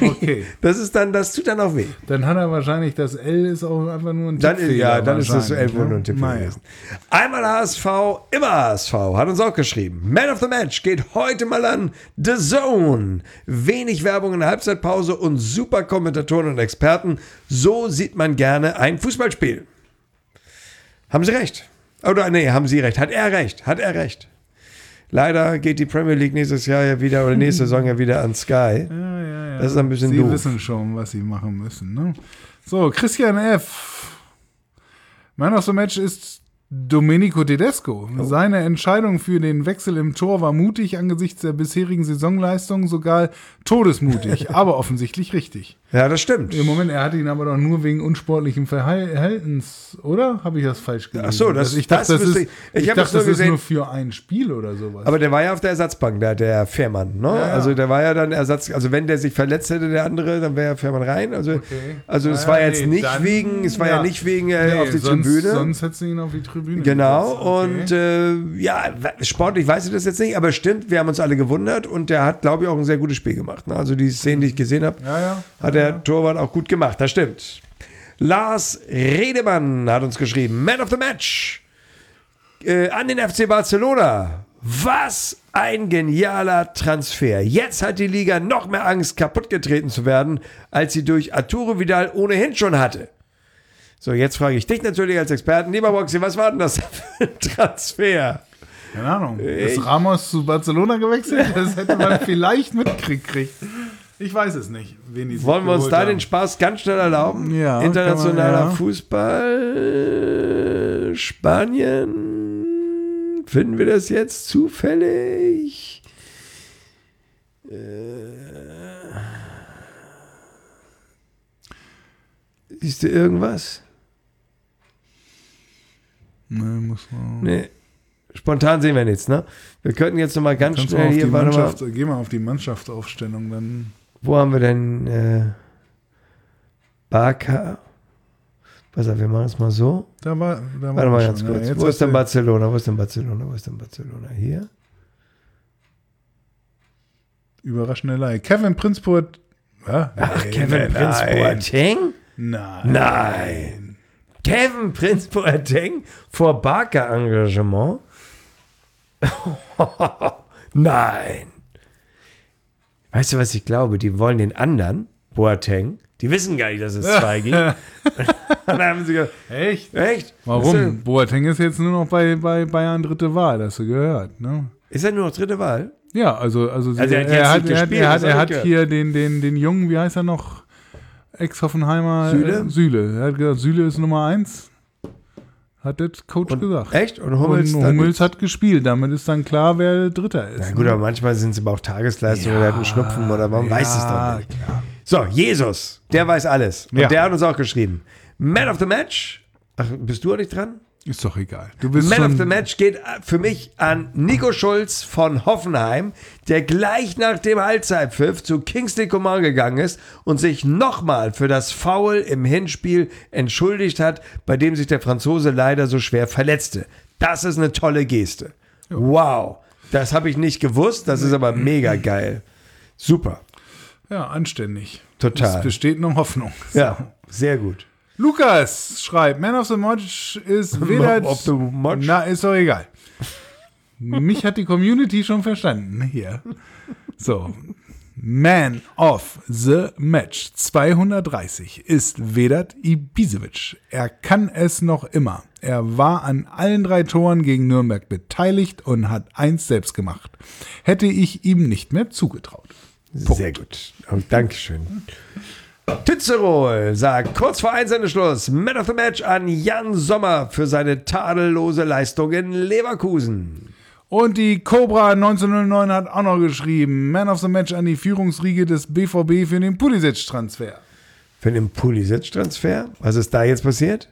das tut dann auch weh. Dann hat er wahrscheinlich, das L ist auch einfach nur ein Tippfehler. Ja, dann ist das L wohl nur ein Tippfehler gewesen. Einmal HSV, immer HSV, hat uns auch geschrieben. Man of the Match geht heute mal an The Zone. Wenig Werbung in der Halbzeitpause und super Kommentatoren und Experten. So sieht man gerne ein Fußballspiel. Haben Sie recht? Oder nee, haben Sie recht. Hat er recht. Leider geht die Premier League nächste Saison ja wieder an Sky. Das ist ein bisschen Sie doof. wissen schon, was sie machen müssen. Ne? So, Christian F. Man of the Match ist Domenico Tedesco. Seine Entscheidung für den Wechsel im Tor war mutig angesichts der bisherigen Saisonleistung, sogar todesmutig, aber offensichtlich richtig. Ja, das stimmt. Im Moment, er hat ihn aber doch nur wegen unsportlichem Verhaltens, oder? Habe ich das falsch gelesen? Ach so, das- ich dachte, das das, wüsste ist, ich. Ich hab dachte, das nur das ist gesehen. nur für ein Spiel oder sowas. Aber der war ja auf der Ersatzbank, der Fährmann. Ne? Ja. Also der war ja dann Ersatz. Also wenn der sich verletzt hätte, der andere, dann wäre Fährmann rein. Also, es Ja, war jetzt nee, nicht dann- wegen, es war ja nicht wegen Nee, auf die sonst, Tribüne. Sonst hättest du ihn auf die Tribüne Genau, gesetzt. Okay. und ja, sportlich weiß ich das jetzt nicht, aber stimmt, wir haben uns alle gewundert und der hat, glaube ich, auch ein sehr gutes Spiel gemacht. Ne? Also die Szenen, die ich gesehen habe, Ja. hat der Torwart auch gut gemacht, das stimmt. Lars Redemann hat uns geschrieben, Man of the Match an den FC Barcelona. Was ein genialer Transfer. Jetzt hat die Liga noch mehr Angst, kaputtgetreten zu werden, als sie durch Arturo Vidal ohnehin schon hatte. So, jetzt frage ich dich natürlich als Experten. Lieber Boxy, was war denn das für ein Transfer? Keine Ahnung. Ist Ramos zu Barcelona gewechselt? Das hätte man vielleicht mitgekriegt. Ich weiß es nicht. Wen die sich Wollen wir uns geholt da haben. den Spaß ganz schnell erlauben? Ja, Internationaler kann man, ja. Fußball, Spanien. Finden wir das jetzt zufällig? Siehst du irgendwas? Nee, muss man. Nee. Spontan sehen wir nichts, ne? Wir könnten jetzt noch mal ganz Kannst du schnell auf hier, die warte mal, Mannschaft, geh mal auf die Mannschaftsaufstellung, dann. wo haben wir denn Barca? Pass auf, wir machen es mal so. Da war Warte mal ganz schon, kurz. ja, jetzt Wo hast ist denn du- Barcelona? Wo ist denn Barcelona? Wo ist denn Barcelona? Hier? Überraschende Leihe. Kevin Prinsport. Ja? Ach, Nee, Kevin Prince nein. Boateng? Nein. Nein. Kevin Prince Boateng vor Barca-Engagement? Nein. Weißt du, was ich glaube? Die wollen den anderen, Boateng, die wissen gar nicht, dass es zwei gibt. Und dann haben sie gesagt, Echt? echt? Warum? Boateng ist jetzt nur noch bei Bayern dritte Wahl, hast du gehört, ne? Ist er nur noch dritte Wahl? Ja, also er hat jetzt nicht gespielt, das er hab hat ich hier den Jungen, wie heißt er noch? Ex-Hoffenheimer Süle? Süle. Er hat gesagt, Süle ist Nummer 1. Hat der Coach gesagt. Echt? Und Hummels? Und Hummels hat gespielt. Damit ist dann klar, wer Dritter ist. Na gut, aber manchmal sind es aber auch Tagesleistungen oder er hat einen Schnupfen oder man weiß es doch nicht. Klar. So, Jesus, der weiß alles. Und Ja. der hat uns auch geschrieben. Man of the Match. Ach, bist du auch nicht dran? Ist doch egal. Du bist Man schon of the Match geht für mich an Nico Schulz von Hoffenheim, der gleich nach dem Halbzeitpfiff zu Kingsley Coman gegangen ist und sich nochmal für das Foul im Hinspiel entschuldigt hat, bei dem sich der Franzose leider so schwer verletzte. Das ist eine tolle Geste. Wow, das habe ich nicht gewusst, das ist aber mega geil. Super, ja, anständig. Total. Es besteht noch Hoffnung. ja, sehr gut. Lukas schreibt, Man of the Match ist weder... Of the Match? Na, ist doch egal. Mich hat die Community schon verstanden hier. So. Man of the Match 230 ist Vedat Ibisevic. Er kann es noch immer. Er war an allen 3 Toren gegen Nürnberg beteiligt und hat 1 selbst gemacht. Hätte ich ihm nicht mehr zugetraut. Sehr gut. Dankeschön. Tützerol sagt kurz vor Einsendeschluss Man of the Match an Jan Sommer für seine tadellose Leistung in Leverkusen. Und die Cobra 1909 hat auch noch geschrieben, Man of the Match an die Führungsriege des BVB für den Pulisic-Transfer. Für den Pulisic-Transfer? Was ist da jetzt passiert?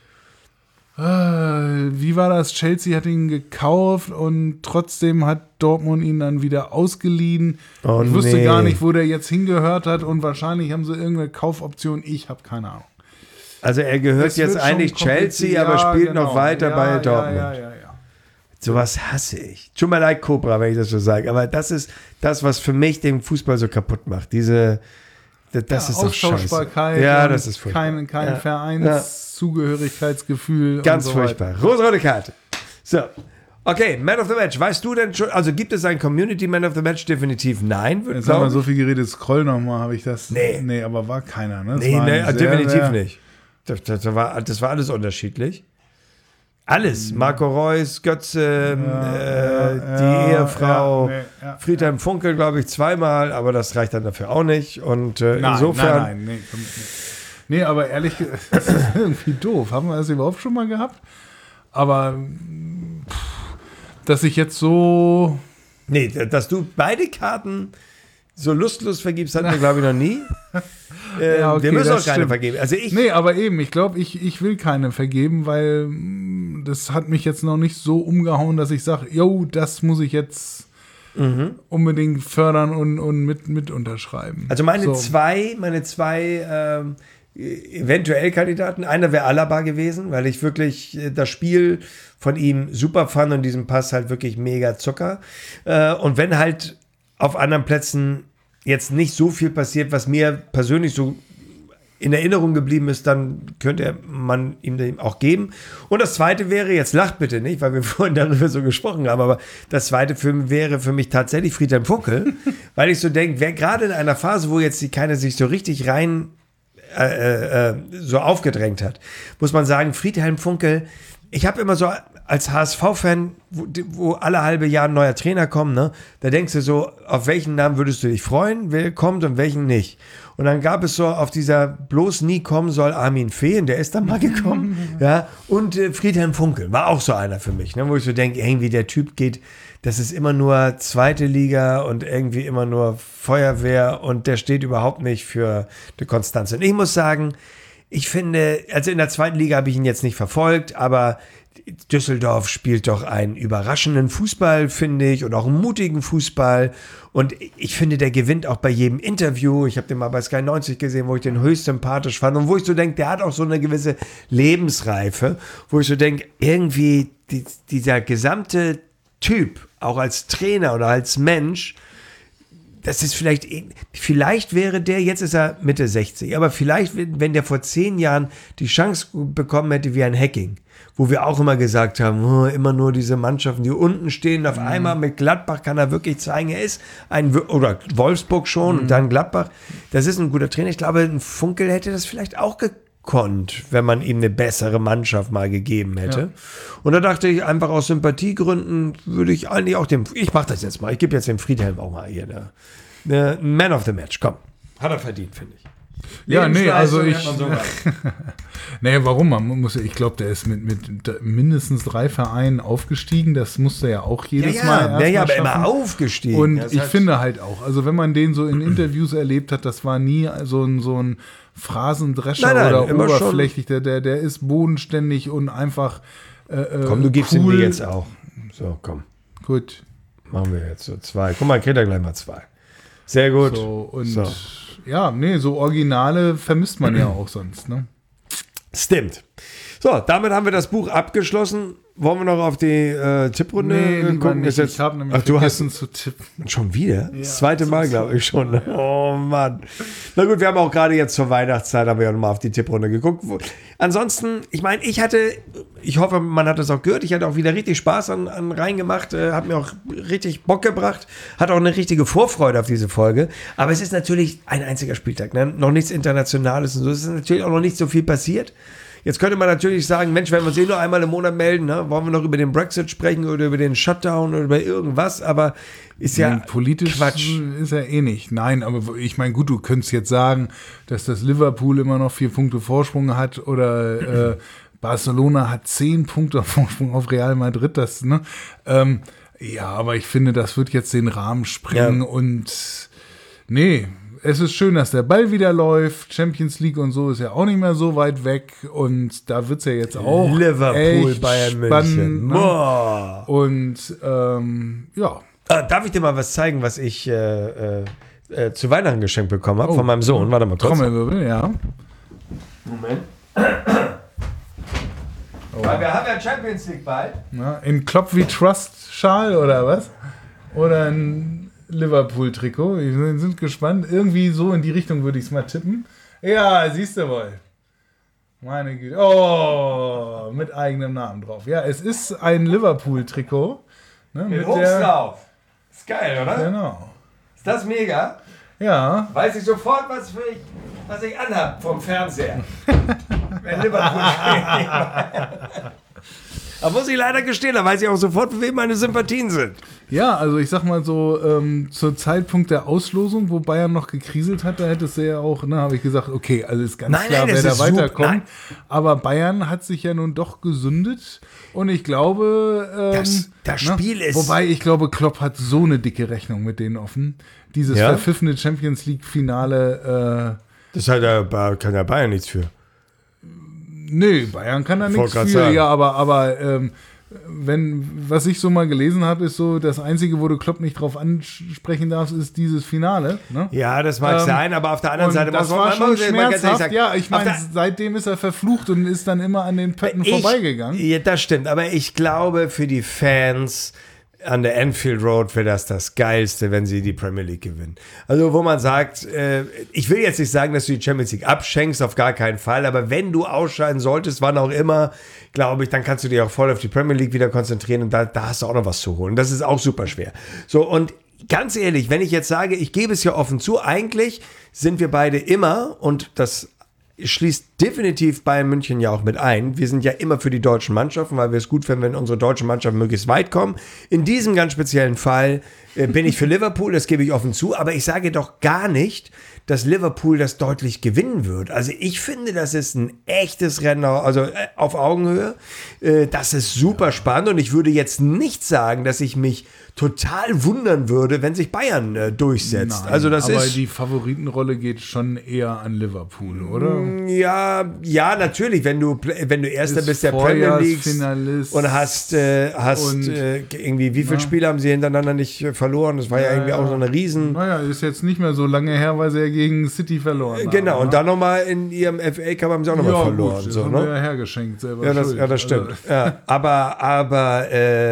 Wie war das? Chelsea hat ihn gekauft und trotzdem hat Dortmund ihn dann wieder ausgeliehen. Oh, ich wusste nee. gar nicht, wo der jetzt hingehört hat und wahrscheinlich haben sie irgendeine Kaufoption. Ich habe keine Ahnung. Also er gehört Es jetzt wird schon eigentlich Chelsea, kompliziert. aber Ja, spielt genau. noch weiter Ja, bei ja, Dortmund. Ja. Sowas hasse ich. Tut mir leid, Cobra, wenn ich das so sage, aber das ist das, was für mich den Fußball so kaputt macht. Das ist doch scheiße. Austauschbarkeit. Ja, und das ist furchtbar. Kein Ja. Vereinszugehörigkeitsgefühl. Ganz und so furchtbar. Rosa-rote Karte. So. Okay, Man of the Match. Weißt du denn schon, also gibt es ein Community Man of the Match? Definitiv nein. Jetzt haben wir so viel geredet, scroll nochmal, habe ich das. Nee. Nee, aber war keiner, ne? Das Nee, war nee, ein definitiv sehr, nicht. Das war alles unterschiedlich. Alles. Marco Reus, Götze, die Ehefrau, Friedhelm Funkel, glaube ich, 2-mal, aber das reicht dann dafür auch nicht. Und insofern. Nein. Nee, aber ehrlich gesagt, das ist irgendwie doof. Haben wir das überhaupt schon mal gehabt? Aber dass ich jetzt so. Nee, dass du beide Karten so lustlos vergibst, hatten wir, glaube ich, noch nie. Ja, okay, wir müssen auch keine stimmt. vergeben. Also Nee, aber eben, ich glaube, ich will keine vergeben, weil das hat mich jetzt noch nicht so umgehauen, dass ich sage, jo, das muss ich jetzt unbedingt fördern und mit unterschreiben. Also meine zwei eventuell Kandidaten, einer wäre Alaba gewesen, weil ich wirklich das Spiel von ihm super fand und diesen Pass halt wirklich mega Zucker. Und wenn halt auf anderen Plätzen jetzt nicht so viel passiert, was mir persönlich so in Erinnerung geblieben ist, dann könnte man ihm den auch geben. Und das zweite wäre, jetzt lacht bitte nicht, weil wir vorhin darüber so gesprochen haben, aber das zweite wäre für mich tatsächlich Friedhelm Funkel, weil ich so denke, wer gerade in einer Phase, wo jetzt keiner sich so richtig rein so aufgedrängt hat, muss man sagen, Friedhelm Funkel, ich habe immer so als HSV-Fan, wo alle halbe Jahr ein neuer Trainer kommt, ne, da denkst du so, auf welchen Namen würdest du dich freuen, wer kommt und welchen nicht. Und dann gab es so auf dieser bloß nie kommen soll Armin Fehn, der ist dann mal gekommen, ja, und Friedhelm Funkel war auch so einer für mich, ne, wo ich so denke, irgendwie der Typ geht, das ist immer nur zweite Liga und irgendwie immer nur Feuerwehr und der steht überhaupt nicht für die Konstanz. Und ich muss sagen, ich finde, also in der zweiten Liga habe ich ihn jetzt nicht verfolgt, aber Düsseldorf spielt doch einen überraschenden Fußball, finde ich, und auch einen mutigen Fußball. Und ich finde, der gewinnt auch bei jedem Interview. Ich habe den mal bei Sky 90 gesehen, wo ich den höchst sympathisch fand und wo ich so denke, der hat auch so eine gewisse Lebensreife, wo ich so denke, irgendwie dieser gesamte Typ, auch als Trainer oder als Mensch, das ist vielleicht wäre der, jetzt ist er Mitte 60, aber vielleicht, wenn der vor 10 Jahren die Chance bekommen hätte wie ein Hacking, wo wir auch immer gesagt haben, immer nur diese Mannschaften, die unten stehen, auf einmal mit Gladbach kann er wirklich zeigen, er ist oder Wolfsburg schon und dann Gladbach, das ist ein guter Trainer. Ich glaube, ein Funkel hätte das vielleicht auch gekonnt, wenn man ihm eine bessere Mannschaft mal gegeben hätte. Ja. Und da dachte ich, einfach aus Sympathiegründen würde ich eigentlich auch ich mache das jetzt mal, ich gebe jetzt dem Friedhelm auch mal hier eine Man of the Match, komm. Hat er verdient, finde ich. Ja, nee, also nee, warum? Ich glaube, der ist mit mindestens 3 Vereinen aufgestiegen. Das musste er auch jedes Mal erst mal aber immer aufgestiegen. Und ich finde halt auch, also wenn man den so in Interviews erlebt hat, das war nie so ein Phrasendrescher oder oberflächlich. Der ist bodenständig und einfach komm, du gibst ihm die jetzt auch. So, komm. Gut. Machen wir jetzt so 2. Guck mal, kriegt er gleich mal 2. Sehr gut. Ja, nee, so Originale vermisst man ja auch sonst, ne? Stimmt. So, damit haben wir das Buch abgeschlossen. Wollen wir noch auf die Tipprunde gucken? Ich habe nämlich vergessen zu tippen. Schon wieder? Ja, das zweite Mal, glaube ich schon. Oh Mann. Na gut, wir haben auch gerade jetzt zur Weihnachtszeit, haben wir ja nochmal auf die Tipprunde geguckt. Ansonsten, ich meine, ich hoffe, man hat das auch gehört, ich hatte auch wieder richtig Spaß an reingemacht, hat mir auch richtig Bock gebracht, hat auch eine richtige Vorfreude auf diese Folge. Aber es ist natürlich ein einziger Spieltag, ne? Noch nichts Internationales und so. Es ist natürlich auch noch nicht so viel passiert. Jetzt könnte man natürlich sagen, Mensch, wenn wir uns nur einmal im Monat melden, ne, wollen wir noch über den Brexit sprechen oder über den Shutdown oder über irgendwas, aber ist ja politisch Quatsch. Ist ja eh nicht. Nein, aber ich meine, gut, du könntest jetzt sagen, dass das Liverpool immer noch 4 Punkte Vorsprung hat oder Barcelona hat 10 Punkte Vorsprung auf Real Madrid. Das, ne? Ja, aber ich finde, das wird jetzt den Rahmen sprengen und nee, es ist schön, dass der Ball wieder läuft. Champions League und so ist ja auch nicht mehr so weit weg. Und da wird es ja jetzt auch Liverpool, Bayern München. Ne? Und ja. Darf ich dir mal was zeigen, was ich zu Weihnachten geschenkt bekommen habe von meinem Sohn? Warte mal kurz. Trommelwirbel, ja. Moment. Weil wir haben ja Champions League bald. Na, in Klopp wie Trust Schal oder was? Oder ein Liverpool-Trikot. Wir sind gespannt. Irgendwie so in die Richtung würde ich es mal tippen. Ja, siehst du wohl. Meine Güte. Oh, mit eigenem Namen drauf. Ja, es ist ein Liverpool-Trikot. Ne, mit Hochslauf. Ist geil, oder? Genau. Ist das mega? Ja. Weiß ich sofort, was ich anhab vom Fernseher. Wenn Liverpool spielt. Da muss ich leider gestehen, da weiß ich auch sofort, für wen meine Sympathien sind. Ja, also ich sag mal so, zur Zeitpunkt der Auslosung, wo Bayern noch gekriselt hat, da hättest du ja auch, habe ich gesagt, okay, also ist ganz klar, wer da weiterkommt. Aber Bayern hat sich ja nun doch gesündet und ich glaube, das Spiel ist... Wobei, ich glaube, Klopp hat so eine dicke Rechnung mit denen offen. Dieses verpfiffene Champions League-Finale... kann ja Bayern nichts für. Nee, Bayern kann da nichts für. Sagen. Ja, aber was ich so mal gelesen habe, ist so, das Einzige, wo du Klopp nicht drauf ansprechen darfst, ist dieses Finale. Ne? Ja, das mag sein, aber auf der anderen Seite... Das war schon schmerzhaft. Ja, ich meine, seitdem ist er verflucht und ist dann immer an den Pötten vorbeigegangen. Ja, das stimmt, aber ich glaube, für die Fans... an der Anfield Road wäre das Geilste, wenn sie die Premier League gewinnen. Also wo man sagt, ich will jetzt nicht sagen, dass du die Champions League abschenkst, auf gar keinen Fall, aber wenn du ausscheiden solltest, wann auch immer, glaube ich, dann kannst du dich auch voll auf die Premier League wieder konzentrieren und da hast du auch noch was zu holen. Das ist auch super schwer. So, und ganz ehrlich, wenn ich jetzt sage, ich gebe es ja offen zu, eigentlich sind wir beide immer, und das schließt definitiv Bayern München ja auch mit ein. Wir sind ja immer für die deutschen Mannschaften, weil wir es gut finden, wenn unsere deutschen Mannschaften möglichst weit kommen. In diesem ganz speziellen Fall bin ich für Liverpool, das gebe ich offen zu, aber ich sage doch gar nicht, dass Liverpool das deutlich gewinnen wird. Also ich finde, das ist ein echtes Rennen, also auf Augenhöhe. Das ist super spannend und ich würde jetzt nicht sagen, dass ich mich total wundern würde, wenn sich Bayern durchsetzt. Nein, also das aber ist, die Favoritenrolle geht schon eher an Liverpool, oder? Ja, natürlich. Wenn du Erster bist der Premier League und hast irgendwie, wie viele Spiele haben sie hintereinander nicht verloren? Das war ja irgendwie auch so eine Riesen... Naja, ist jetzt nicht mehr so lange her, weil sie ja gegen City verloren haben. Genau, und dann nochmal in ihrem FA Cup haben sie auch nochmal verloren. Gut, das so, haben wir ja hergeschenkt, selber schuld. Ja, das stimmt. Also. Ja, aber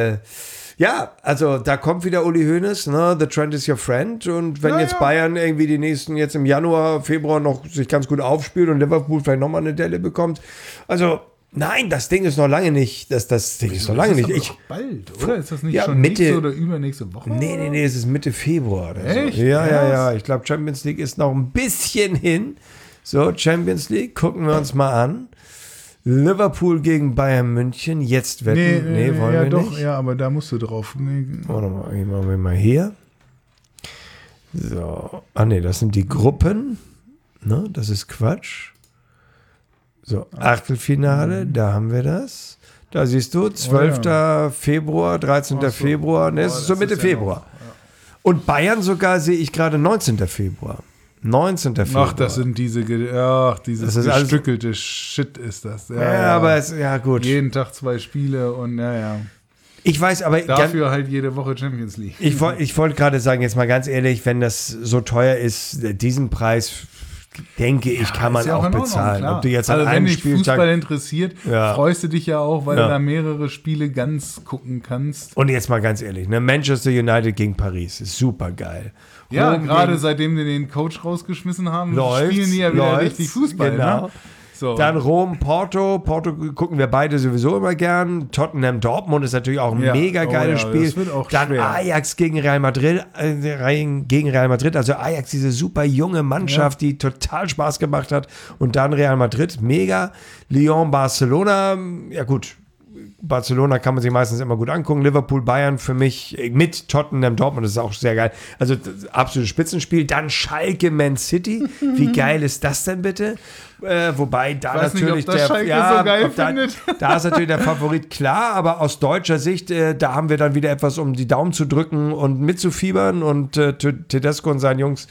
ja, also da kommt wieder Uli Hoeneß, ne? The trend is your friend. Und wenn jetzt Bayern irgendwie die nächsten, jetzt im Januar, Februar noch sich ganz gut aufspielt und Liverpool vielleicht nochmal eine Delle bekommt. Also, nein, das Ding ist noch lange nicht. Das Ding ist noch lange nicht. Doch bald, oder? Ist das nicht schon nächste oder übernächste Woche? Nee, es ist Mitte Februar. Oder echt? So. Ja. Ich glaube, Champions League ist noch ein bisschen hin. So, Champions League, gucken wir uns mal an. Liverpool gegen Bayern München, jetzt wetten. Nee, wollen wir doch, nicht. Ja, aber da musst du drauf. Warte mal, machen wir mal hier. So, das sind die Gruppen. Ne, das ist Quatsch. So, Achtelfinale, da haben wir das. Da siehst du, 12. Februar, 13. Februar. Ne, es ist so Mitte Februar. Noch, ja. Und Bayern sogar sehe ich gerade 19. Februar. 19. Februar. Ach, das sind dieses gestückelte Shit ist das. Aber gut. Jeden Tag 2 Spiele und Ich weiß, aber... Dafür halt jede Woche Champions League. Ich wollte gerade sagen, jetzt mal ganz ehrlich, wenn das so teuer ist, diesen Preis, denke ich, kann man auch bezahlen. Ob du jetzt also an wenn einem dich Spieltag Fußball interessiert, freust du dich ja auch, weil du da mehrere Spiele ganz gucken kannst. Und jetzt mal ganz ehrlich, ne? Manchester United gegen Paris ist super geil. Ja, gerade seitdem wir den Coach rausgeschmissen haben, spielen die ja wieder richtig Fußball. Genau. Ne? So. Dann Rom, Porto gucken wir beide sowieso immer gern. Tottenham, Dortmund ist natürlich auch ein mega geiles Spiel. Das wird auch dann schwer. Ajax gegen Real Madrid. Also Ajax, diese super junge Mannschaft, die total Spaß gemacht hat. Und dann Real Madrid, mega. Lyon, Barcelona, ja gut. Barcelona kann man sich meistens immer gut angucken. Liverpool, Bayern für mich mit Tottenham, Dortmund, das ist auch sehr geil. Also absolutes Spitzenspiel. Dann Schalke, Man City. Wie geil ist das denn bitte? Wobei da natürlich da ist natürlich der Favorit klar, aber aus deutscher Sicht, da haben wir dann wieder etwas, um die Daumen zu drücken und mitzufiebern und Tedesco und seinen Jungs,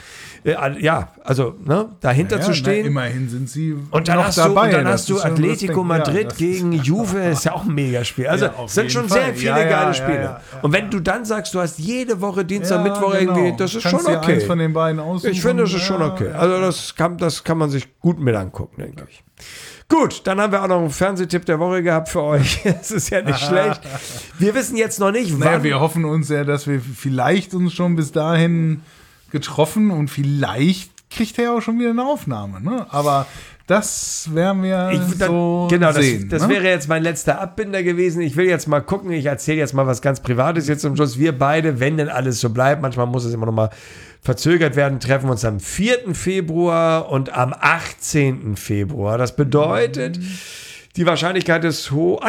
dahinter zu stehen. Immerhin sind sie und dann noch hast dabei. Und dann hast du Atletico Madrid gegen Juve, ist ja auch ein Megaspiel. Also es sind schon sehr viele geile Spiele. Ja. Und wenn du dann sagst, du hast jede Woche Dienstag, Mittwoch irgendwie, das ist schon okay. Eins von den beiden aussuchen. Ich finde, das ist schon okay. Also das kann man sich gut mit angucken, denke ich. Gut, dann haben wir auch noch einen Fernsehtipp der Woche gehabt für euch. Das ist ja nicht schlecht. Wir wissen jetzt noch nicht, wann. Wir hoffen uns ja, dass wir vielleicht uns schon bis dahin getroffen und vielleicht kriegt er ja auch schon wieder eine Aufnahme. Ne? Aber das werden wir sehen. Das wäre jetzt mein letzter Abbinder gewesen. Ich will jetzt mal gucken. Ich erzähle jetzt mal was ganz Privates jetzt zum Schluss. Wir beide, wenn denn alles so bleibt, manchmal muss es immer noch mal verzögert werden, treffen wir uns am 4. Februar und am 18. Februar. Das bedeutet, die Wahrscheinlichkeit ist hoch.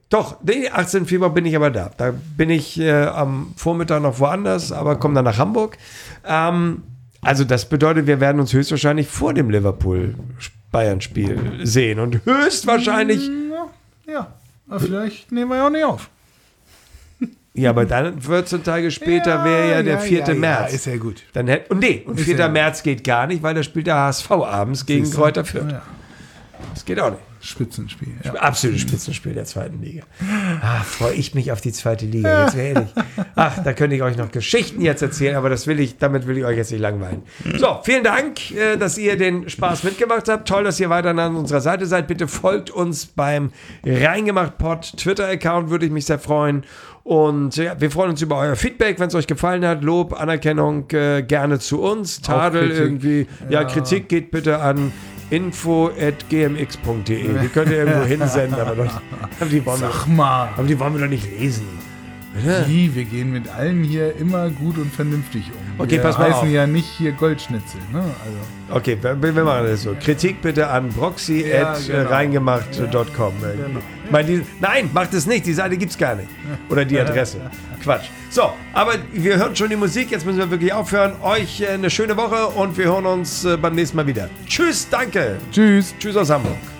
Doch, nee, 18. Februar bin ich aber da. Da bin ich am Vormittag noch woanders, aber komme dann nach Hamburg. Also das bedeutet, wir werden uns höchstwahrscheinlich vor dem Liverpool-Bayern-Spiel sehen. Und höchstwahrscheinlich... Ja, aber vielleicht nehmen wir ja auch nicht auf. Ja, aber dann 14 Tage später wäre ja der 4. März. Ja, ist ja gut. Dann und 4. März geht gar nicht, weil da spielt der HSV abends gegen Kräuter Fürth. Ja. Das geht auch nicht. Spitzenspiel. Ja. Absolutes Spitzenspiel der 2. Liga. Freue ich mich auf die 2. Liga. Jetzt ehrlich. Da könnte ich euch noch Geschichten jetzt erzählen, aber damit will ich euch jetzt nicht langweilen. So, vielen Dank, dass ihr den Spaß mitgemacht habt. Toll, dass ihr weiterhin an unserer Seite seid. Bitte folgt uns beim Reingemacht-Pod Twitter-Account, würde ich mich sehr freuen. Und ja, wir freuen uns über euer Feedback, wenn es euch gefallen hat. Lob, Anerkennung gerne zu uns. Tadel irgendwie. Ja, Kritik geht bitte an info@gmx.de. Die könnt ihr irgendwo hinsenden, aber die wollen wir doch nicht lesen. Wie? Wir gehen mit allen hier immer gut und vernünftig um. Okay, pass mal auf. Wir heißen ja nicht hier Goldschnitzel. Ne? Also. Okay, wir machen das so. Kritik bitte an broxy@reingemacht.com. Genau. Nein, macht es nicht. Die Seite gibt's gar nicht. Oder die Adresse. Quatsch. So, aber wir hören schon die Musik. Jetzt müssen wir wirklich aufhören. Euch eine schöne Woche und wir hören uns beim nächsten Mal wieder. Tschüss, danke. Tschüss. Tschüss aus Hamburg.